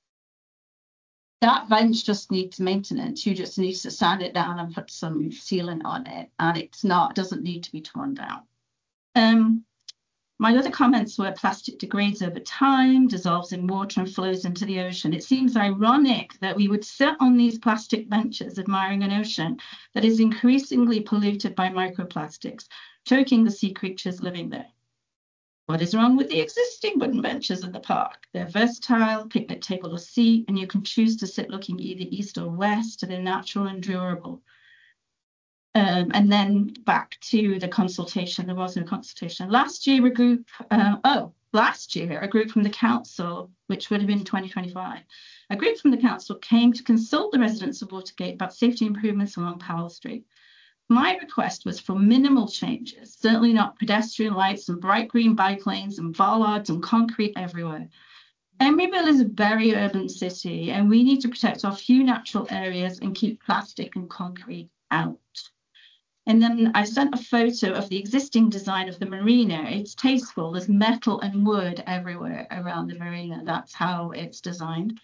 That bench just needs maintenance. You just need to sand it down and put some sealant on it, and it doesn't need to be torn down. My other comments were plastic degrades over time, dissolves in water and flows into the ocean. It seems ironic that we would sit on these plastic benches admiring an ocean that is increasingly polluted by microplastics, choking the sea creatures living there. What is wrong with the existing wooden benches in the park? They're versatile, picnic table or seat, and you can choose to sit looking either east or west. They're natural and durable. And then back to the consultation. There was no consultation. Last year, a group from the council, which would have been 2025, a group from the council came to consult the residents of Watergate about safety improvements along Powell Street. My request was for minimal changes, certainly not pedestrian lights and bright green bike lanes and bollards and concrete everywhere. Emeryville is a very urban city, and we need to protect our few natural areas and keep plastic and concrete out. And then I sent a photo of the existing design of the marina. It's tasteful. There's metal and wood everywhere around the marina. That's how it's designed.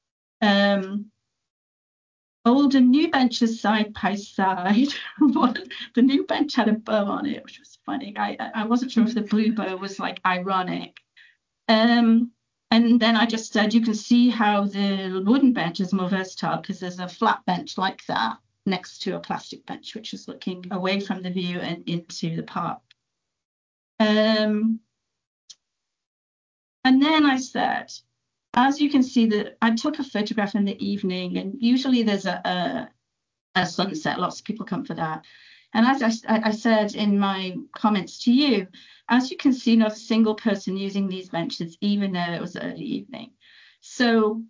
Old and new benches side by side. The new bench had a bow on it, which was funny. I wasn't sure if the blue bow was like ironic. And then I just said, you can see how the wooden bench is more versatile because there's a flat bench like that next to a plastic bench, which is looking away from the view and into the park. And then I said, as you can see, that I took a photograph in the evening, and usually there's a sunset. Lots of people come for that. And as I said in my comments to you, as you can see, not a single person using these benches, even though it was early evening. So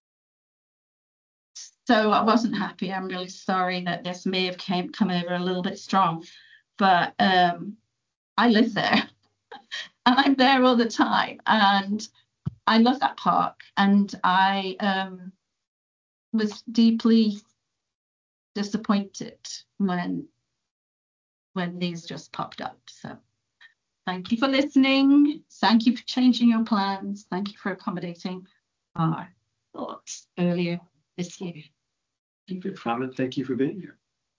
I wasn't happy. I'm really sorry that this may have come over a little bit strong, but I live there and I'm there all the time, and I love that park, and I was deeply disappointed when these just popped up. So thank you for listening. Thank you for changing your plans. Thank you for accommodating our thoughts earlier this year. Thank you for comment. Thank you for being here.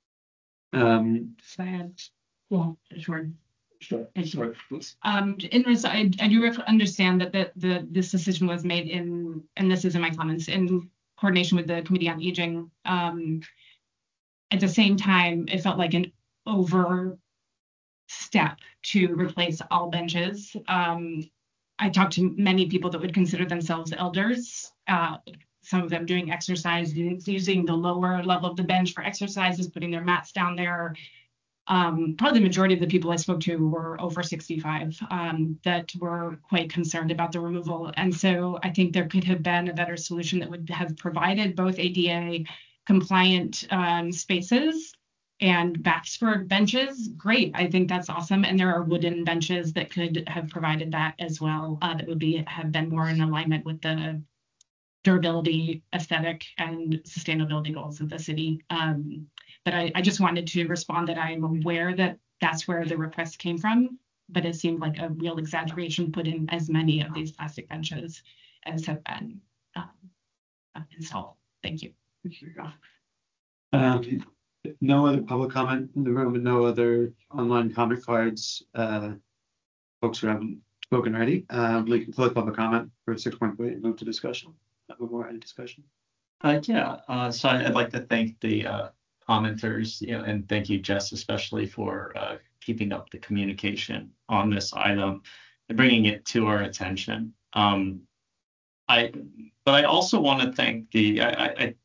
Well, sure. Sure. Please. I do understand that this decision was made and this is in my comments, in coordination with the Committee on Aging. At the same time, it felt like an overstep to replace all benches. I talked to many people that would consider themselves elders, some of them doing exercise, using the lower level of the bench for exercises, putting their mats down there. Probably the majority of the people I spoke to were over 65 that were quite concerned about the removal. And so I think there could have been a better solution that would have provided both ADA compliant spaces and backs for benches. Great. I think that's awesome. And there are wooden benches that could have provided that as well, that would have been more in alignment with the durability, aesthetic, and sustainability goals of the city. But I just wanted to respond that I'm aware that that's where the request came from, but it seemed like a real exaggeration put in as many of these plastic benches as have been installed. Thank you. No other public comment in the room and no other online comment cards. Folks who haven't spoken already. We can close public comment for 6.3 and move to discussion. More any discussion? So I'd like to thank the commenters, and thank you, Jess, especially for keeping up the communication on this item and bringing it to our attention. But I also want to thank I'm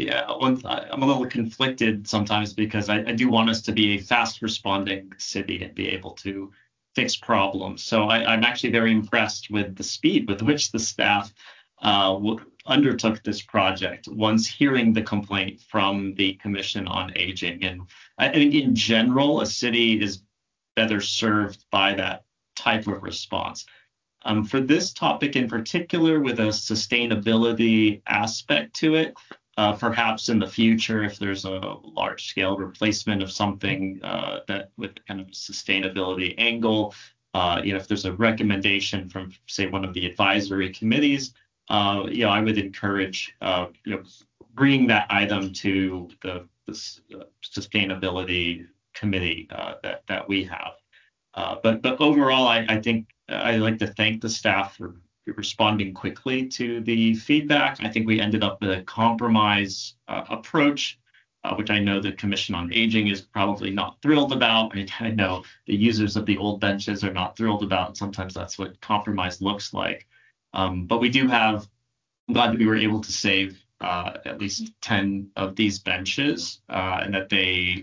a little conflicted sometimes because I do want us to be a fast responding city and be able to fix problems. So I'm actually very impressed with the speed with which the staff undertook this project once hearing the complaint from the Commission on Aging. And I think in general, a city is better served by that type of response. For this topic in particular, with a sustainability aspect to it, perhaps in the future, if there's a large scale replacement of something that with kind of a sustainability angle, if there's a recommendation from, say, one of the advisory committees, I would encourage, bringing that item to the sustainability committee that we have. But overall, I think I'd like to thank the staff for responding quickly to the feedback. I think we ended up with a compromise approach, which I know the Commission on Aging is probably not thrilled about. I know the users of the old benches are not thrilled about. Sometimes that's what compromise looks like. But we do have, I'm glad that we were able to save at least 10 of these benches, and that they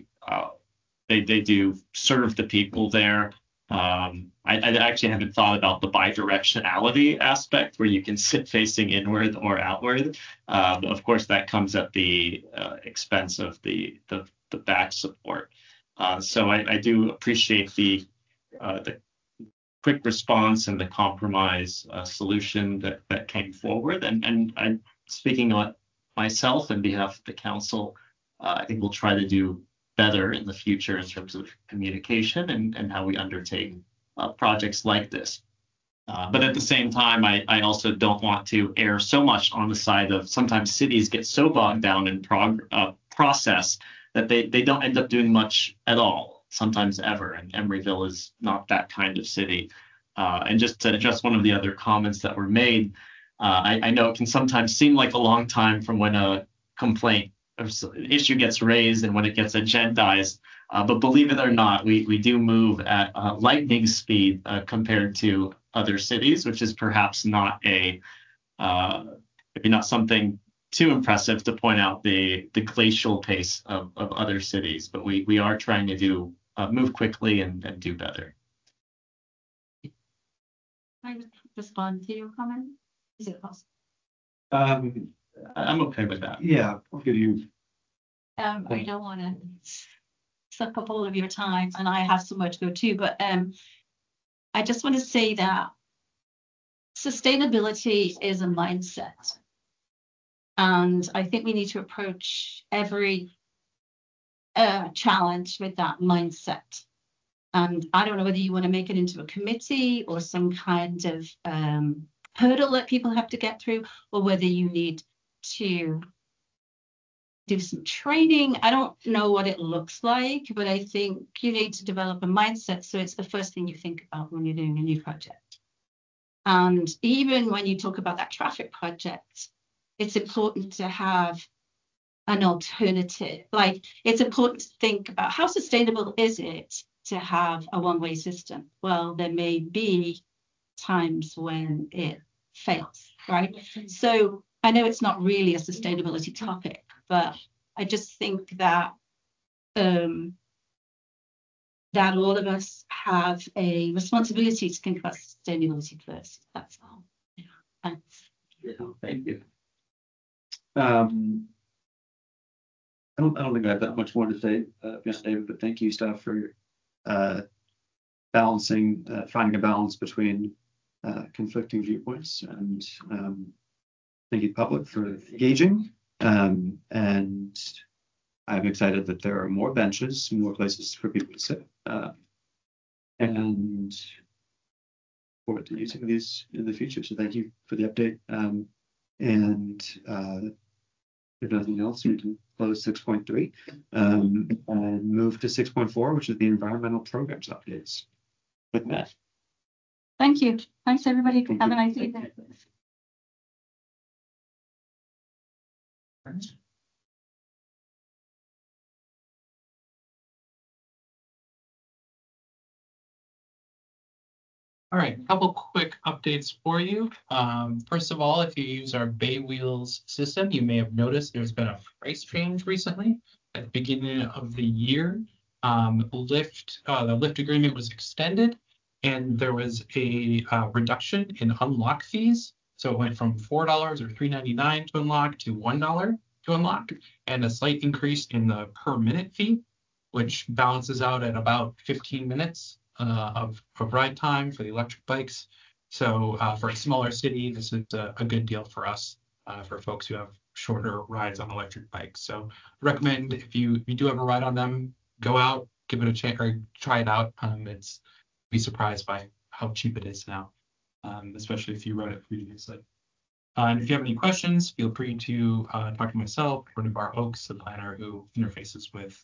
do serve the people there. I actually haven't thought about the bidirectionality aspect where you can sit facing inward or outward. Of course, that comes at the expense of the back support. So I do appreciate the quick response and the compromise solution that came forward. And I'm speaking on myself and behalf of the council. I think we'll try to do better in the future in terms of communication and how we undertake projects like this. But at the same time, I also don't want to err so much on the side of sometimes cities get so bogged down in process that they don't end up doing much at all, sometimes ever. And Emeryville is not that kind of city. And just to address one of the other comments that were made, I know it can sometimes seem like a long time from when a complaint or issue gets raised and when it gets agendized. But believe it or not, we do move at lightning speed compared to other cities, which is perhaps not maybe not something too impressive to point out the glacial pace of other cities. But we are trying to move quickly and do better. Can I respond to your comment? Is it possible? I'm okay with that. Yeah, I'll give you. I don't want to suck up all of your time, and I have somewhere to go too, but I just want to say that sustainability is a mindset. And I think we need to approach every challenge with that mindset. And I don't know whether you want to make it into a committee or some kind of hurdle that people have to get through, or whether you need to do some training. I don't know what it looks like, but I think you need to develop a mindset so it's the first thing you think about when you're doing a new project. And even when you talk about that traffic project, it's important to have an alternative. Like, it's important to think about how sustainable is it to have a one-way system? Well, there may be times when it fails, right? So I know it's not really a sustainability topic, but I just think that that all of us have a responsibility to think about sustainability first. That's all. Yeah. Thanks. Yeah, thank you. I don't think I have that much more to say, beyond David, but thank you, staff, for finding a balance between conflicting viewpoints, and thank you, public, for engaging. And I'm excited that there are more benches, more places for people to sit, and forward to using these in the future. So thank you for the update. And if nothing else, we can close 6.3 and move to 6.4, which is the environmental programs updates with Matt. Thank you. Thanks, everybody. Have a nice evening. All right, a couple quick updates for you. First of all, if you use our Bay Wheels system, you may have noticed there's been a price change recently at the beginning of the year. The Lyft agreement was extended, and there was a reduction in unlock fees. So it went from $4 or $3.99 to unlock to $1 to unlock, and a slight increase in the per minute fee, which balances out at about 15 minutes of ride time for the electric bikes. So for a smaller city, this is a good deal for us, for folks who have shorter rides on electric bikes. So recommend, if you do have a ride on them, go out, give it a chance, or try it out. Be surprised by how cheap it is now, especially if you rode it previously. And if you have any questions, feel free to talk to myself, or to Bar Oaks, the planner who interfaces with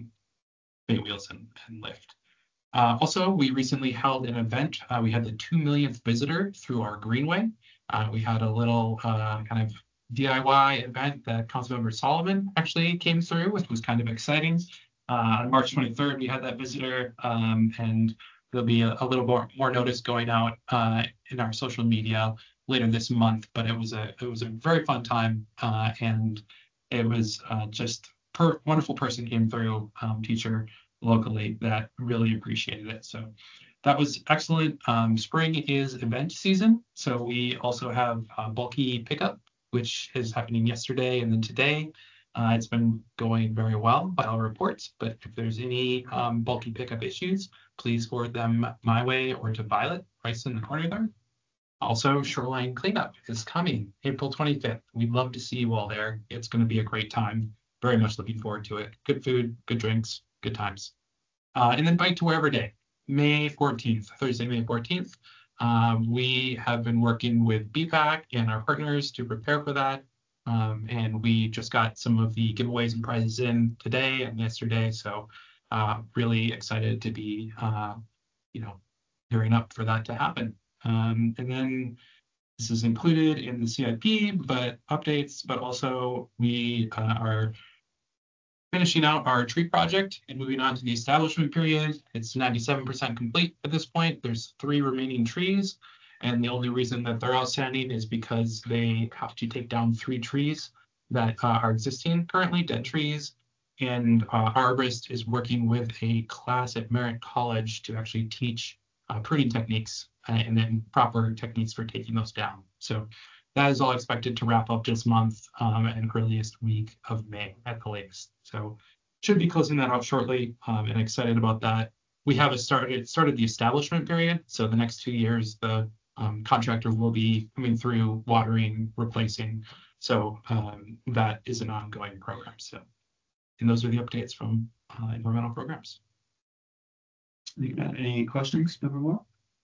Bay Wheels and Lyft. Also, we recently held an event. We had the 2 millionth visitor through our Greenway. We had a little kind of DIY event that Councilmember Solomon actually came through, which was kind of exciting. On March 23rd, we had that visitor, and there'll be a little more notice going out in our social media later this month. But it was a very fun time, and it was just wonderful person came through, teacher locally, that really appreciated it. So that was excellent. Spring is event season, so we also have bulky pickup, which is happening yesterday and then today. It's been going very well by all reports, but if there's any bulky pickup issues, please forward them my way or to Violet Rice in the corner there. Also, Shoreline Cleanup is coming April 25th. We'd love to see you all there. It's going to be a great time. Very much looking forward to it. Good food, good drinks, good times. And then Bike to Wherever Day, May 14th, Thursday, May 14th. We have been working with BPAC and our partners to prepare for that. And we just got some of the giveaways and prizes in today and yesterday. So really excited to be, gearing up for that to happen. And then this is included in the CIP, but updates, but also we are finishing out our tree project and moving on to the establishment period. It's 97% complete at this point. There's 3 remaining trees, and the only reason that they're outstanding is because they have to take down 3 trees that are existing currently, dead trees. And arborist is working with a class at Merritt College to actually teach pruning techniques and then proper techniques for taking those down. So that is all expected to wrap up this month and earliest week of May at the latest. So should be closing that out shortly, and excited about that. We have started the establishment period. So the next 2 years, the contractor will be coming through, watering, replacing. So that is an ongoing program. So, and those are the updates from environmental programs. Any questions, Member Moore?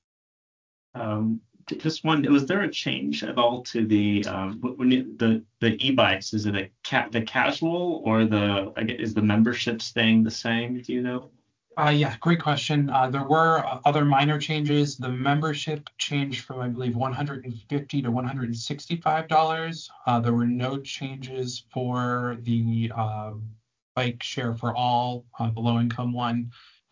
Just one. Was there a change at all to the e-bikes? Is it the casual or is the membership staying the same? Do you know? Yeah, great question. There were other minor changes. The membership changed from, I believe, $150 to $165. There were no changes for the bike share for all, the low income one.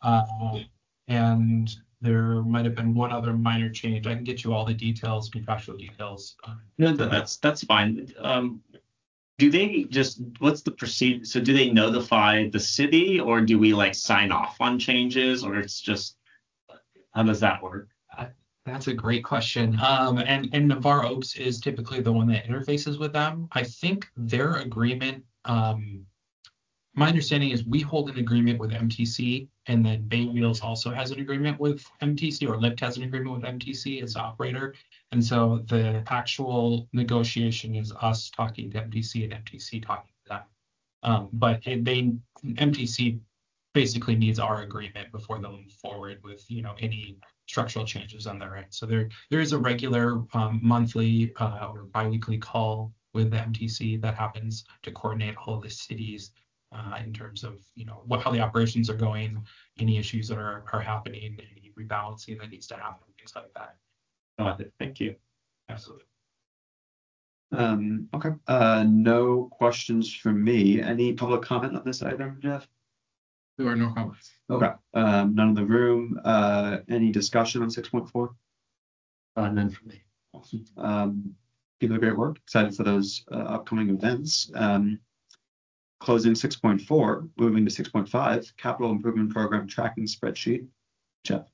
And there might have been one other minor change. I can get you all the details, contractual details. No, that's fine. Do they what's the procedure? So do they notify the city, or do we sign off on changes, or it's just, how does that work? That's a great question. And Navarre Oaks is typically the one that interfaces with them. I think their agreement, my understanding is we hold an agreement with MTC, and then Bay Wheels also has an agreement with MTC, or Lyft has an agreement with MTC as operator. And so the actual negotiation is us talking to MTC and MTC talking to them. But MTC basically needs our agreement before they move forward with any structural changes on their end. So there is a regular monthly or biweekly call with the MTC that happens to coordinate all of the cities in terms of how the operations are going, any issues that are happening, any rebalancing that needs to happen, things like that. Thank you. Absolutely. Okay. No questions from me. Any public comment on this item, Jeff? There are no comments. Okay. None in the room. Any discussion on 6.4? None from me. Awesome. Keep up the great work. Excited for those upcoming events. Closing 6.4, moving to 6.5, capital improvement program tracking spreadsheet. Jeff.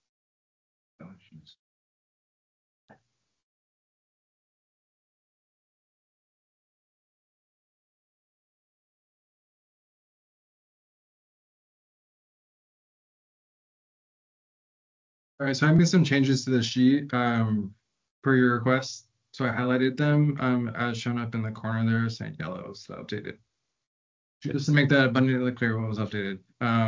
All right, so I made some changes to the sheet per your request. So I highlighted them as shown up in the corner there, saying yellow is updated. Just to make that abundantly clear what was updated.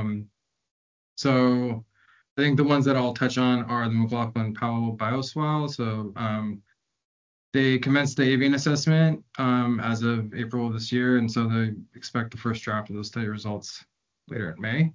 So I think the ones that I'll touch on are the McLaughlin Powell Bioswale. So they commenced the avian assessment as of April of this year, and so they expect the first draft of those study results later in May.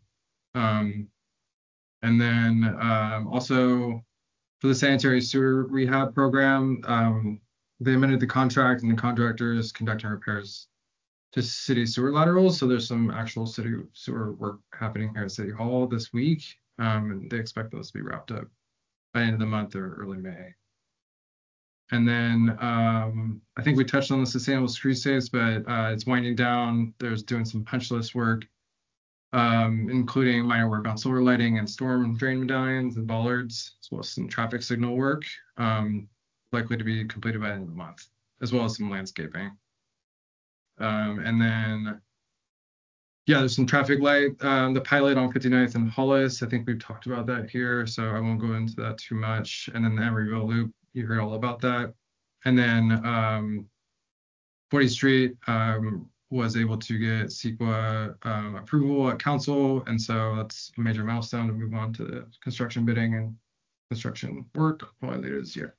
And then also for the sanitary sewer rehab program, they amended the contract, and the contractor is conducting repairs to city sewer laterals. So there's some actual city sewer work happening here at City Hall this week. And they expect those to be wrapped up by the end of the month or early May. And then I think we touched on the sustainable streetscapes, but it's winding down. There's doing some punch list work, including minor work on solar lighting and storm drain medallions and bollards, as well as some traffic signal work, likely to be completed by the end of the month, as well as some landscaping. And then, yeah, there's some traffic light, the pilot on 59th and Hollis. I think we've talked about that here, so I won't go into that too much. And then the Emeryville Loop, you heard all about that. And then 40th Street was able to get CEQA approval at council, and so that's a major milestone to move on to the construction bidding and construction work probably later this year.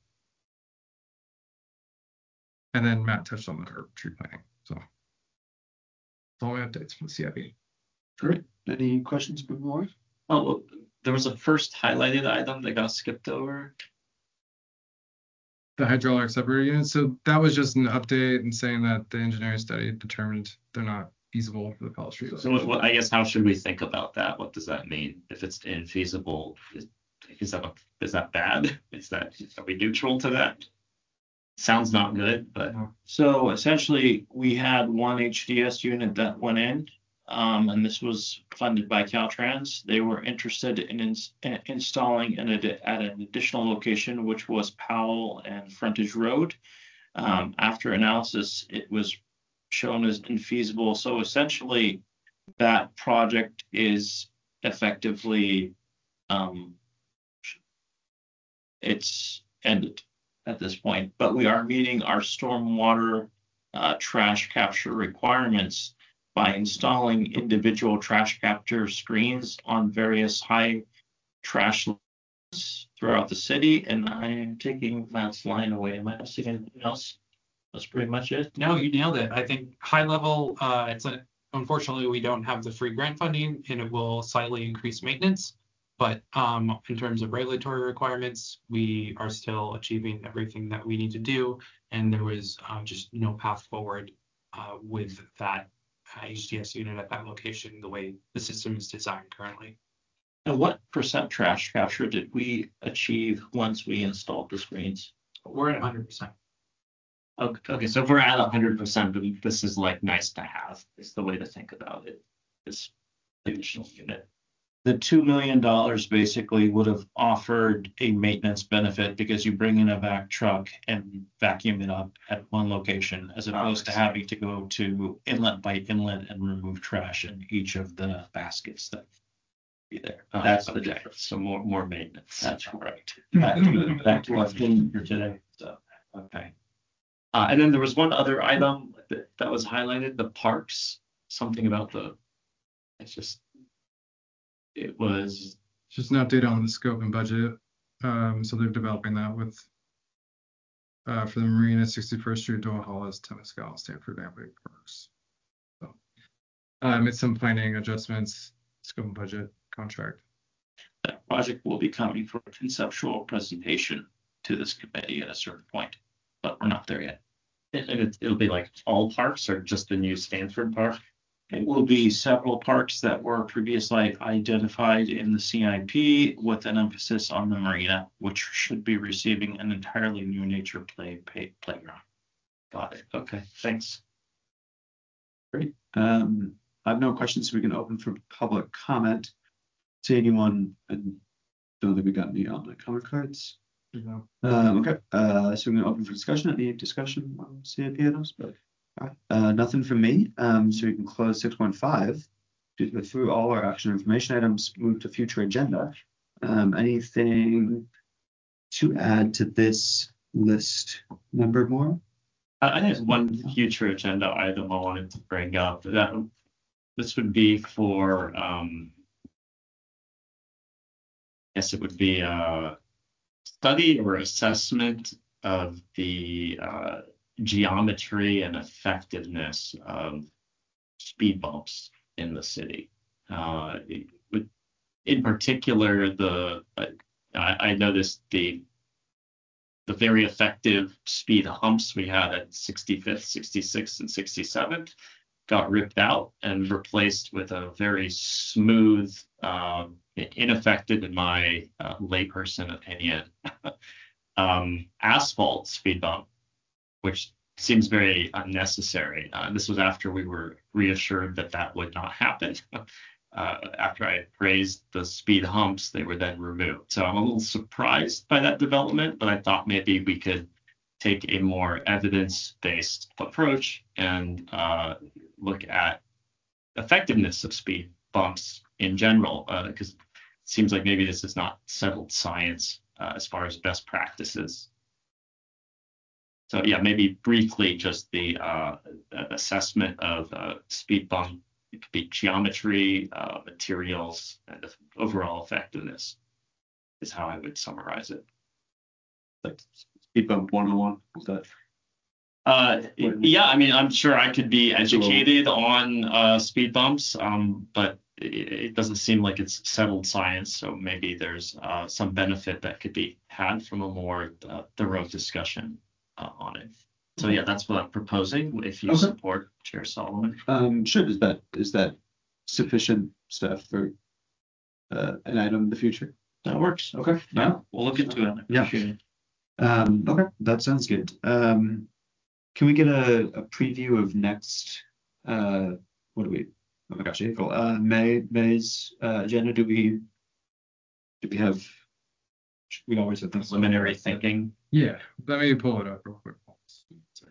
And then Matt touched on the herb tree planting. So that's all my updates from the CIP. Great. Any questions before? Oh, well, there was a first highlighted item that got skipped over. the hydraulic separator unit. So that was just an update and saying that the engineering study determined they're not feasible for the Powell Street. So I guess how should we think about that? What does that mean? If it's infeasible, is that bad? Are we neutral to that? Sounds not good, but So essentially, we had one HDS unit that went in, and this was funded by Caltrans. They were interested in installing at an additional location, which was Powell and Frontage Road. After analysis, it was shown as infeasible. So essentially, that project is effectively it's ended at this point. But we are meeting our stormwater trash capture requirements by installing individual trash capture screens on various high trash lines throughout the city. And I am taking Matt's line away. Am I missing anything else? That's pretty much it. No, you nailed it. I think high level, unfortunately, we don't have the free grant funding and it will slightly increase maintenance. But in terms of regulatory requirements, we are still achieving everything that we need to do. And there was just no path forward with that HDS unit at that location, the way the system is designed currently. And what % trash capture did we achieve once we installed the screens? We're at 100%. Okay, so if we're at 100%, then this is like nice to have, is the way to think about it, this additional unit. The $2 million basically would have offered a maintenance benefit because you bring in a vac truck and vacuum it up at one location, as opposed to having to go to inlet by inlet and remove trash in each of the baskets that be there. That's the difference. So more maintenance. That's correct. Back to what's been here today. So okay. And then there was one other item that was highlighted, the parks. Something about it was just an update on the scope and budget. So they're developing that with for the Marina, 61st Street, Doyle Hollis, Temescal, Stanford, Amway Parks. So it's some planning adjustments, scope and budget contract. That project will be coming for a conceptual presentation to this committee at a certain point, but we're not there yet. It'll be like all parks or just the new Stanford Park? It will be several parks that were previously identified in the CIP with an emphasis on the marina, which should be receiving an entirely new nature playground. Got it. Okay, thanks. Great. I have no questions. We can open for public comment. See anyone? I don't think we got any on the comment cards. No. Okay. So we're going to open for discussion. Any discussion on CIP items? But nothing from me. So we can close 6.5. Go through all our action information items. Move to future agenda. Anything to add to this list? Number more? I think there's one future agenda item I wanted to bring up. This would be for. Yes, it would be a study or assessment of the geometry and effectiveness of speed bumps in the city. In particular, I noticed the very effective speed humps we had at 65th, 66th, and 67th got ripped out and replaced with a very smooth, ineffective, in my layperson opinion, asphalt speed bump, which seems very unnecessary. This was after we were reassured that would not happen. After I praised the speed humps, they were then removed. So I'm a little surprised by that development, but I thought maybe we could take a more evidence-based approach and look at effectiveness of speed bumps in general, because it seems like maybe this is not settled science as far as best practices. So yeah, maybe briefly just the assessment of speed bump. It could be geometry, materials, and overall effectiveness is how I would summarize it. Like speed bump 101, is that? Yeah, I mean, I'm sure I could be educated on speed bumps, but it doesn't seem like it's settled science, so maybe there's some benefit that could be had from a more thorough discussion on it. So yeah, that's what I'm proposing. If you support Chair Solomon. Sure. Is that sufficient stuff for an item in the future? That works. Okay. Yeah, we'll look into it. Yeah. Okay, that sounds good. Can we get a preview of next? What do we? Oh my gosh, April. May's agenda. Do we have? We always have this Preliminary thinking. Yeah, let me pull it up real quick. Sorry.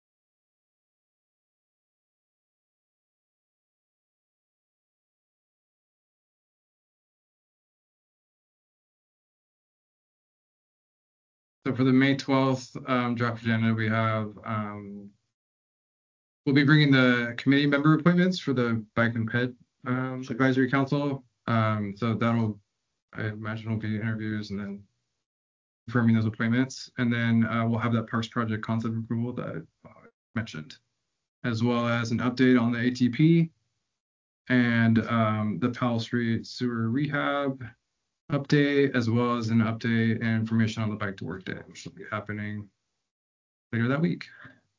So for the May 12th draft agenda, we have we'll be bringing the committee member appointments for the Bike and Ped Advisory Council. So that'll, I imagine, will be interviews and then confirming those appointments. And then we'll have that Parks Project concept approval that I mentioned, as well as an update on the ATP and the Powell Street Sewer Rehab update, as well as an update and information on the Bike to Work Day, which will be happening later that week.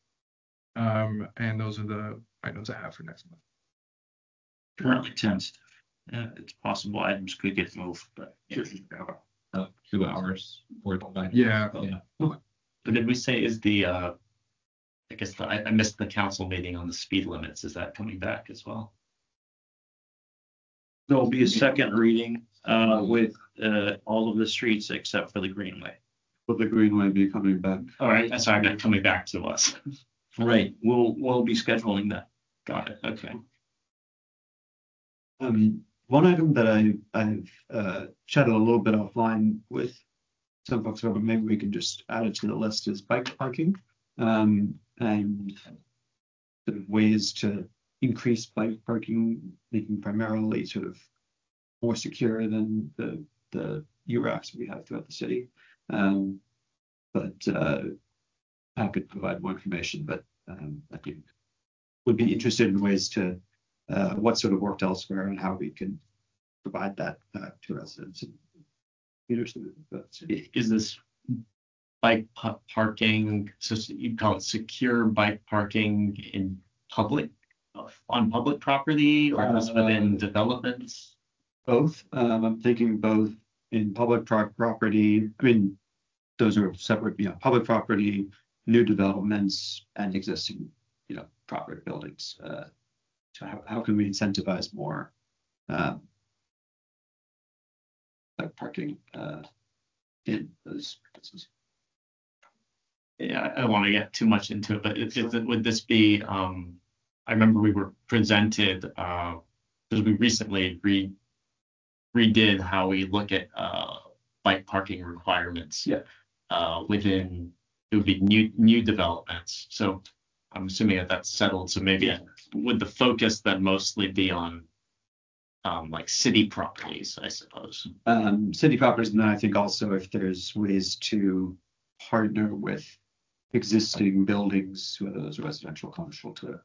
And those are the items I have for next month. Currently tentative. It's possible items could get moved, but 2 hours worth of items. Yeah. So did we say is the I guess I missed the council meeting on the speed limits. Is that coming back as well? There'll be a second reading with all of the streets except for the Greenway. Will the Greenway be coming back? All right, sorry, not coming back to us. Right. We'll be scheduling that. Got it. Okay. One item that I've chatted a little bit offline with some folks about, but maybe we can just add it to the list, is bike parking, and sort of ways to increase bike parking, making primarily sort of more secure than the URACs we have throughout the city. But happy to provide more information, but I think would be interested in ways to what sort of worked elsewhere and how we can provide that to residents. Is this bike parking, so you call it secure bike parking in public, on public property, or within developments? Both. I'm thinking both in public property. I mean, those are separate, public property, new developments, and existing, property buildings. So how can we incentivize more bike parking in those places? Yeah, I don't want to get too much into it, but would this be? I remember we were presented because we recently redid how we look at bike parking requirements. Yeah. Within, it would be new developments. So I'm assuming that that's settled. So maybe would the focus then mostly be on like city properties, I suppose? City properties, and then I think also if there's ways to partner with existing buildings, whether those are residential, commercial, to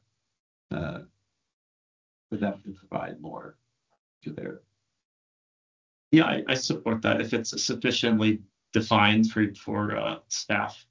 for them to provide more to their. Yeah, I support that if it's sufficiently defined for staff.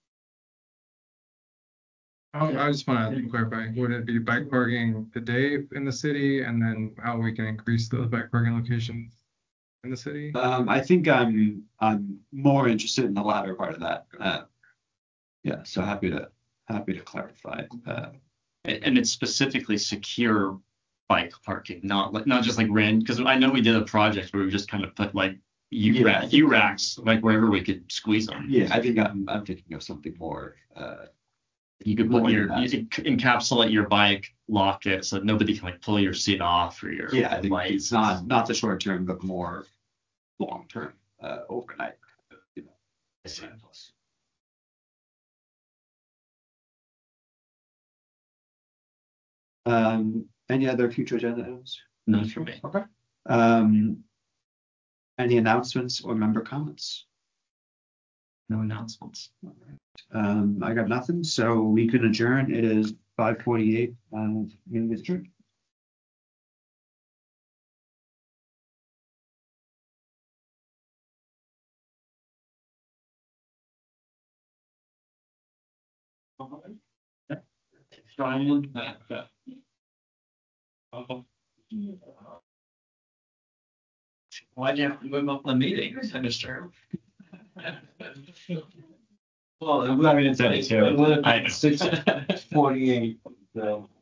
I just want to clarify, would it be bike parking today in the city, and then how we can increase those bike parking locations in the city? I think I'm more interested in the latter part of that. Yeah, so happy to clarify. And it's specifically secure bike parking, not just like random, because I know we did a project where we just kind of put like URACs like wherever we could squeeze them. Yeah, I think I'm thinking of something more. You could encapsulate your bike, lock it so that nobody can like pull your seat off or your I think lights. it's not the short term, but more long term, overnight. I see. Any other future agenda items? None for me. Okay. Any announcements or member comments? No announcements. I got nothing, so we can adjourn. It is 5:48. Meeting is adjourned. Ryan. Why'd you have to move up the meeting, Minister? Well, I mean, it's at 6:48, so.